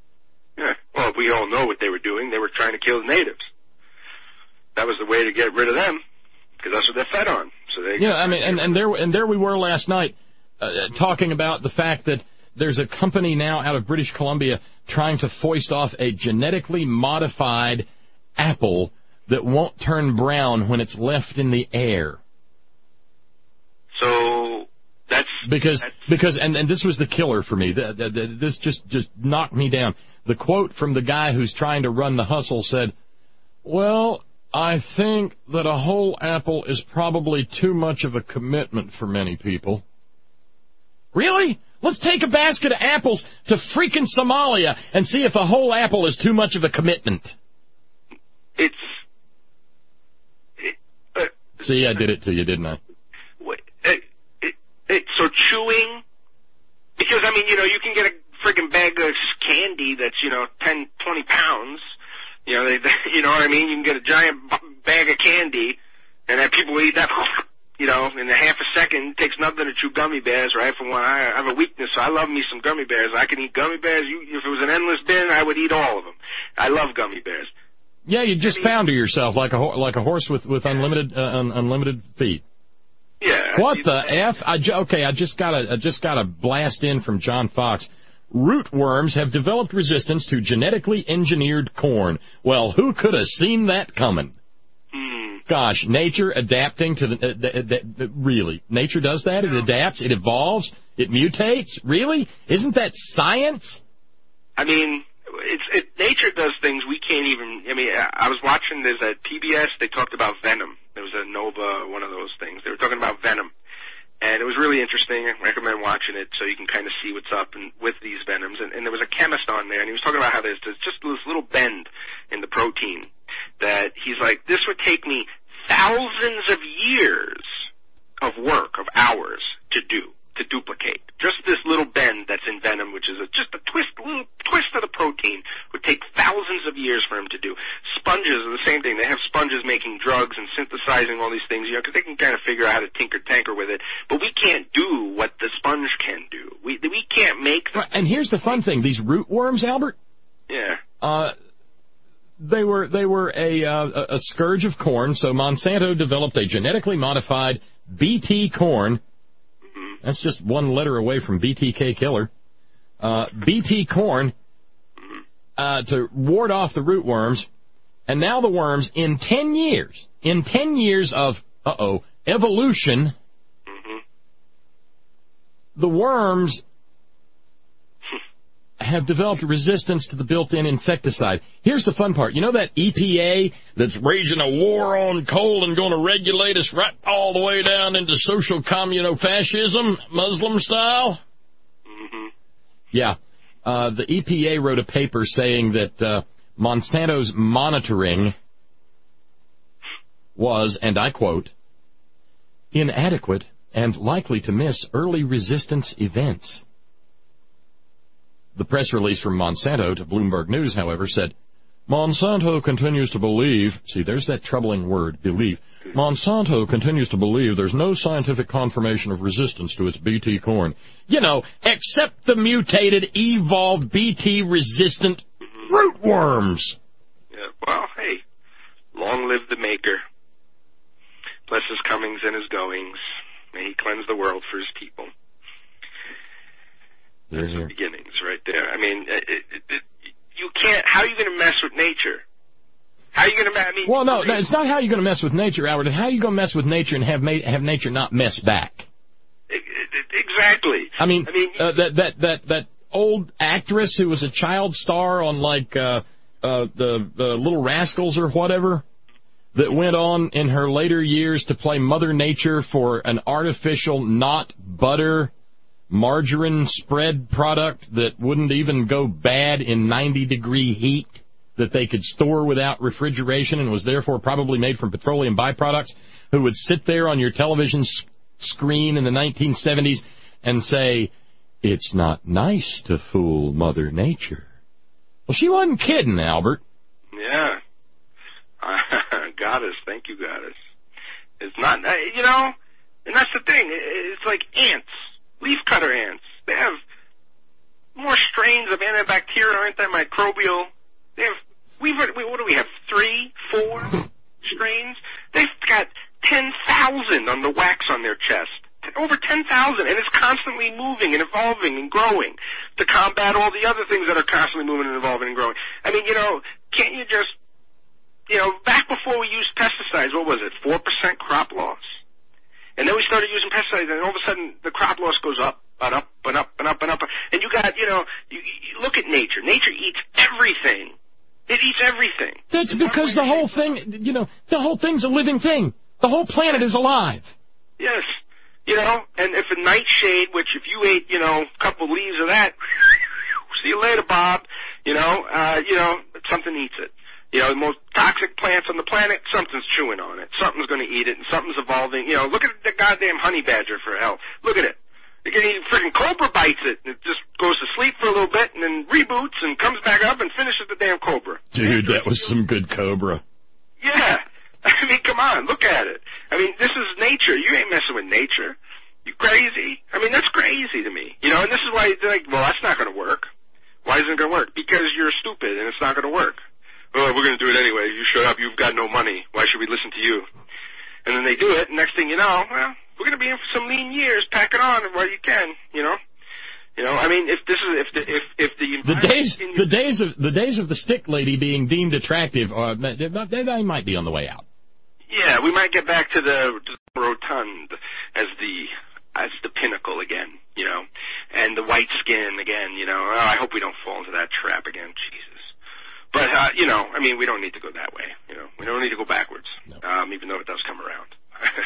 Yeah, well, we all know what they were doing. They were trying to kill the natives. That was the way to get rid of them, because that's what they're fed on. So they yeah, I mean, and and there and there we were last night uh, talking about the fact that there's a company now out of British Columbia trying to foist off a genetically modified apple that won't turn brown when it's left in the air. So that's because that's, because and, and this was the killer for me. The, the, the, this just just knocked me down. The quote from the guy who's trying to run the hustle said, "Well, I think that a whole apple is probably too much of a commitment for many people." Really? Let's take a basket of apples to freaking Somalia and see if a whole apple is too much of a commitment. It's... It, uh, see, I did it to you, didn't I? Wait, it, it, it, so chewing... Because, I mean, you know, you can get a freaking bag of candy that's, you know, ten, twenty pounds. You know, they, they, you know what I mean? You can get a giant bag of candy, and then people eat that... You know, in a half a second, it takes nothing to chew gummy bears, right? For one, I have a weakness, so I love me some gummy bears. I can eat gummy bears. You, if it was an endless bin, I would eat all of them. I love gummy bears. Yeah, you just I mean, founder yourself like a like a horse with with unlimited uh, un, unlimited feet. Yeah. What the f? I ju- okay, I just got a I just got a blast in from John Fox. Rootworms have developed resistance to genetically engineered corn. Well, who could have seen that coming? Gosh, nature adapting to the, uh, the, the, the really, nature does that. It adapts, it evolves, it mutates. Really, isn't that science? I mean, it's it, nature does things we can't even. I mean, I was watching this at P B S. They talked about venom. There was uh, one of those things. They were talking about venom. And it was really interesting. I recommend watching it so you can kind of see what's up and, with these venoms. And, and there was a chemist on there, and he was talking about how there's, there's just this little bend in the protein that he's like, this would take me thousands of years of work, of hours to do, to duplicate. Just this little bend that's in venom, which is a, just a twist, little twist of the protein, would take thousands of years for him to do. Sponges are the same thing. They have sponges making drugs and synthesizing all these things, you know, because they can kind of figure out how to tinker tanker with it. But we can't do what the sponge can do. We we can't make. Right, and here's the fun thing: these root worms, Albert. Yeah. Uh, they were they were a uh, a scourge of corn. So Monsanto developed a genetically modified B T corn. That's just one letter away from B T K killer. Uh, B T corn uh, to ward off the root worms. And now the worms, in ten years, in ten years of, uh-oh, evolution, mm-hmm. the worms have developed resistance to the built-in insecticide. Here's the fun part. You know that E P A that's raging a war on coal and going to regulate us right all the way down into social communo-fascism, Muslim style? Mm-hmm. Yeah. Uh, the E P A wrote a paper saying that uh, Monsanto's monitoring was, and I quote, inadequate and likely to miss early resistance events. The press release from Monsanto to Bloomberg News, however, said, Monsanto continues to believe, see, there's that troubling word, believe. Monsanto continues to believe there's no scientific confirmation of resistance to its B T corn. You know, except the mutated, evolved, B T-resistant rootworms. Yeah, well, hey, long live the maker. Bless his comings and his goings. May he cleanse the world for his people. There's the beginnings right there. I mean, it, it, it, you can't, how are you going to mess with nature? How are you going to, I mean... Well, no, no, it's not how you're going to mess with nature, Albert. How are you going to mess with nature and have ma- have nature not mess back? Exactly. I mean, I mean uh, that, that, that, that old actress who was a child star on, like, uh, uh, the, the Little Rascals or whatever, that went on in her later years to play Mother Nature for an artificial, not butter... margarine spread product that wouldn't even go bad in ninety degree heat, that they could store without refrigeration and was therefore probably made from petroleum byproducts, who would sit there on your television s- screen in the nineteen seventies and say, it's not nice to fool Mother Nature. Well, she wasn't kidding, Albert. Yeah. Goddess, thank you, Goddess. It's not, you know, and that's the thing. It's like ants. Leafcutter ants. They have more strains of antibacterial, antimicrobial. They have, we've, what do we have, three, four strains? They've got ten thousand on the wax on their chest. Over ten thousand, and it's constantly moving and evolving and growing to combat all the other things that are constantly moving and evolving and growing. I mean, you know, can't you just, you know, back before we used pesticides, what was it, four percent crop loss? And then we started using pesticides, and all of a sudden the crop loss goes up and up and up and up and up. And you got, you know, you, you look at nature. Nature eats everything. It eats everything. That's because the whole thing, you know, the whole thing's a living thing. The whole planet is alive. Yes. You know, and if a nightshade, which if you ate, you know, a couple leaves of that, see you later, Bob. You know, uh, you know, something eats it. You know, the most toxic plants on the planet, something's chewing on it. Something's going to eat it, and something's evolving. You know, look at the goddamn honey badger, for hell. Look at it. You can eat, freaking cobra bites it, and it just goes to sleep for a little bit, and then reboots and comes back up and finishes the damn cobra. Dude, that was some good cobra. Yeah. I mean, come on, look at it. I mean, this is nature. You ain't messing with nature. You crazy? I mean, that's crazy to me. You know, and this is why you're like, well, that's not going to work. Why isn't it going to work? Because you're stupid, and it's not going to work. Oh, we're going to do it anyway. You shut up. You've got no money. Why should we listen to you? And then they do it, and next thing you know, well, we're going to be in for some lean years. Pack it on while you can, you know. You know, I mean, if this is if the if if the the days the days of the days of the stick lady being deemed attractive, uh, they, they might be on the way out. Yeah, we might get back to the, to the rotund as the as the pinnacle again, you know, and the white skin again, you know. Oh, I hope we don't fall into that trap again, Jesus. But, uh, you know, I mean, we don't need to go that way, you know. We don't need to go backwards, no. um, even though it does come around.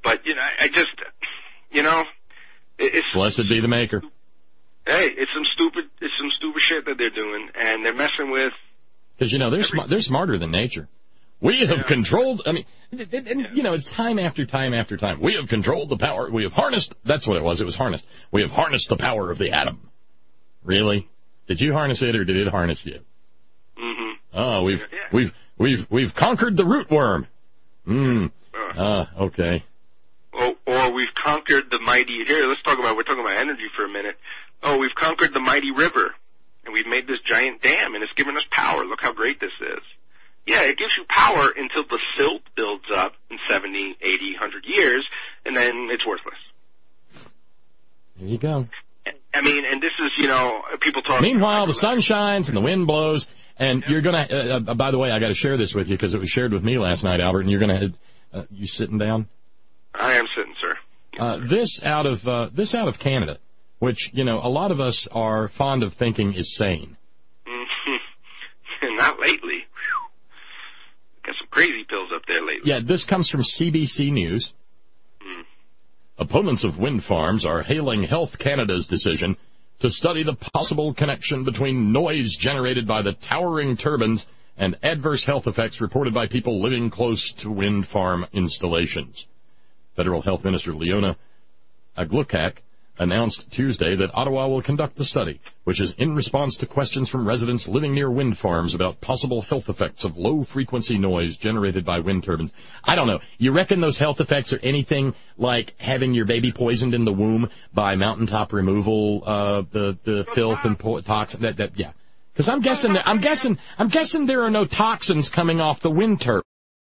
But, you know, I just, you know, it's... Blessed be the maker. Hey, it's some stupid, it's some stupid shit that they're doing, and they're messing with... Because, you know, they're, sm- they're smarter than nature. We have yeah. controlled, I mean, and, and, you know, it's time after time after time. We have controlled the power, we have harnessed, that's what it was, it was harnessed. We have harnessed the power of the atom. Really? Did you harness it, or did it harness you? Mm-hmm. Oh, we've, yeah. we've, we've, we've conquered the rootworm. Mm. Ah, uh, okay. Or, or we've conquered the mighty, here, let's talk about, we're talking about energy for a minute. Oh, we've conquered the mighty river, and we've made this giant dam, and it's given us power. Look how great this is. Yeah, it gives you power until the silt builds up in seventy, eighty, one hundred years, and then it's worthless. There you go. I mean, and this is, you know, people talk... Meanwhile, the sun shines and the wind blows, and yeah. you're going to... Uh, uh, by the way, I got to share this with you because it was shared with me last night, Albert, and you're going to... Uh, you sitting down? I am sitting, sir. Yes, uh, sir. This out of uh, this out of Canada, which, you know, a lot of us are fond of thinking is sane. Mm-hmm. Not lately. Got some crazy pills up there lately. Yeah, this comes from C B C News. Mm. Opponents of wind farms are hailing Health Canada's decision to study the possible connection between noise generated by the towering turbines and adverse health effects reported by people living close to wind farm installations. Federal Health Minister Leona Aglukkaq announced Tuesday that Ottawa will conduct the study, which is in response to questions from residents living near wind farms about possible health effects of low-frequency noise generated by wind turbines. I don't know. You reckon those health effects are anything like having your baby poisoned in the womb by mountaintop removal, uh, the the filth and po- toxin? That, that, yeah. Because I'm guessing, that, I'm guessing, I'm guessing there are no toxins coming off the wind turbine.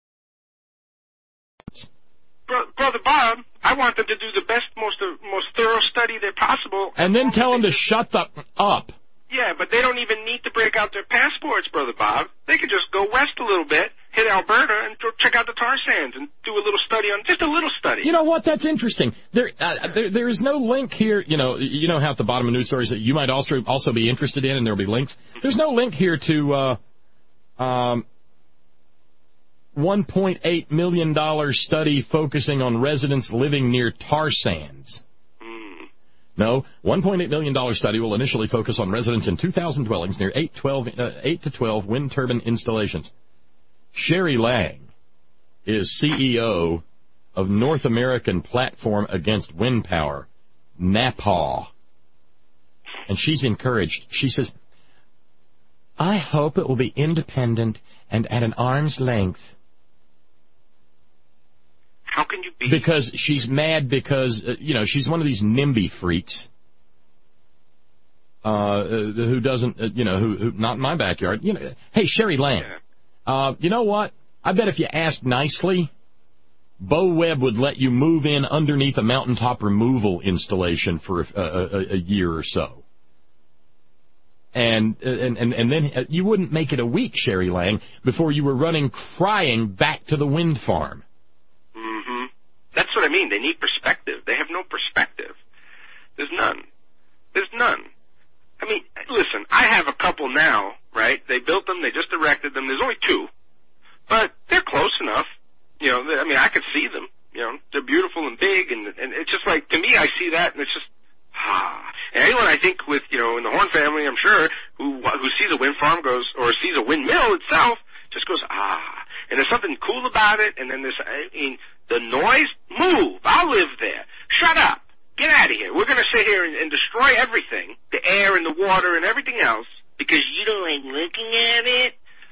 Bro- Brother Bob, I want them to do the best, most uh, most thorough study there possible. And then tell them to shut the up. Yeah, but they don't even need to break out their passports, Brother Bob. They could just go west a little bit, hit Alberta, and go check out the tar sands and do a little study on, just a little study. You know what? That's interesting. There, uh, there, there is no link here. You know, you know how at the bottom of news stories that you might also also be interested in, and there'll be links. There's no link here to uh, um. one point eight million dollars study focusing on residents living near tar sands. Mm. No, one point eight million dollars study will initially focus on residents in two thousand dwellings near eight, twelve, uh, eight to twelve wind turbine installations. Sherry Lang is C E O of North American Platform Against Wind Power, NAPAW. And she's encouraged. She says, I hope it will be independent and at an arm's length. How can you be? Because she's mad because, uh, you know, she's one of these NIMBY freaks uh, uh, who doesn't, uh, you know, who, who, not in my backyard. You know, hey, Sherry Lang, yeah. uh, you know what? I bet if you asked nicely, Bo Webb would let you move in underneath a mountaintop removal installation for a, a, a year or so. And, and, and, and then you wouldn't make it a week, Sherry Lang, before you were running crying back to the wind farm. Mm-hmm. That's what I mean. They need perspective. They have no perspective. There's none. There's none. I mean, listen, I have a couple now, right? They built them. They just erected them. There's only two. But they're close enough. You know, I mean, I could see them. You know, they're beautiful and big. And, and it's just like, to me, I see that, and it's just, ah. And anyone I think with, you know, in the Horn family, I'm sure, who who sees a wind farm goes, or sees a windmill itself, just goes, ah. And there's something cool about it, and then there's, I mean, the noise, move. I'll live there. Shut up. Get out of here. We're going to sit here and, and destroy everything, the air and the water and everything else, because you don't like looking at it.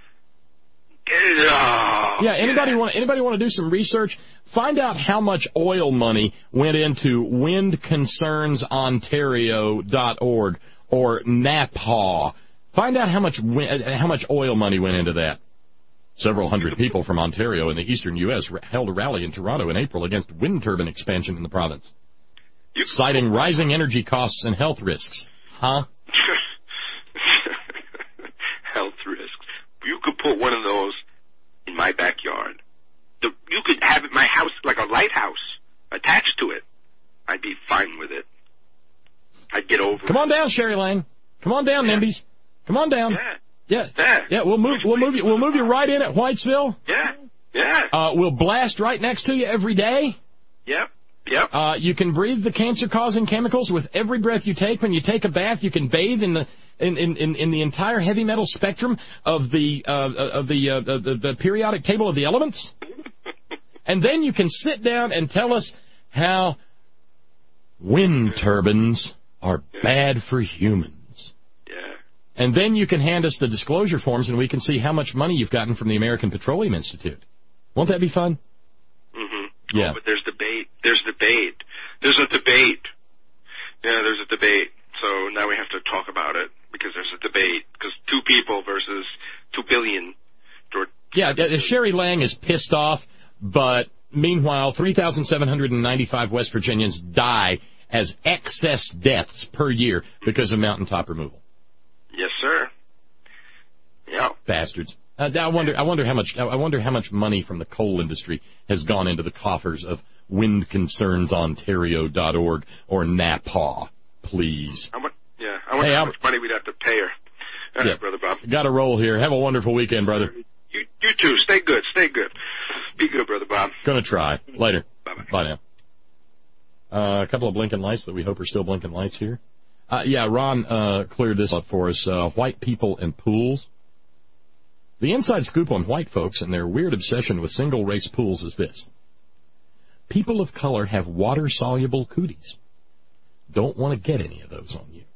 Oh, yeah, anybody want anybody want to do some research? Find out how much oil money went into wind concerns ontario dot org or NAPAW. Find out how much how much oil money went into that. Several hundred people from Ontario in the eastern U S held a rally in Toronto in April against wind turbine expansion in the province, citing rising energy costs and health risks. Huh? Health risks. You could put one of those in my backyard. The, you could have my house like a lighthouse attached to it. I'd be fine with it. I'd get over Come it. on down, Sherry Lang. Come on down, yeah. NIMBYs. Come on down. Yeah. Yeah. Yeah. Yeah, we'll move we'll move you we'll move you right in at Whitesville. Yeah. Yeah. Uh we'll blast right next to you every day. Yep. Yep. Uh, you can breathe the cancer-causing chemicals with every breath you take. When you take a bath, you can bathe in the in in, in, in the entire heavy metal spectrum of the uh, of the, uh, the the periodic table of the elements. And then you can sit down and tell us how wind turbines are bad for humans. Yeah. And then you can hand us the disclosure forms, and we can see how much money you've gotten from the American Petroleum Institute. Won't that be fun? Mm-hmm. Yeah. Oh, but there's debate. There's debate. There's a debate. Yeah, there's a debate. So now we have to talk about it because there's a debate. Because two people versus two billion. Yeah, uh, Sherry Lang is pissed off, but meanwhile, three thousand seven hundred ninety-five West Virginians die as excess deaths per year because of mountaintop removal. Yes, sir. Yeah. Bastards. Uh, I wonder. I wonder how much. I wonder how much money from the coal industry has gone into the coffers of wind concerns ontario dot org or N A P A. Please. How much? Yeah. I wonder Hey, how I'm, much money we'd have to pay her. All yeah, right, brother Bob. Got to roll here. Have a wonderful weekend, brother. You, you too. Stay good. Stay good. Be good, brother Bob. Gonna try. Later. Bye-bye. Bye now. Uh, a couple of blinking lights that we hope are still blinking lights here. Uh, yeah, Ron uh, cleared this up for us. Uh, white people and pools. The inside scoop on white folks and their weird obsession with single-race pools is this. People of color have water-soluble cooties. Don't want to get any of those on you.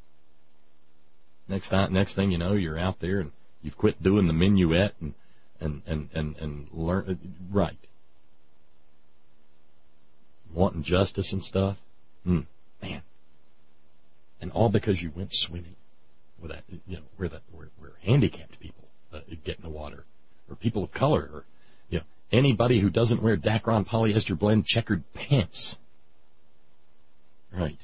Next time, next thing you know, you're out there and you've quit doing the minuet and and and and, and learn right. Wanting justice and stuff. Hmm, man. And all because you went swimming with that, you know, where that where, where handicapped people uh, get in the water, or people of color, or you know, anybody who doesn't wear Dacron polyester blend checkered pants. Right.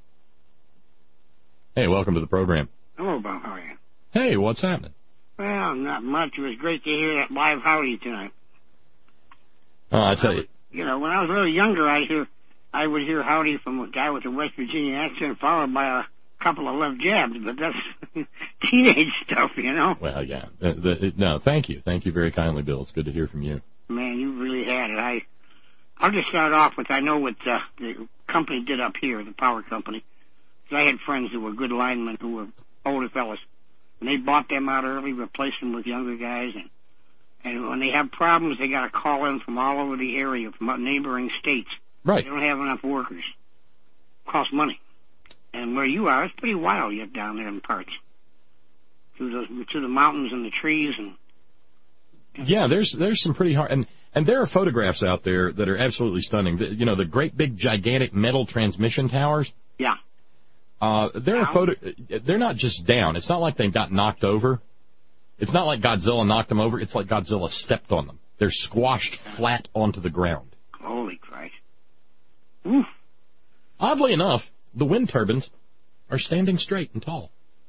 Hey, welcome to the program. Hello, Bob. How are you? Hey, what's happening? Well, not much. It was great to hear that live howdy tonight. Oh, I tell you. You know, when I was a little younger, I hear, I would hear howdy from a guy with a West Virginia accent, followed by a couple of left jabs. But that's teenage stuff, you know. Well, yeah. Uh, the, it, no, thank you, thank you very kindly, Bill. It's good to hear from you. Man, you really had it. I, I'll just start off with I know what uh, the company did up here, the power company. Because I had friends who were good linemen who were older fellas. And they bought them out early, replaced them with younger guys. And, and when they have problems, they got to call in from all over the area, from neighboring states. Right. They don't have enough workers. Costs money. And where you are, it's pretty wild yet down there in parts. Through the, through the mountains and the trees. and. and Yeah, there's there's some pretty hard... And, and there are photographs out there that are absolutely stunning. The, you know, the great big gigantic metal transmission towers. Yeah. Uh, there are photo. They're not just down. It's not like they got knocked over. It's not like Godzilla knocked them over. It's like Godzilla stepped on them. They're squashed flat onto the ground. Holy Christ. Oof. Oddly enough, the wind turbines are standing straight and tall.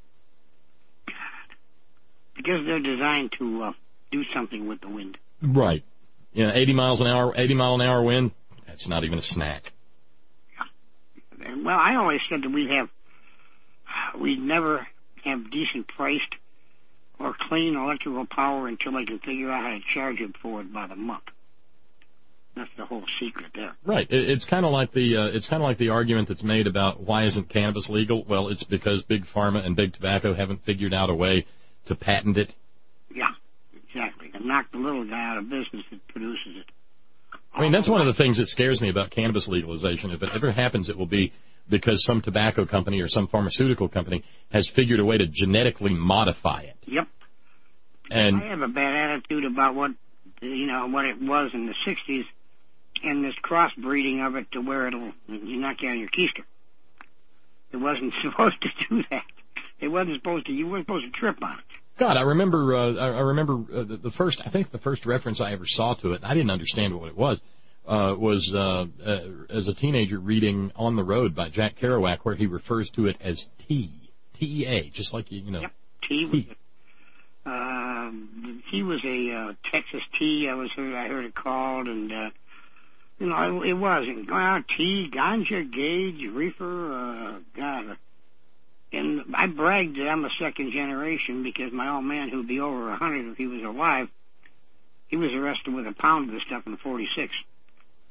Because they're designed to uh, do something with the wind. Right. You know, eighty miles an hour, eighty mile an hour wind. That's not even a snack. Yeah. Well, I always said that we'd have, we'd never have decent priced or clean electrical power until I can figure out how to charge it for it by the month. That's the whole secret there. Right. It, it's kind of like the uh, it's kind of like the argument that's made about why isn't cannabis legal? Well, it's because big pharma and big tobacco haven't figured out a way to patent it. Yeah, exactly. And knock the little guy out of business that produces it. I mean, that's one of the things that scares me about cannabis legalization. If it ever happens, it will be because some tobacco company or some pharmaceutical company has figured a way to genetically modify it. Yep. And I have a bad attitude about what, you know, what it was in the sixties and this crossbreeding of it to where it'll you knock you on your keister. It wasn't supposed to do that. It wasn't supposed to. You weren't supposed to trip on it. God, I remember. Uh, I remember uh, the, the first. I think the first reference I ever saw to it. I didn't understand what it was. Uh, was uh, uh, as a teenager reading "On the Road" by Jack Kerouac, where he refers to it as tea, T E A, just like you, you know. Yep, tea. tea. Was, uh, tea was a uh, Texas tea. I was heard. I heard it called, and uh, you know, it, it was. Well, tea, ganja, gauge, reefer. Uh, God. And I bragged that I'm a second generation because my old man, who'd be over a hundred if he was alive, he was arrested with a pound of this stuff in forty-six.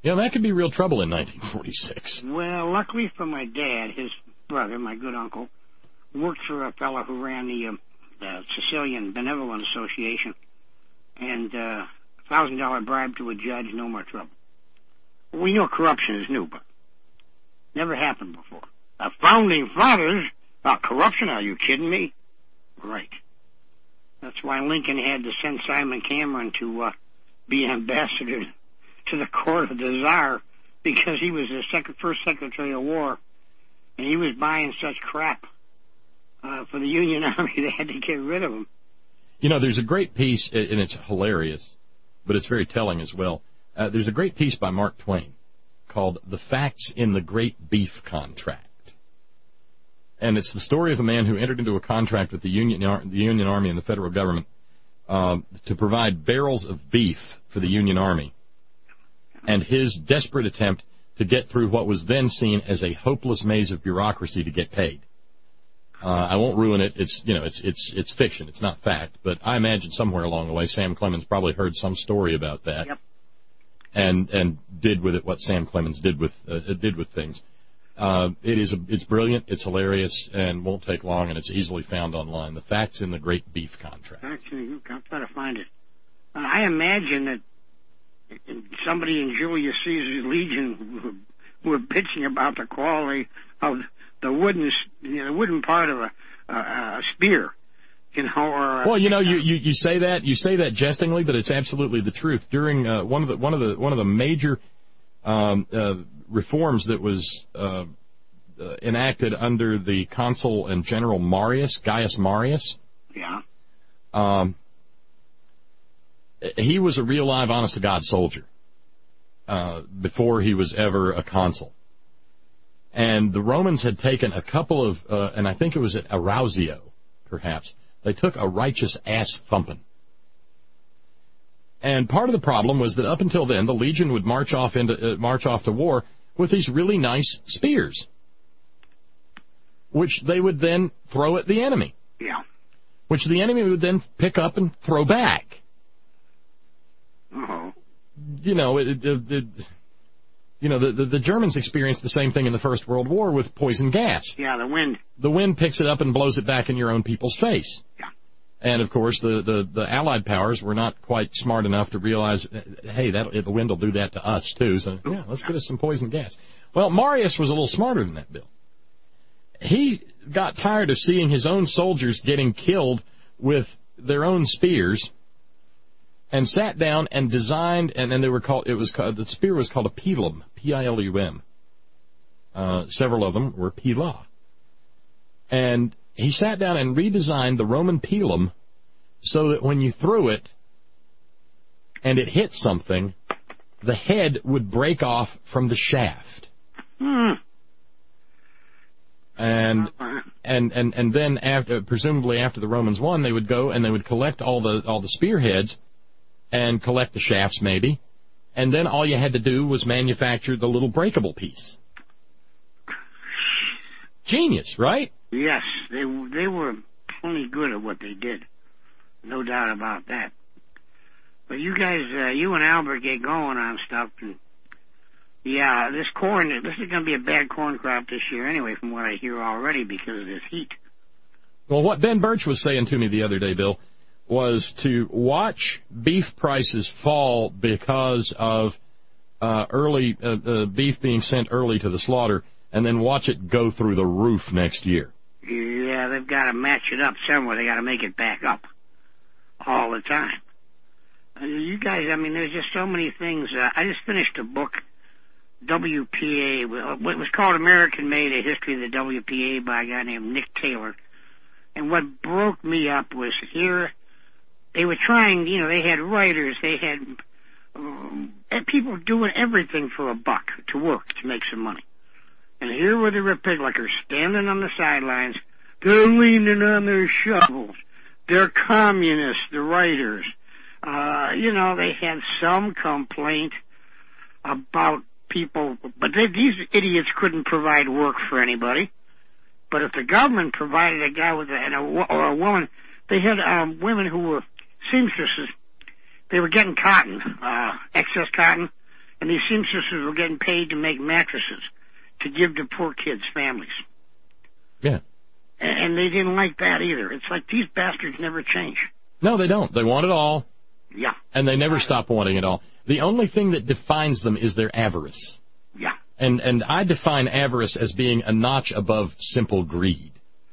Yeah, that could be real trouble in nineteen forty-six. Well, luckily for my dad, his brother, my good uncle, worked for a fellow who ran the, um, the Sicilian Benevolent Association, and uh, a thousand dollar bribe to a judge, no more trouble. We know corruption is new, but never happened before. The founding fathers about corruption? Are you kidding me? Right. That's why Lincoln had to send Simon Cameron to uh, be an ambassador to the court of the Tsar, because he was the second, first Secretary of War, and he was buying such crap uh, for the Union Army they had to get rid of him. You know, there's a great piece, and it's hilarious, but it's very telling as well. Uh, there's a great piece by Mark Twain called The Facts in the Great Beef Contract. And it's the story of a man who entered into a contract with the Union, the Union Army and the federal government uh, to provide barrels of beef for the Union Army, and his desperate attempt to get through what was then seen as a hopeless maze of bureaucracy to get paid. Uh, I won't ruin it. It's, you know, it's it's it's fiction. It's not fact. But I imagine somewhere along the way, Sam Clemens probably heard some story about that, yep. and and did with it what Sam Clemens did with uh, did with things. Uh, it is a, it's brilliant, it's hilarious, and won't take long, and it's easily found online. The Facts in the Great Beef Contract. Actually, I'll try to find it. Uh, I imagine that somebody in Julius Caesar's Legion were bitching about the quality of the wooden, you know, the wooden part of a, a, a spear. You know, or a, well, you know, you, you, you say that you say that jestingly, but it's absolutely the truth. During uh, one of the one of the one of the major um, uh, reforms that was uh, uh, enacted under the consul and general Marius, Gaius Marius. Yeah. Um, he was a real live, honest-to-God soldier uh, before he was ever a consul. And the Romans had taken a couple of, uh, and I think it was at Arausio, perhaps, they took a righteous ass-thumping. And part of the problem was that up until then, the Legion would march off into uh, march off to war with these really nice spears, which they would then throw at the enemy. Yeah. Which the enemy would then pick up and throw back. Uh-huh. You know, it, it, it, you know, the, the the Germans experienced the same thing in the First World War with poison gas. Yeah, the wind. The wind picks it up and blows it back in your own people's face. Yeah. And, of course, the, the, the Allied powers were not quite smart enough to realize, hey, that, the wind will do that to us, too, so yeah, let's get us some poison gas. Well, Marius was a little smarter than that, Bill. He got tired of seeing his own soldiers getting killed with their own spears and sat down and designed, and then they were called, it was called, the spear was called a pilum, P I L U M. Uh, several of them were pila. And he sat down and redesigned the Roman pilum so that when you threw it and it hit something, the head would break off from the shaft. Hmm. And and and and then after, presumably after the Romans won, they would go and they would collect all the all the spearheads and collect the shafts maybe, and then all you had to do was manufacture the little breakable piece. Genius, right? Yes, they they were plenty good at what they did, no doubt about that. But you guys, uh, you and Albert get going on stuff, and yeah, this corn, this is going to be a bad corn crop this year anyway, from what I hear already because of this heat. Well, what Ben Birch was saying to me the other day, Bill, was to watch beef prices fall because of uh, early uh, uh, beef being sent early to the slaughter, and then watch it go through the roof next year. Yeah, they've got to match it up somewhere. They got to make it back up all the time. Uh, you guys, I mean, there's just so many things. Uh, I just finished a book, W P A, what was called American Made, A History of the W P A by a guy named Nick Taylor. And what broke me up was here, they were trying, you know, they had writers, they had, um, had people doing everything for a buck to work, to make some money. And here were the Republicans standing on the sidelines. They're leaning on their shovels. They're communists, the writers. Uh, you know, they had some complaint about people, but they, these idiots couldn't provide work for anybody. But if the government provided a guy with a, and a or a woman, they had um, women who were seamstresses. They were getting cotton, uh, excess cotton, and and these seamstresses were getting paid to make mattresses to give to poor kids' families. Yeah. And, and they didn't like that either. It's like these bastards never change. No, they don't. They want it all. Yeah. And they never stop wanting it all. The only thing that defines them is their avarice. Yeah. And and I define avarice as being a notch above simple greed.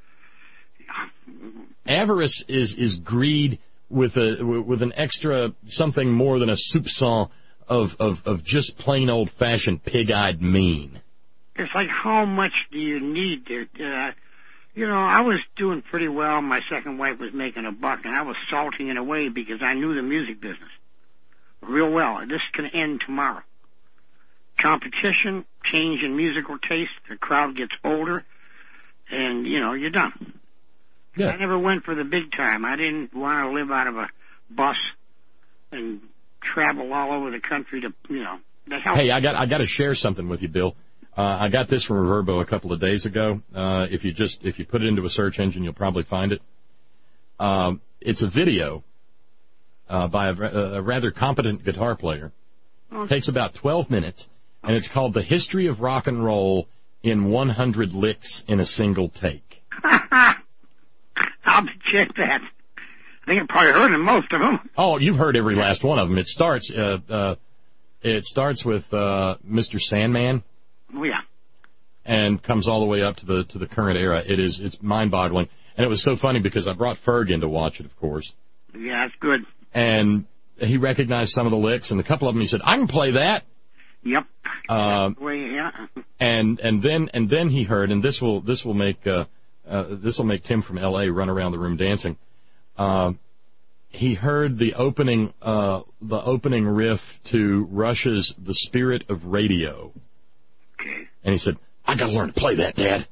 Yeah. Avarice is, is greed with a with an extra something more than a soupçon of, of, of just plain old-fashioned pig-eyed mean. It's like, how much do you need to... Uh, you know, I was doing pretty well. My second wife was making a buck, and I was salting it away because I knew the music business real well. This can end tomorrow. Competition, change in musical taste, the crowd gets older, and, you know, you're done. Yeah. I never went for the big time. I didn't want to live out of a bus and travel all over the country to, you know, the hell. Hey, I got I got to share something with you, Bill. Uh, I got this from Reverbo a couple of days ago. Uh, if you just if you put it into a search engine, you'll probably find it. Um, it's a video uh, by a, a rather competent guitar player. It takes about twelve minutes, and it's called "The History of Rock and Roll in one hundred Licks in a Single Take." I'll check that. I think I've probably heard of most of them. Oh, you've heard every last one of them. It starts uh, uh, it starts with uh, Mister Sandman. Oh, yeah. And comes all the way up to the to the current era. It is it's mind-boggling, and it was so funny because I brought Ferg in to watch it, of course. Yeah, that's good. And he recognized some of the licks, and a couple of them he said, "I can play that." Yep. Uh, Way, yeah. and and then and then he heard, and this will this will make uh, uh, this will make Tim from L A run around the room dancing. Uh, he heard the opening uh, the opening riff to Rush's "The Spirit of Radio." Okay. And he said, "I got to learn to play that, Dad."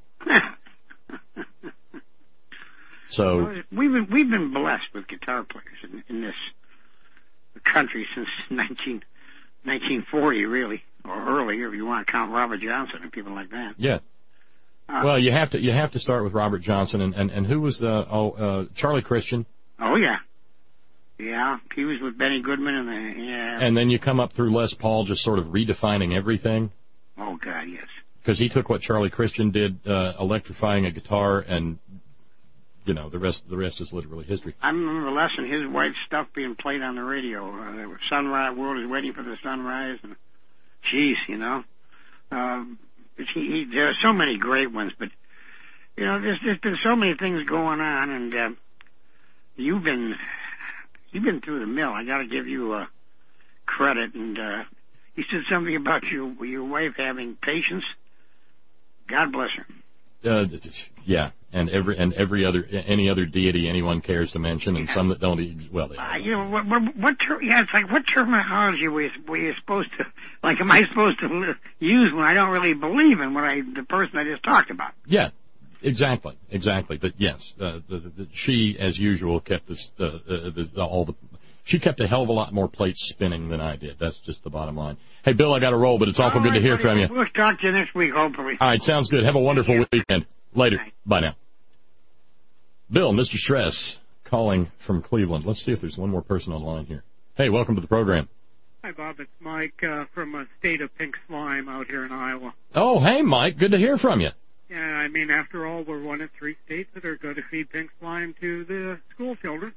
So we've been we've been blessed with guitar players in, in this country since nineteen, nineteen forty, really, or earlier, if you want to count Robert Johnson and people like that. Yeah. Uh, well, you have to you have to start with Robert Johnson and and, and who was the oh uh, Charlie Christian. Oh yeah. Yeah, he was with Benny Goodman and the yeah. And then you come up through Les Paul, just sort of redefining everything. Oh, God, yes. Because he took what Charlie Christian did, uh, electrifying a guitar, and, you know, the rest the rest is literally history. I remember Les and his white stuff being played on the radio. Uh, sunrise, world is waiting for the sunrise, and, geez, you know. Um, he, he, there are so many great ones, but, you know, there's, there's been so many things going on, and uh, you've been you've been through the mill. I got to give you uh, credit, and... Uh, You said something about your your wife having patience. God bless her. Uh, yeah, and every and every other any other deity anyone cares to mention, and some that don't. Well, they uh, you know what? What, what ter- yeah, it's like what terminology were you, were you supposed to like? Am I supposed to use when I don't really believe in what I the person I just talked about? Yeah, exactly, exactly. But yes, uh, the, the, she, as usual, kept this uh, uh, the, all the. She kept a hell of a lot more plates spinning than I did. That's just the bottom line. Hey, Bill, I got to roll, but it's awful all good right, to hear buddy. from you. We'll talk to you next week, hopefully. All right, sounds good. Have a wonderful weekend. Later. Bye. Bye now. Bill, Mister Stress, calling from Cleveland. Let's see if there's one more person online here. Hey, welcome to the program. Hi, Bob. It's Mike uh, from a state of pink slime out here in Iowa. Oh, hey, Mike. Good to hear from you. Yeah, I mean, after all, we're one of three states that are going to feed pink slime to the school children.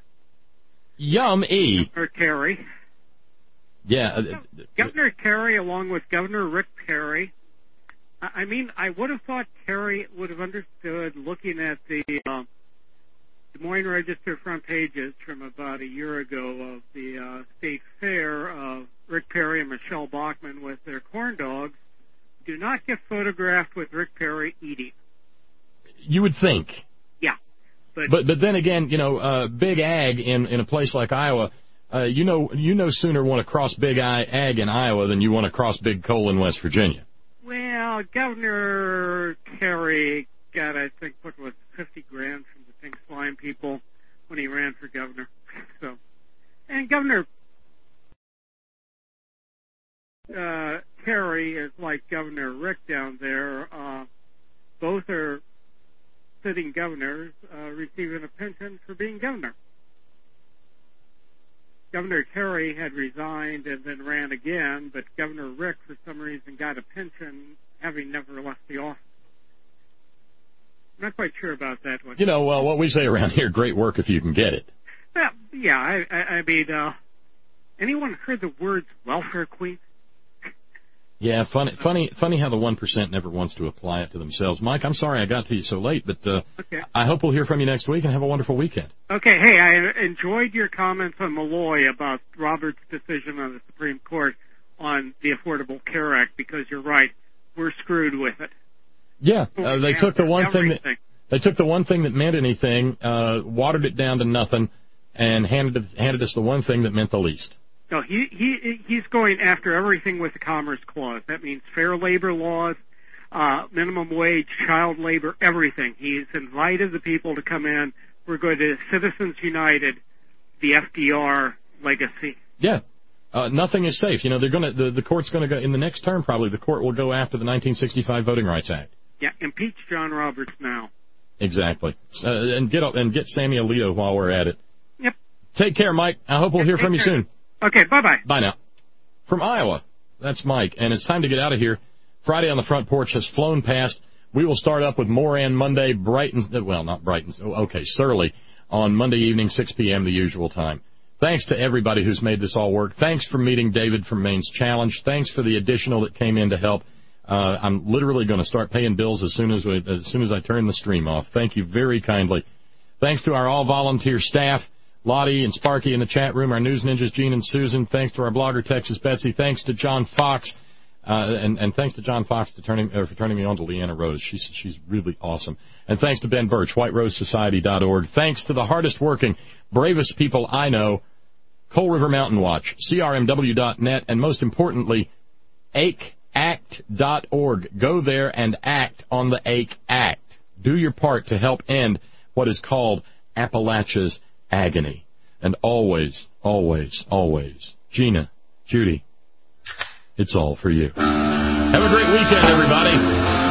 Yum-y. Governor Terry. Yeah. Uh, Governor Terry, along with Governor Rick Perry. I mean, I would have thought Terry would have understood, looking at the uh, Des Moines Register front pages from about a year ago of the uh, state fair of Rick Perry and Michelle Bachmann with their corn dogs. Do not get photographed with Rick Perry eating. You would think. Yeah. But but, but then again, you know, uh, Big Ag in, in a place like Iowa, uh, you know you no sooner want to cross Big Ag in Iowa than you want to cross Big Coal in West Virginia. Well, Governor Terry got, I think, what was fifty grand from the pink slime people when he ran for governor. So, and Governor uh, Terry is like Governor Rick down there. Uh, both are sitting governors uh, receiving a pension for being governor. Governor Terry had resigned and then ran again, but Governor Rick, for some reason, got a pension, having never left the office. I'm not quite sure about that one. You know, well, what we say around here, great work if you can get it. Well, yeah, I, I, I mean, uh, anyone heard the words welfare queen? Yeah, funny, funny, funny how the one percent never wants to apply it to themselves. Mike, I'm sorry I got to you so late, but uh, okay. I hope we'll hear from you next week and have a wonderful weekend. Okay, hey, I enjoyed your comments on Malloy about Roberts' decision on the Supreme Court on the Affordable Care Act, because you're right, we're screwed with it. Yeah, uh, they took the one everything. thing that they took the one thing that meant anything, uh, watered it down to nothing, and handed handed us the one thing that meant the least. No, he he he's going after everything with the Commerce Clause. That means fair labor laws, uh, minimum wage, child labor, everything. He's invited the people to come in. We're going to Citizens United, the F D R legacy. Yeah, uh, nothing is safe. You know, they're going to the, the court's going to go in the next term. Probably the court will go after the nineteen sixty-five Voting Rights Act. Yeah, impeach John Roberts now. Exactly, uh, and get and get Sammy Alito while we're at it. Yep. Take care, Mike. I hope we'll yeah, hear from you care. soon. Okay, bye-bye. Bye now. From Iowa, that's Mike, and it's time to get out of here. Friday on the Front Porch has flown past. We will start up with Moran Monday, Brighton, well, not Brighton, okay, Surly, on Monday evening, six p.m., the usual time. Thanks to everybody who's made this all work. Thanks for meeting David from Maine's Challenge. Thanks for the additional that came in to help. Uh, I'm literally going to start paying bills as soon as we, as soon as I turn the stream off. Thank you very kindly. Thanks to our all-volunteer staff. Lottie and Sparky in the chat room, our news ninjas, Gene and Susan. Thanks to our blogger, Texas Betsy. Thanks to John Fox, uh, and, and thanks to John Fox to turning, uh, for turning me on to Leanna Rose. She's, she's really awesome. And thanks to Ben Birch, white rose society dot org. Thanks to the hardest working, bravest people I know, Coal River Mountain Watch, C R M W dot net, and most importantly, A C H act dot org. Go there and act on the A C H Act. Do your part to help end what is called Appalachia's agony. And always, always, always, Gina, Judy, it's all for you. Have a great weekend, everybody.